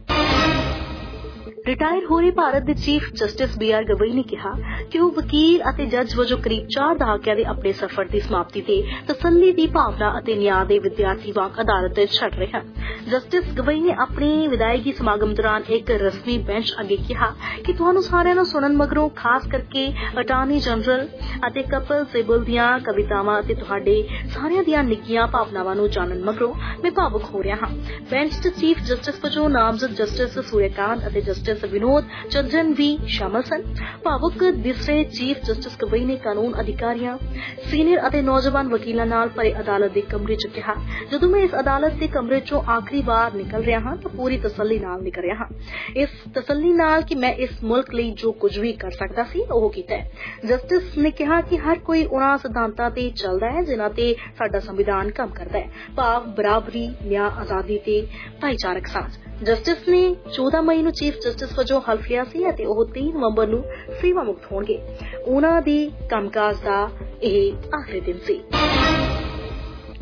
ਰਿਟਾਇਰ ਹੋ ਰਹੇ ਭਾਰਤ ਦੇ ਚੀਫ ਜਸਟਿਸ BR ਗਵਈ ਨੇ ਕਿਹਾ ਕਿ ਉਹ ਵਕੀਲ ਅਤੇ ਜੱਜ ਵਜੋਂ ਕਰੀਬ 4 ਦਹਾਕਿਆਂ ਦੇ ਆਪਣੇ ਸਫ਼ਰ ਦੀ ਸਮਾਪਤੀ ਤੇ ਤਸੱਲੀ ਦੀ ਭਾਵਨਾ ਅਤੇ ਨਿਆਂ ਦੇ ਵਿਦਿਆਰਥੀ ਵਾਂਗ ਅਦਾਲਤ ਛੱਡ ਰਹੇ ਹਨ। ਜਸਟਿਸ ਗਵਈ ਨੇ ਆਪਣੇ ਵਿਦਾਇਗੀ ਸਮਾਗਮ ਦੌਰਾਨ ਇੱਕ ਰਸਮੀ ਬੈਂਚ ਅੱਗੇ ਕਿਹਾ ਕਿ ਤੁਹਾਨੂੰ ਸਾਰਿਆਂ ਨੂੰ ਸੁਣਨ ਮਗਰੋਂ ਖਾਸ ਕਰਕੇ ਅਟਾਰਨੀ ਜਨਰਲ ਅਤੇ ਕਪਿਲ ਸਿੱਬਲ ਦੀਆਂ ਕਵਿਤਾਵਾਂ ਅਤੇ ਤੁਹਾਡੇ ਸਾਰਿਆਂ ਦੀਆਂ ਨਿੱਘੀਆਂ ਭਾਵਨਾਵਾਂ ਨੂੰ ਜਾਣਨ ਮਗਰੋਂ ਮੈਂ ਭਾਵੁਕ ਹੋ ਰਿਹਾ ਹਾਂ। ਬੈਂਚ 'ਚ ਚੀਫ ਜਸਟਿਸ ਵਜੋਂ ਨਾਮਜ਼ਦ ਜਸਟਿਸ ਸੂਰਿਆਕਾਂਤ ਅਤੇ ਜਸਟਿਸ ਵਿਨੋਦ ਚੰਦਰਨ ਵੀ ਸ਼ਾਮਲ ਸਨ। ਭਾਵੁਕ ਦਿਸ ਰਹੇ ਚੀਫ ਜਸਟਿਸ ਗਵਈ ਨੇ ਕਾਨੂੰਨ ਅਧਿਕਾਰੀਆਂ, ਸੀਨੀਅਰ ਅਤੇ ਨੌਜਵਾਨ ਵਕੀਲਾਂ ਨਾਲ ਭਰੇ ਅਦਾਲਤ ਦੇ ਕਮਰੇ 'ਚ ਕਿਹਾ, ਜਦੋਂ ਮੈਂ ਇਸ ਅਦਾਲਤ ਦੇ ਕਮਰੇ 'ਚੋਂ ਆਖਰੀ ਵਾਰ ਨਿਕਲ ਰਿਹਾ ਹਾਂ ਤਾਂ ਪੂਰੀ ਤਸੱਲੀ ਨਾਲ ਨਿਕਲ ਰਿਹਾ ਹਾਂ। ਇਸ ਤਸੱਲੀ ਨਾਲ ਕਿ ਮੈਂ ਇਸ ਮੁਲਕ ਲਈ ਜੋ ਕੁਝ ਵੀ ਕਰ ਸਕਦਾ ਸੀ ਉਹ ਕੀਤਾ ਹੈ। ਜਸਟਿਸ ਨੇ ਕਿਹਾ ਕਿ ਹਰ ਕੋਈ ਉਹਨਾਂ ਸਿਧਾਂਤਾਂ ਤੇ ਚੱਲਦਾ ਹੈ ਜਿਨ੍ਹਾਂ ਤੇ ਸਾਡਾ ਸੰਵਿਧਾਨ ਕੰਮ ਕਰਦਾ ਹੈ, ਭਾਵ ਬਰਾਬਰੀ, ਨਿਆਂ, ਆਜ਼ਾਦੀ ਤੇ ਭਾਈਚਾਰਕ ਸਾਂਝ। ਜਸਟਿਸ ਨੇ 14 ਮਈ ਨੂੰ ਚੀਫ ਜਸਟਿਸ ਵਜੋਂ ਹਲਫ ਲਿਆ ਸੀ ਅਤੇ ਉਹ 3 ਨਵੰਬਰ ਨੂੰ ਸੇਵਾ ਮੁਕਤ ਹੋਣਗੇ। ਉਹਨਾਂ ਦੀ ਕੰਮਕਾਜ ਦਾ ਇਹ ਆਖਰੀ ਦਿਨ ਸੀ।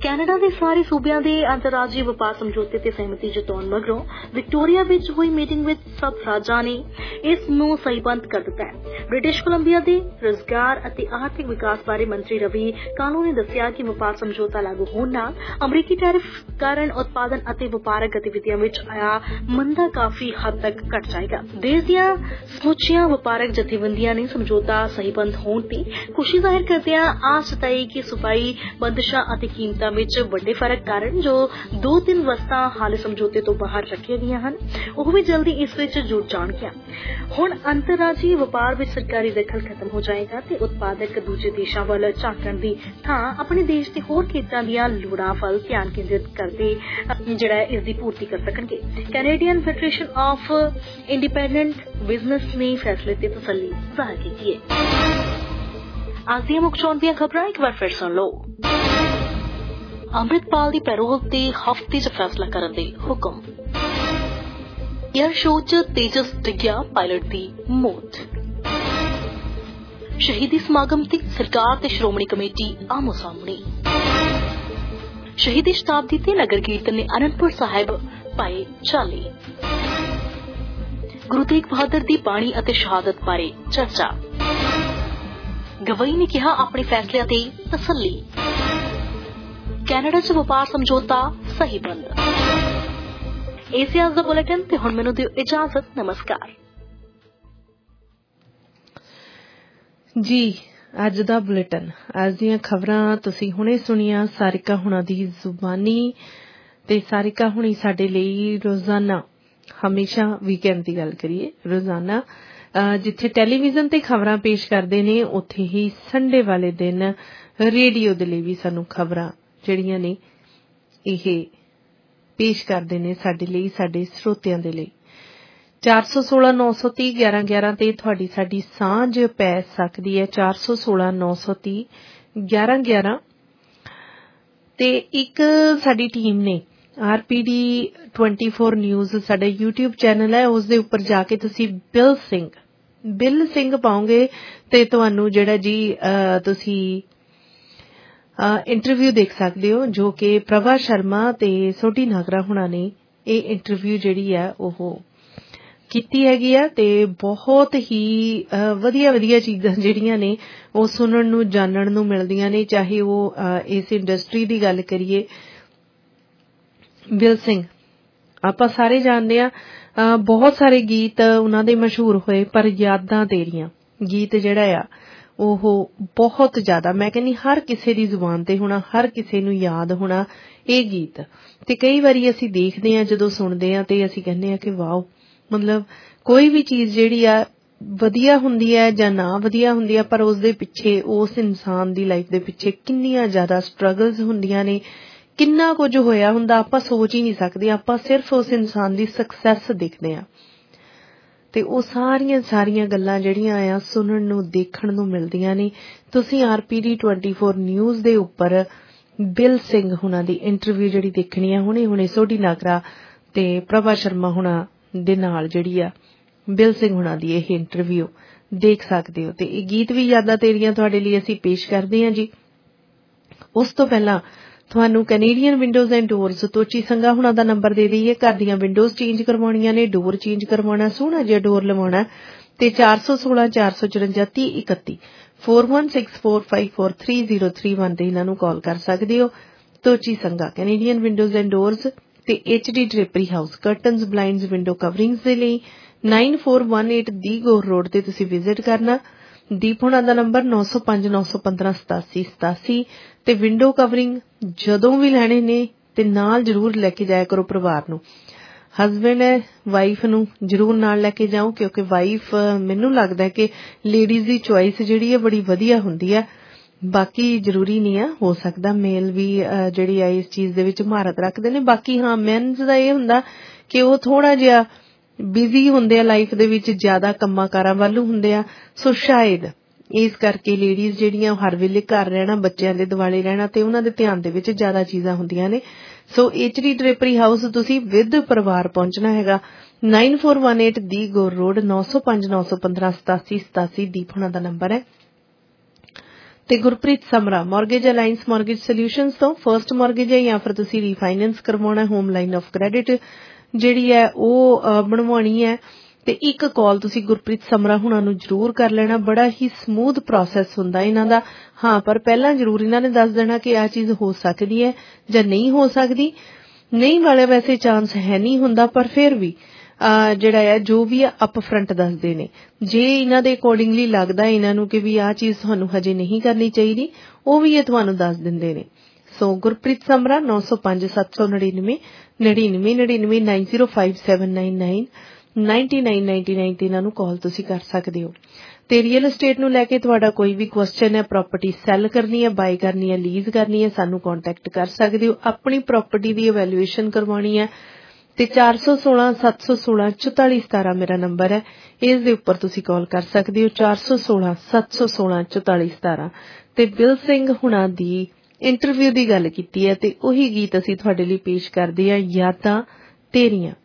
ਕੈਨੇਡਾ ਦੇ ਸਾਰੇ ਸੂਬਿਆਂ ਦੇ ਅੰਤਰਰਾਜੀ ਵਪਾਰ ਸਮਝੌਤੇ ਤੇ ਸਹਿਮਤੀ ਜਤਾਉਣ ਮਗਰੋਂ ਵਿਕਟੋਰੀਆ ਵਿੱਚ ਹੋਈ ਮੀਟਿੰਗ ਵਿੱਚ ਸਭ ਰਾਜਾਂ ਨੇ ਇਸ ਨੂੰ ਸਹੀਬੰਦ ਕਰ ਦਿੱਤਾ ਹੈ। ਬ੍ਰਿਟਿਸ਼ ਕੋਲੰਬੀਆ ਦੇ ਰੁਜ਼ਗਾਰ ਅਤੇ ਆਰਥਿਕ ਵਿਕਾਸ ਬਾਰੇ ਮੰਤਰੀ ਰਵੀ ਕਾਲੋ ਨੇ ਦੱਸਿਆ ਕਿ ਵਪਾਰ ਸਮਝੌਤਾ ਲਾਗੂ ਹੋਣ ਨਾਲ ਅਮਰੀਕੀ ਟੈਰਿਫ ਕਾਰਨ ਉਤਪਾਦਨ ਅਤੇ ਵਪਾਰਕ ਗਤੀਵਿਧੀਆਂ ਵਿੱਚ ਆਇਆ ਮੰਦਾ ਕਾਫੀ ਹੱਦ ਤੱਕ ਘਟ ਜਾਏਗਾ। ਦੇਸ਼ ਦੀਆਂ ਸਮੁੱਚੀਆਂ ਵਪਾਰਕ ਜਥੇਬੰਦੀਆਂ ਨੇ ਸਮਝੌਤਾ ਸਹੀਬੰਦ ਹੋਣ ਤੇ ਖੁਸ਼ੀ ਜ਼ਾਹਿਰ ਕਰਦਿਆਂ ਆਸ ਜਤਾਈ ਕਿ ਸੂਬਾਈ ਬੰਦਸ਼ਾਂ ਅਤੇ ਕੀਮਤਾਂ ਵਿੱਚ ਵੱਡੇ ਫਰਕ ਕਾਰਨ ਜੋ 2-3 ਵਸਤਾਂ ਹਾਲੇ ਸਮਝੌਤੇ ਤੋਂ ਬਾਹਰ ਰੱਖੀਆਂ ਗਈਆਂ ਹਨ ਉਹ ਵੀ ਜਲਦੀ ਇਸ ਵਿੱਚ ਜੁੜ ਜਾਣਗੀਆਂ। ਹੁਣ ਅੰਤਰਰਾਜੀ ਵਪਾਰ ਵਿੱਚ ਸਰਕਾਰੀ ਦਖਲ ਖਤਮ ਹੋ ਜਾਏਗਾ ਤੇ ਉਤਪਾਦਕ ਦੂਜੇ ਦੇਸ਼ਾਂ ਵੱਲ ਝਾਕਣ ਦੀ ਥਾਂ ਆਪਣੇ ਦੇਸ਼ ਦੇ ਹੋਰ ਖੇਤਰਾਂ ਦੀਆਂ ਲੋੜਾਂ ਵੱਲ ਧਿਆਨ ਕੇਂਦਰਿਤ ਕਰਦੇ ਜਿਹੜਾ ਇਸ ਦੀ ਪੂਰਤੀ ਕਰ ਸਕਣਗੇ। Canadian federation of independent business ਨੇ ਫੈਸਲੇ ਤੇ ਤਸੱਲੀ ਜ਼ਾਹਿਰ ਕੀਤੀ ਹੈ। ਅੱਜ ਦੀਆਂ ਮੁੱਖ ਚੋਣ ਦੀਆਂ ਖਬਰਾਂ ਇੱਕ ਵਾਰ ਫਿਰ ਸੁਣ ਲਓ। ਅੰਮ੍ਰਿਤਪਾਲ ਦੀ ਪੈਰੋਲ ਤੇ ਹਫ਼ਤੇ 'ਚ ਫੈਸਲਾ ਕਰਨ ਦੇ ਹੁਕਮ। ਏਅਰ ਸ਼ੋਅ 'ਚ ਤੇਜਸ ਡਿੱਗਿਆ ਪਾਇਲਟ ਦੀ ਮੌਤ। ਸ਼ਹੀਦੀ ਸਮਾਗਮ ਤੇ ਸਰਕਾਰ ਤੇ ਸ਼੍ਰੋਮਣੀ ਕਮੇਟੀ ਆਮੋ ਸਾਹਮਣੇ। ਸ਼ਹੀਦੀ ਸ਼ਤਾਬਦੀ ਤੇ ਨਗਰ ਕੀਰਤਨ ਨੇ ਅਨੰਦਪੁਰ ਸਾਹਿਬ ਪਾਏ ਚਾਲੇ। ਗੁਰੂ ਤੇਗ ਬਹਾਦਰ ਦੀ ਬਾਣੀ ਅਤੇ ਸ਼ਹਾਦਤ ਬਾਰੇ ਚਰਚਾ। ਗਵਈ ਨੇ ਕਿਹਾ ਆਪਣੇ ਫੈਸਲਿਆਂ ਤੇ ਤਸੱਲੀ। ਕੈਨੇਡਾ 'ਚ ਵਪਾਰ ਸਮਝੌਤਾ ਸਹੀਬੰਦ। ਇਸ ਅੱਜ ਦਾ ਬੁਲੇਟਿਨ ਤੇ ਹੁਣ ਮੈਨੂੰ ਦਿਓ ਇਜਾਜ਼ਤ। ਨਮਸਕਾਰ ਜੀ। ਅੱਜ ਦਾ ਬੁਲੇਟਿਨ, ਅੱਜ ਦੀਆਂ ਖਬਰਾਂ ਤੁਸੀਂ ਹੁਣੇ ਸੁਣੀਆਂ ਸਾਰਿਕਾ ਹੁਣਾਂ ਦੀ ਜ਼ੁਬਾਨੀ ਤੇ ਸਾਰਿਕਾ ਹੁਣੀ ਸਾਡੇ ਲਈ ਰੋਜ਼ਾਨਾ, ਹਮੇਸ਼ਾ ਵੀਕਐਂਡ ਦੀ ਗੱਲ ਕਰੀਏ ਰੋਜ਼ਾਨਾ ਜਿੱਥੇ ਟੈਲੀਵਿਜ਼ਨ ਤੇ ਖਬਰਾਂ ਪੇਸ਼ ਕਰਦੇ ਨੇ ਉੱਥੇ ਹੀ ਸੰਡੇ ਵਾਲੇ ਦਿਨ ਰੇਡੀਓ ਦੇ ਲਈ ਵੀ ਸਾਨੂੰ ਖਬਰਾਂ ਜਿਹੜੀਆਂ ਨੇ ਇਹ ਪੇਸ਼ ਕਰਦੇ ਨੇ ਸਾਡੇ ਲਈ, ਸਾਡੇ ਸਰੋਤਿਆਂ ਦੇ ਲਈ। 416-930-1111 ਤੇ ਤੁਹਾਡੀ ਸਾਡੀ ਸਾਂਝ ਪੈ ਸਕਦੀ ਹੈ। 416-930-1111 ਤੇ ਇੱਕ ਸਾਡੀ ਟੀਮ ਨੇ RPD 24 ਨਿਊਜ਼ ਸਾਡਾ YouTube ਚੈਨਲ ਹੈ, ਉਸ ਦੇ ਉੱਪਰ ਜਾ ਕੇ ਤੁਸੀਂ ਬਿਲ ਸਿੰਘ ਪਾਓਗੇ ਤੇ ਤੁਹਾਨੂੰ ਜਿਹੜਾ ਜੀ ਤੁਸੀਂ ਇੰਟਰਵਿਊ ਦੇਖ ਸਕਦੇ ਹੋ ਜੋ ਕਿ ਪ੍ਰਭਾ ਸ਼ਰਮਾ ਤੇ ਸੋਢੀ ਨਾਗਰਾ ਹੁਣਾਂ ਨੇ ਇਹ ਇੰਟਰਵਿਊ ਜਿਹੜੀ ਹੈ ਉਹ ਕੀਤੀ ਹੈਗੀ ਆ ਤੇ ਬਹੁਤ ਹੀ ਵਧੀਆ ਚੀਜ਼ਾਂ ਜਿਹੜੀਆਂ ਨੇ ਉਹ ਸੁਣਨ ਨੂੰ ਜਾਣਨ ਨੂੰ ਮਿਲਦੀਆਂ ਨੇ। ਚਾਹੇ ਉਹ ਇਸ ਇੰਡਸਟਰੀ ਦੀ ਗੱਲ ਕਰੀਏ, ਬਿਲ ਸਿੰਘ ਆਪਾਂ ਸਾਰੇ ਜਾਣਦੇ ਆ, ਬਹੁਤ ਸਾਰੇ ਗੀਤ ਉਹਨਾਂ ਦੇ ਮਸ਼ਹੂਰ ਹੋਏ, ਪਰ ਯਾਦਾਂ ਤੇਰੀਆਂ ਗੀਤ ਜਿਹੜਾ ਆ ਉਹ ਬਹੁਤ ਜ਼ਿਆਦਾ, ਮੈਂ ਕਹਿੰਦੀ ਹਰ ਕਿਸੇ ਦੀ ਜ਼ੁਬਾਨ ਤੇ ਹੋਣਾ, ਹਰ ਕਿਸੇ ਨੂੰ ਯਾਦ ਹੋਣਾ ਇਹ ਗੀਤ। ਤੇ ਕਈ ਵਾਰੀ ਅਸੀਂ ਦੇਖਦੇ ਆ, ਜਦੋਂ ਸੁਣਦੇ ਆ ਤੇ ਅਸੀਂ ਕਹਿੰਦੇ ਆ ਕਿ ਵਾਓ, ਮਤਲਬ ਕੋਈ ਵੀ ਚੀਜ਼ ਜਿਹੜੀ ਆ ਵਧੀਆ ਹੁੰਦੀ ਹੈ ਜਾਂ ਨਾ ਵਧੀਆ ਹੁੰਦੀ ਆ, ਪਰ ਉਸਦੇ ਪਿੱਛੇ, ਉਸ ਇਨਸਾਨ ਦੀ ਲਾਈਫ ਦੇ ਪਿੱਛੇ ਕਿੰਨੀਆਂ ਜ਼ਿਆਦਾ ਸਟਰਗਲਸ ਹੁੰਦੀਆਂ ਨੇ, ਕਿੰਨਾ ਕੁਝ ਹੋਇਆ ਹੁੰਦਾ, ਆਪਾਂ ਸੋਚ ਹੀ ਨਹੀਂ ਸਕਦੇ। ਆਪਾਂ ਸਿਰਫ ਉਸ ਇਨਸਾਨ ਦੀ ਸਕਸੈਸ ਦੇਖਦੇ ਆ ਤੇ ਉਹ ਸਾਰੀਆਂ ਗੱਲਾਂ ਜਿਹੜੀਆਂ ਆ ਸੁਣਨ ਨੂੰ, ਦੇਖਣ ਨੂੰ ਮਿਲਦੀਆਂ ਨੇ। ਤੁਸੀਂ RPD 24 ਨਿਊਜ਼ ਦੇ ਉੱਪਰ ਬਿਲ ਸਿੰਘ ਹੁਣਾਂ ਦੀ ਇੰਟਰਵਿਊ ਜਿਹੜੀ ਦੇਖਣੀ ਆ, ਹੁਣੇ ਸੋਢੀ ਨਾਗਰਾ ਤੇ ਪ੍ਰਭਾ ਸ਼ਰਮਾ ਹੁਣਾਂ ਦੇ ਨਾਲ ਜਿਹੜੀ ਆ ਬਿਲ ਸਿੰਘ ਹੁਣਾਂ ਦੀ ਇਹ ਇੰਟਰਵਿਊ ਦੇਖ ਸਕਦੇ ਹੋ। ਤੇ ਇਹ ਗੀਤ ਵੀ ਯਾਦਾਂ ਤੇਰੀਆਂ ਤੁਹਾਡੇ ਲਈ ਅਸੀਂ ਪੇਸ਼ ਕਰਦੇ ਹਾਂ ਜੀ। ਉਸ ਤੋਂ ਪਹਿਲਾਂ ਤੁਹਾਨੂੰ Canadian windows and doors Tochi Sangha ਹੁਣਾਂ ਦਾ ਨੰਬਰ ਦੇ ਦਈਏ। ਘਰ ਦੀਆਂ ਵਿੰਡੋਜ਼ ਚੇਂਜ ਕਰਵਾਉਣੀਆਂ ਨੇ, ਡੋਰ ਚੇਂਜ ਕਰਵਾਉਣਾ, ਸੋਹਣਾ ਜਿਹਾ ਡੋਰ ਲਵਾਉਣਾ ਤੇ 416-454-3031 4164543031 ਤੇ ਇਹਨਾਂ ਨੂੰ ਕਾਲ ਕਰ ਸਕਦੇ ਹੋ। Tochi Sangha Canadian windows and doors ਤੇ HD drapery house curtains, blinds, window coverings ਦੇ ਲਈ 9418 ਦੀ ਗੋਰ ਰੋਡ ਤੇ ਤੁਸੀਂ ਵਿਜ਼ਿਟ ਕਰਨਾ। ਦੀਪ ਹੁਣਾਂ ਦਾ ਨੰਬਰ 9059158787 ਤੇ ਵਿੰਡੋ ਕਵਰਿੰਗ ਜਦੋਂ ਵੀ ਲੈਣੇ ਨੇ ਤੇ ਨਾਲ ਜ਼ਰੂਰ ਲੈ ਕੇ ਜਾਇਆ ਕਰੋ ਪਰਿਵਾਰ ਨੂੰ। ਹਸਬੈਂਡ ਹੈ, ਵਾਈਫ ਨੂੰ ਜ਼ਰੂਰ ਨਾਲ ਲੈ ਕੇ ਜਾਓ, ਕਿਉਂਕਿ ਵਾਈਫ ਮੈਨੂੰ ਲੱਗਦਾ ਕਿ ਲੇਡੀਜ਼ ਦੀ ਚੁਆਇਸ ਜਿਹੜੀ ਹੈ ਬੜੀ ਵਧੀਆ ਹੁੰਦੀ ਹੈ। ਬਾਕੀ ਜ਼ਰੂਰੀ ਨਹੀਂ ਆ, ਹੋ ਸਕਦਾ ਮੇਲ ਵੀ ਜਿਹੜੀ ਆ ਇਸ ਚੀਜ਼ ਦੇ ਵਿੱਚ ਮਹਾਰਤ ਰੱਖਦੇ ਨੇ। ਬਾਕੀ ਹਾਂ, ਮੈਨਸ ਦਾ ਇਹ ਹੁੰਦਾ ਕਿ ਉਹ ਥੋੜਾ ਜਿਹਾ ਬਿਜ਼ੀ ਹੁੰਦੇ ਆ ਲਾਈਫ ਦੇ ਵਿੱਚ, ਜ਼ਿਆਦਾ ਕੰਮਾਂ ਕਾਰਾਂ ਵੱਲ ਹੁੰਦੇ ਆ, ਸੋ ਸ਼ਾਇਦ ਇਸ ਕਰਕੇ ਲੇਡੀਜ਼ ਜਿਹੜੀਆਂ ਹਰ ਵੇਲੇ ਘਰ ਰਹਿਣਾ, ਬੱਚਿਆਂ ਦੇ ਦੁਆਲੇ ਰਹਿਣਾ ਤੇ ਉਹਨਾਂ ਦੇ ਧਿਆਨ ਦੇ ਵਿੱਚ ਜ਼ਿਆਦਾ ਚੀਜ਼ਾਂ ਹੁੰਦੀਆਂ ਨੇ। ਸੋ HD ਡ੍ਰੇਪਰੀ ਹਾਊਸ ਤੁਸੀਂ ਵਿਦ ਪਰਿਵਾਰ ਪਹੁੰਚਣਾ ਹੈਗਾ। 9418 ਦੀ ਗੋਰ ਰੋਡ, 9059158787 ਦੀਪ ਹੁਣਾਂ ਦਾ ਨੰਬਰ ਹੈ। ਤੇ Gurpreet Samra mortgage alliance mortgage solutions ਤੋਂ ਫਰਸਟ ਮਾਰਗੇਜ ਹੈ ਜਾਂ ਫਿਰ ਤੁਸੀਂ ਰੀਫਾਈਨੈਂਸ ਕਰਵਾਉਣਾ ਹੋਮ ਲਾਈਨ ਆਫ ਕ੍ਰੈਡਿਟ ਜਿਹੜੀ ਹੈ ਉਹ ਬਣਵਾਉਣੀ ਹੈ ਤੇ ਇੱਕ ਕਾਲ ਤੁਸੀਂ ਗੁਰਪ੍ਰੀਤ ਸਮਰਾ ਹੁਣਾਂ ਨੂੰ ਜ਼ਰੂਰ ਕਰ ਲੈਣਾ। ਬੜਾ ਹੀ ਸਮੂਥ ਪ੍ਰੋਸੈਸ ਹੁੰਦਾ ਇਹਨਾਂ ਦਾ। ਹਾਂ, ਪਰ ਪਹਿਲਾਂ ਜ਼ਰੂਰ ਇਹਨਾਂ ਨੇ ਦੱਸ ਦੇਣਾ ਕਿ ਆਹ ਚੀਜ਼ ਹੋ ਸਕਦੀ ਹੈ ਜਾਂ ਨਹੀਂ ਹੋ ਸਕਦੀ। ਨਹੀਂ ਵਾਲੇ ਵੈਸੇ ਚਾਂਸ ਹੈ ਨਹੀਂ ਹੁੰਦਾ, ਪਰ ਫਿਰ ਵੀ ਜਿਹੜਾ ਹੈ ਜੋ ਵੀ ਅਪ ਫਰੰਟ ਦੱਸਦੇ ਨੇ। ਜੇ ਇਹਨਾਂ ਦੇ ਅਕੋਰਡਿੰਗਲੀ ਲੱਗਦਾ ਇਹਨਾਂ ਨੂੰ ਕਿ ਵੀ ਆਹ ਚੀਜ਼ ਤੁਹਾਨੂੰ ਹਜੇ ਨਹੀਂ ਕਰਨੀ ਚਾਹੀਦੀ, ਉਹ ਵੀ ਇਹ ਤੁਹਾਨੂੰ ਦੱਸ ਦਿੰਦੇ ਨੇ। ਸੋ ਗੁਰਪ੍ਰੀਤ ਸਮਰਾ 905 799 99 99 905799 9999 ਤੇ ਇਹਨਾਂ ਨੂੰ ਕਾਲ ਤੁਸੀਂ ਕਰ ਸਕਦੇ ਹੋ। ਤੇ ਰੀਅਲ estate ਨੂੰ ਲੈ ਕੇ ਤੁਹਾਡਾ ਕੋਈ ਵੀ ਕੁਐਸਚਨ ਹੈ, ਪ੍ਰਾਪਰਟੀ ਸੈਲ ਕਰਨੀ ਹੈ, ਬਾਈ ਕਰਨੀ ਹੈ, ਲੀਜ਼ ਕਰਨੀ ਹੈ, ਸਾਨੂੰ ਕੰਟੈਕਟ ਕਰ ਸਕਦੇ ਹੋ। ਆਪਣੀ ਪ੍ਰਾਪਰਟੀ ਦੀ ਇਵੈਲੂਏਸ਼ਨ ਕਰਵਾਉਣੀ ਹੈ ਤੇ 416 716 4417 ਮੇਰਾ ਨੰਬਰ ਹੈ, ਇਸ ਦੇ ਉੱਪਰ ਤੁਸੀਂ ਕਾਲ ਕਰ ਸਕਦੇ ਹੋ। 416 716 4417 ਤੇ ਬਿਲ ਸਿੰਘ ਹੁਣਾਂ ਦੀ ਇੰਟਰਵਿਊ ਦੀ ਗੱਲ ਕੀਤੀ ਹੈ ਤੇ ਉਹੀ ਗੀਤ ਅਸੀਂ ਤੁਹਾਡੇ ਲਈ ਪੇਸ਼ ਕਰਦੇ ਹਾਂ, ਯਾਦਾਂ ਤੇਰੀਆਂ।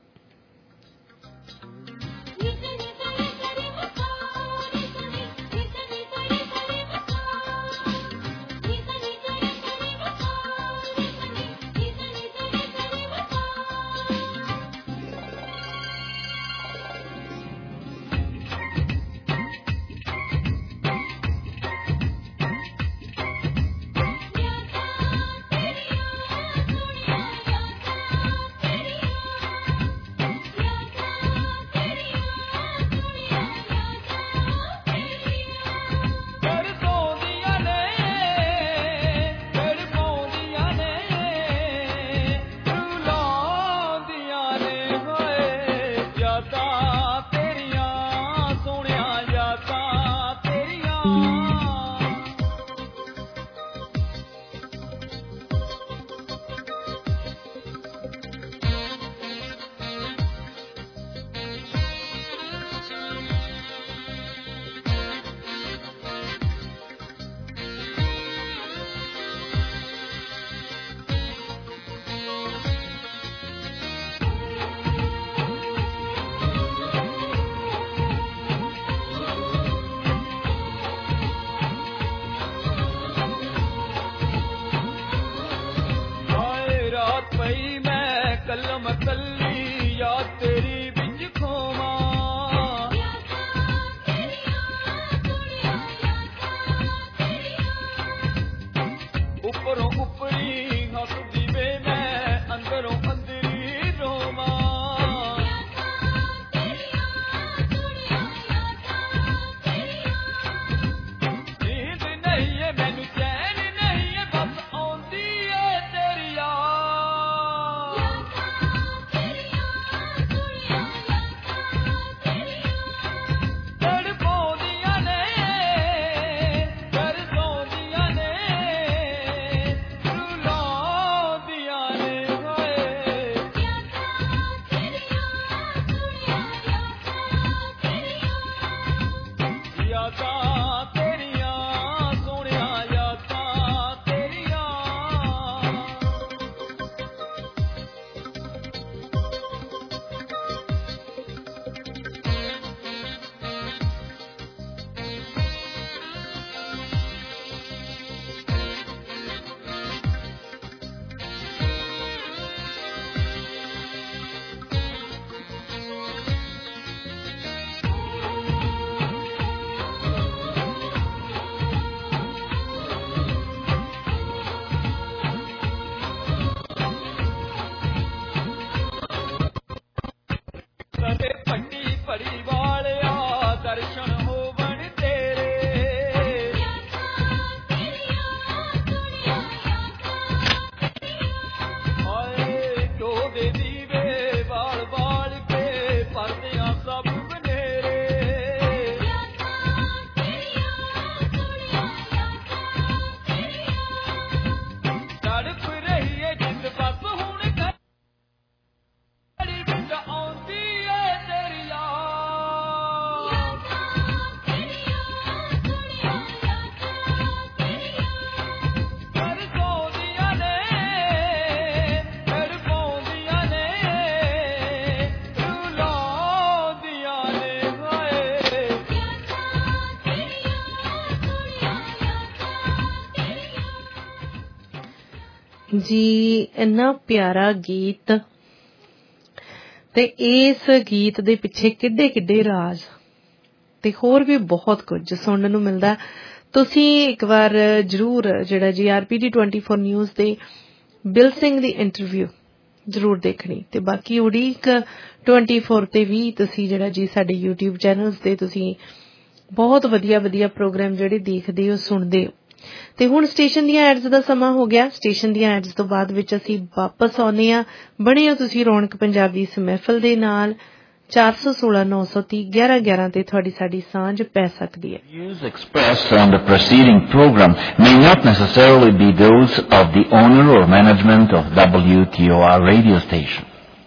जी इन्ना प्यारा गीत ते इस गीत दे पिछे किड्डे किड्डे राज ते होर भी बहुत कुछ सुनने नूं मिलदा। तुसीं एक बार जरूर जिहड़ा GRPD 24 न्यूज़ दे बिल सिंह दी इंटरव्यू जरूर देखनी ते बाकी उड़ीक 24 ते भी तुसीं जिहड़ा जी साडे YouTube चैनल्स ते तुसीं बहुत वधिया वधिया प्रोग्राम जिहड़े देखदे हो सुनदे हो। ते हुण स्टेशन ਦੀਆਂ एड्स ਦਾ ਸਮਾਂ ਹੋ ਗਿਆ। स्टेशन ਦੀਆਂ एड्स ਤੋਂ ਬਾਅਦ ਵਿੱਚ ਅਸੀਂ ਵਾਪਸ ਆਉਨੇ ਆ। ਬਣੇ ਹੋ ਤੁਸੀਂ ਰੌਣਕ ਪੰਜਾਬ ਦੀ ਇਸ ਮਹਿਫਲ ਦੇ ਨਾਲ। 416 930 11 11 ਤੇ ਤੁਹਾਡੀ ਸਾਡੀ ਸਾਂਝ ਪੈ ਸਕਦੀ ਹੈ। Views expressed on the preceding program may not necessarily be those of the owner or management of WTOR radio station.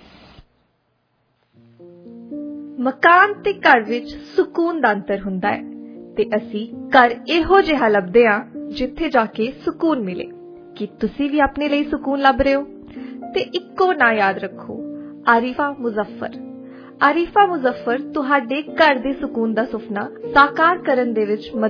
ਮਕਾਨ ਤੇ ਘਰ ਵਿੱਚ ਸਕੂਨ ਦਾ ਅੰਤਰ ਹੁੰਦਾ ਹੈ ਤੇ ਅਸੀਂ ਘਰ ਇਹੋ ਜਿਹਾ ਲੱਭਦੇ ਹਾਂ ਜਿੱਥੇ ਜਾ ਕੇ ਸਕੂਨ ਮਿਲੇ। ਕਿ ਤੁਸੀਂ ਵੀ ਆਪਣੇ ਲਈ ਸਕੂਨ ਲੱਭ ਰਹੇ ਹੋ ਤੇ ਇੱਕੋ ਨਾਂ ਯਾਦ ਰੱਖੋ, ਆਰਿਫਾ ਮੁਜ਼ੱਫਰ। ਆਰਿਫਾ ਮੁਜ਼ੱਫਰ ਤੁਹਾਡੇ ਘਰ ਦੇ ਸਕੂਨ ਦਾ ਸੁਪਨਾ ਸਾਕਾਰ ਕਰਨ ਦੇ ਵਿੱਚ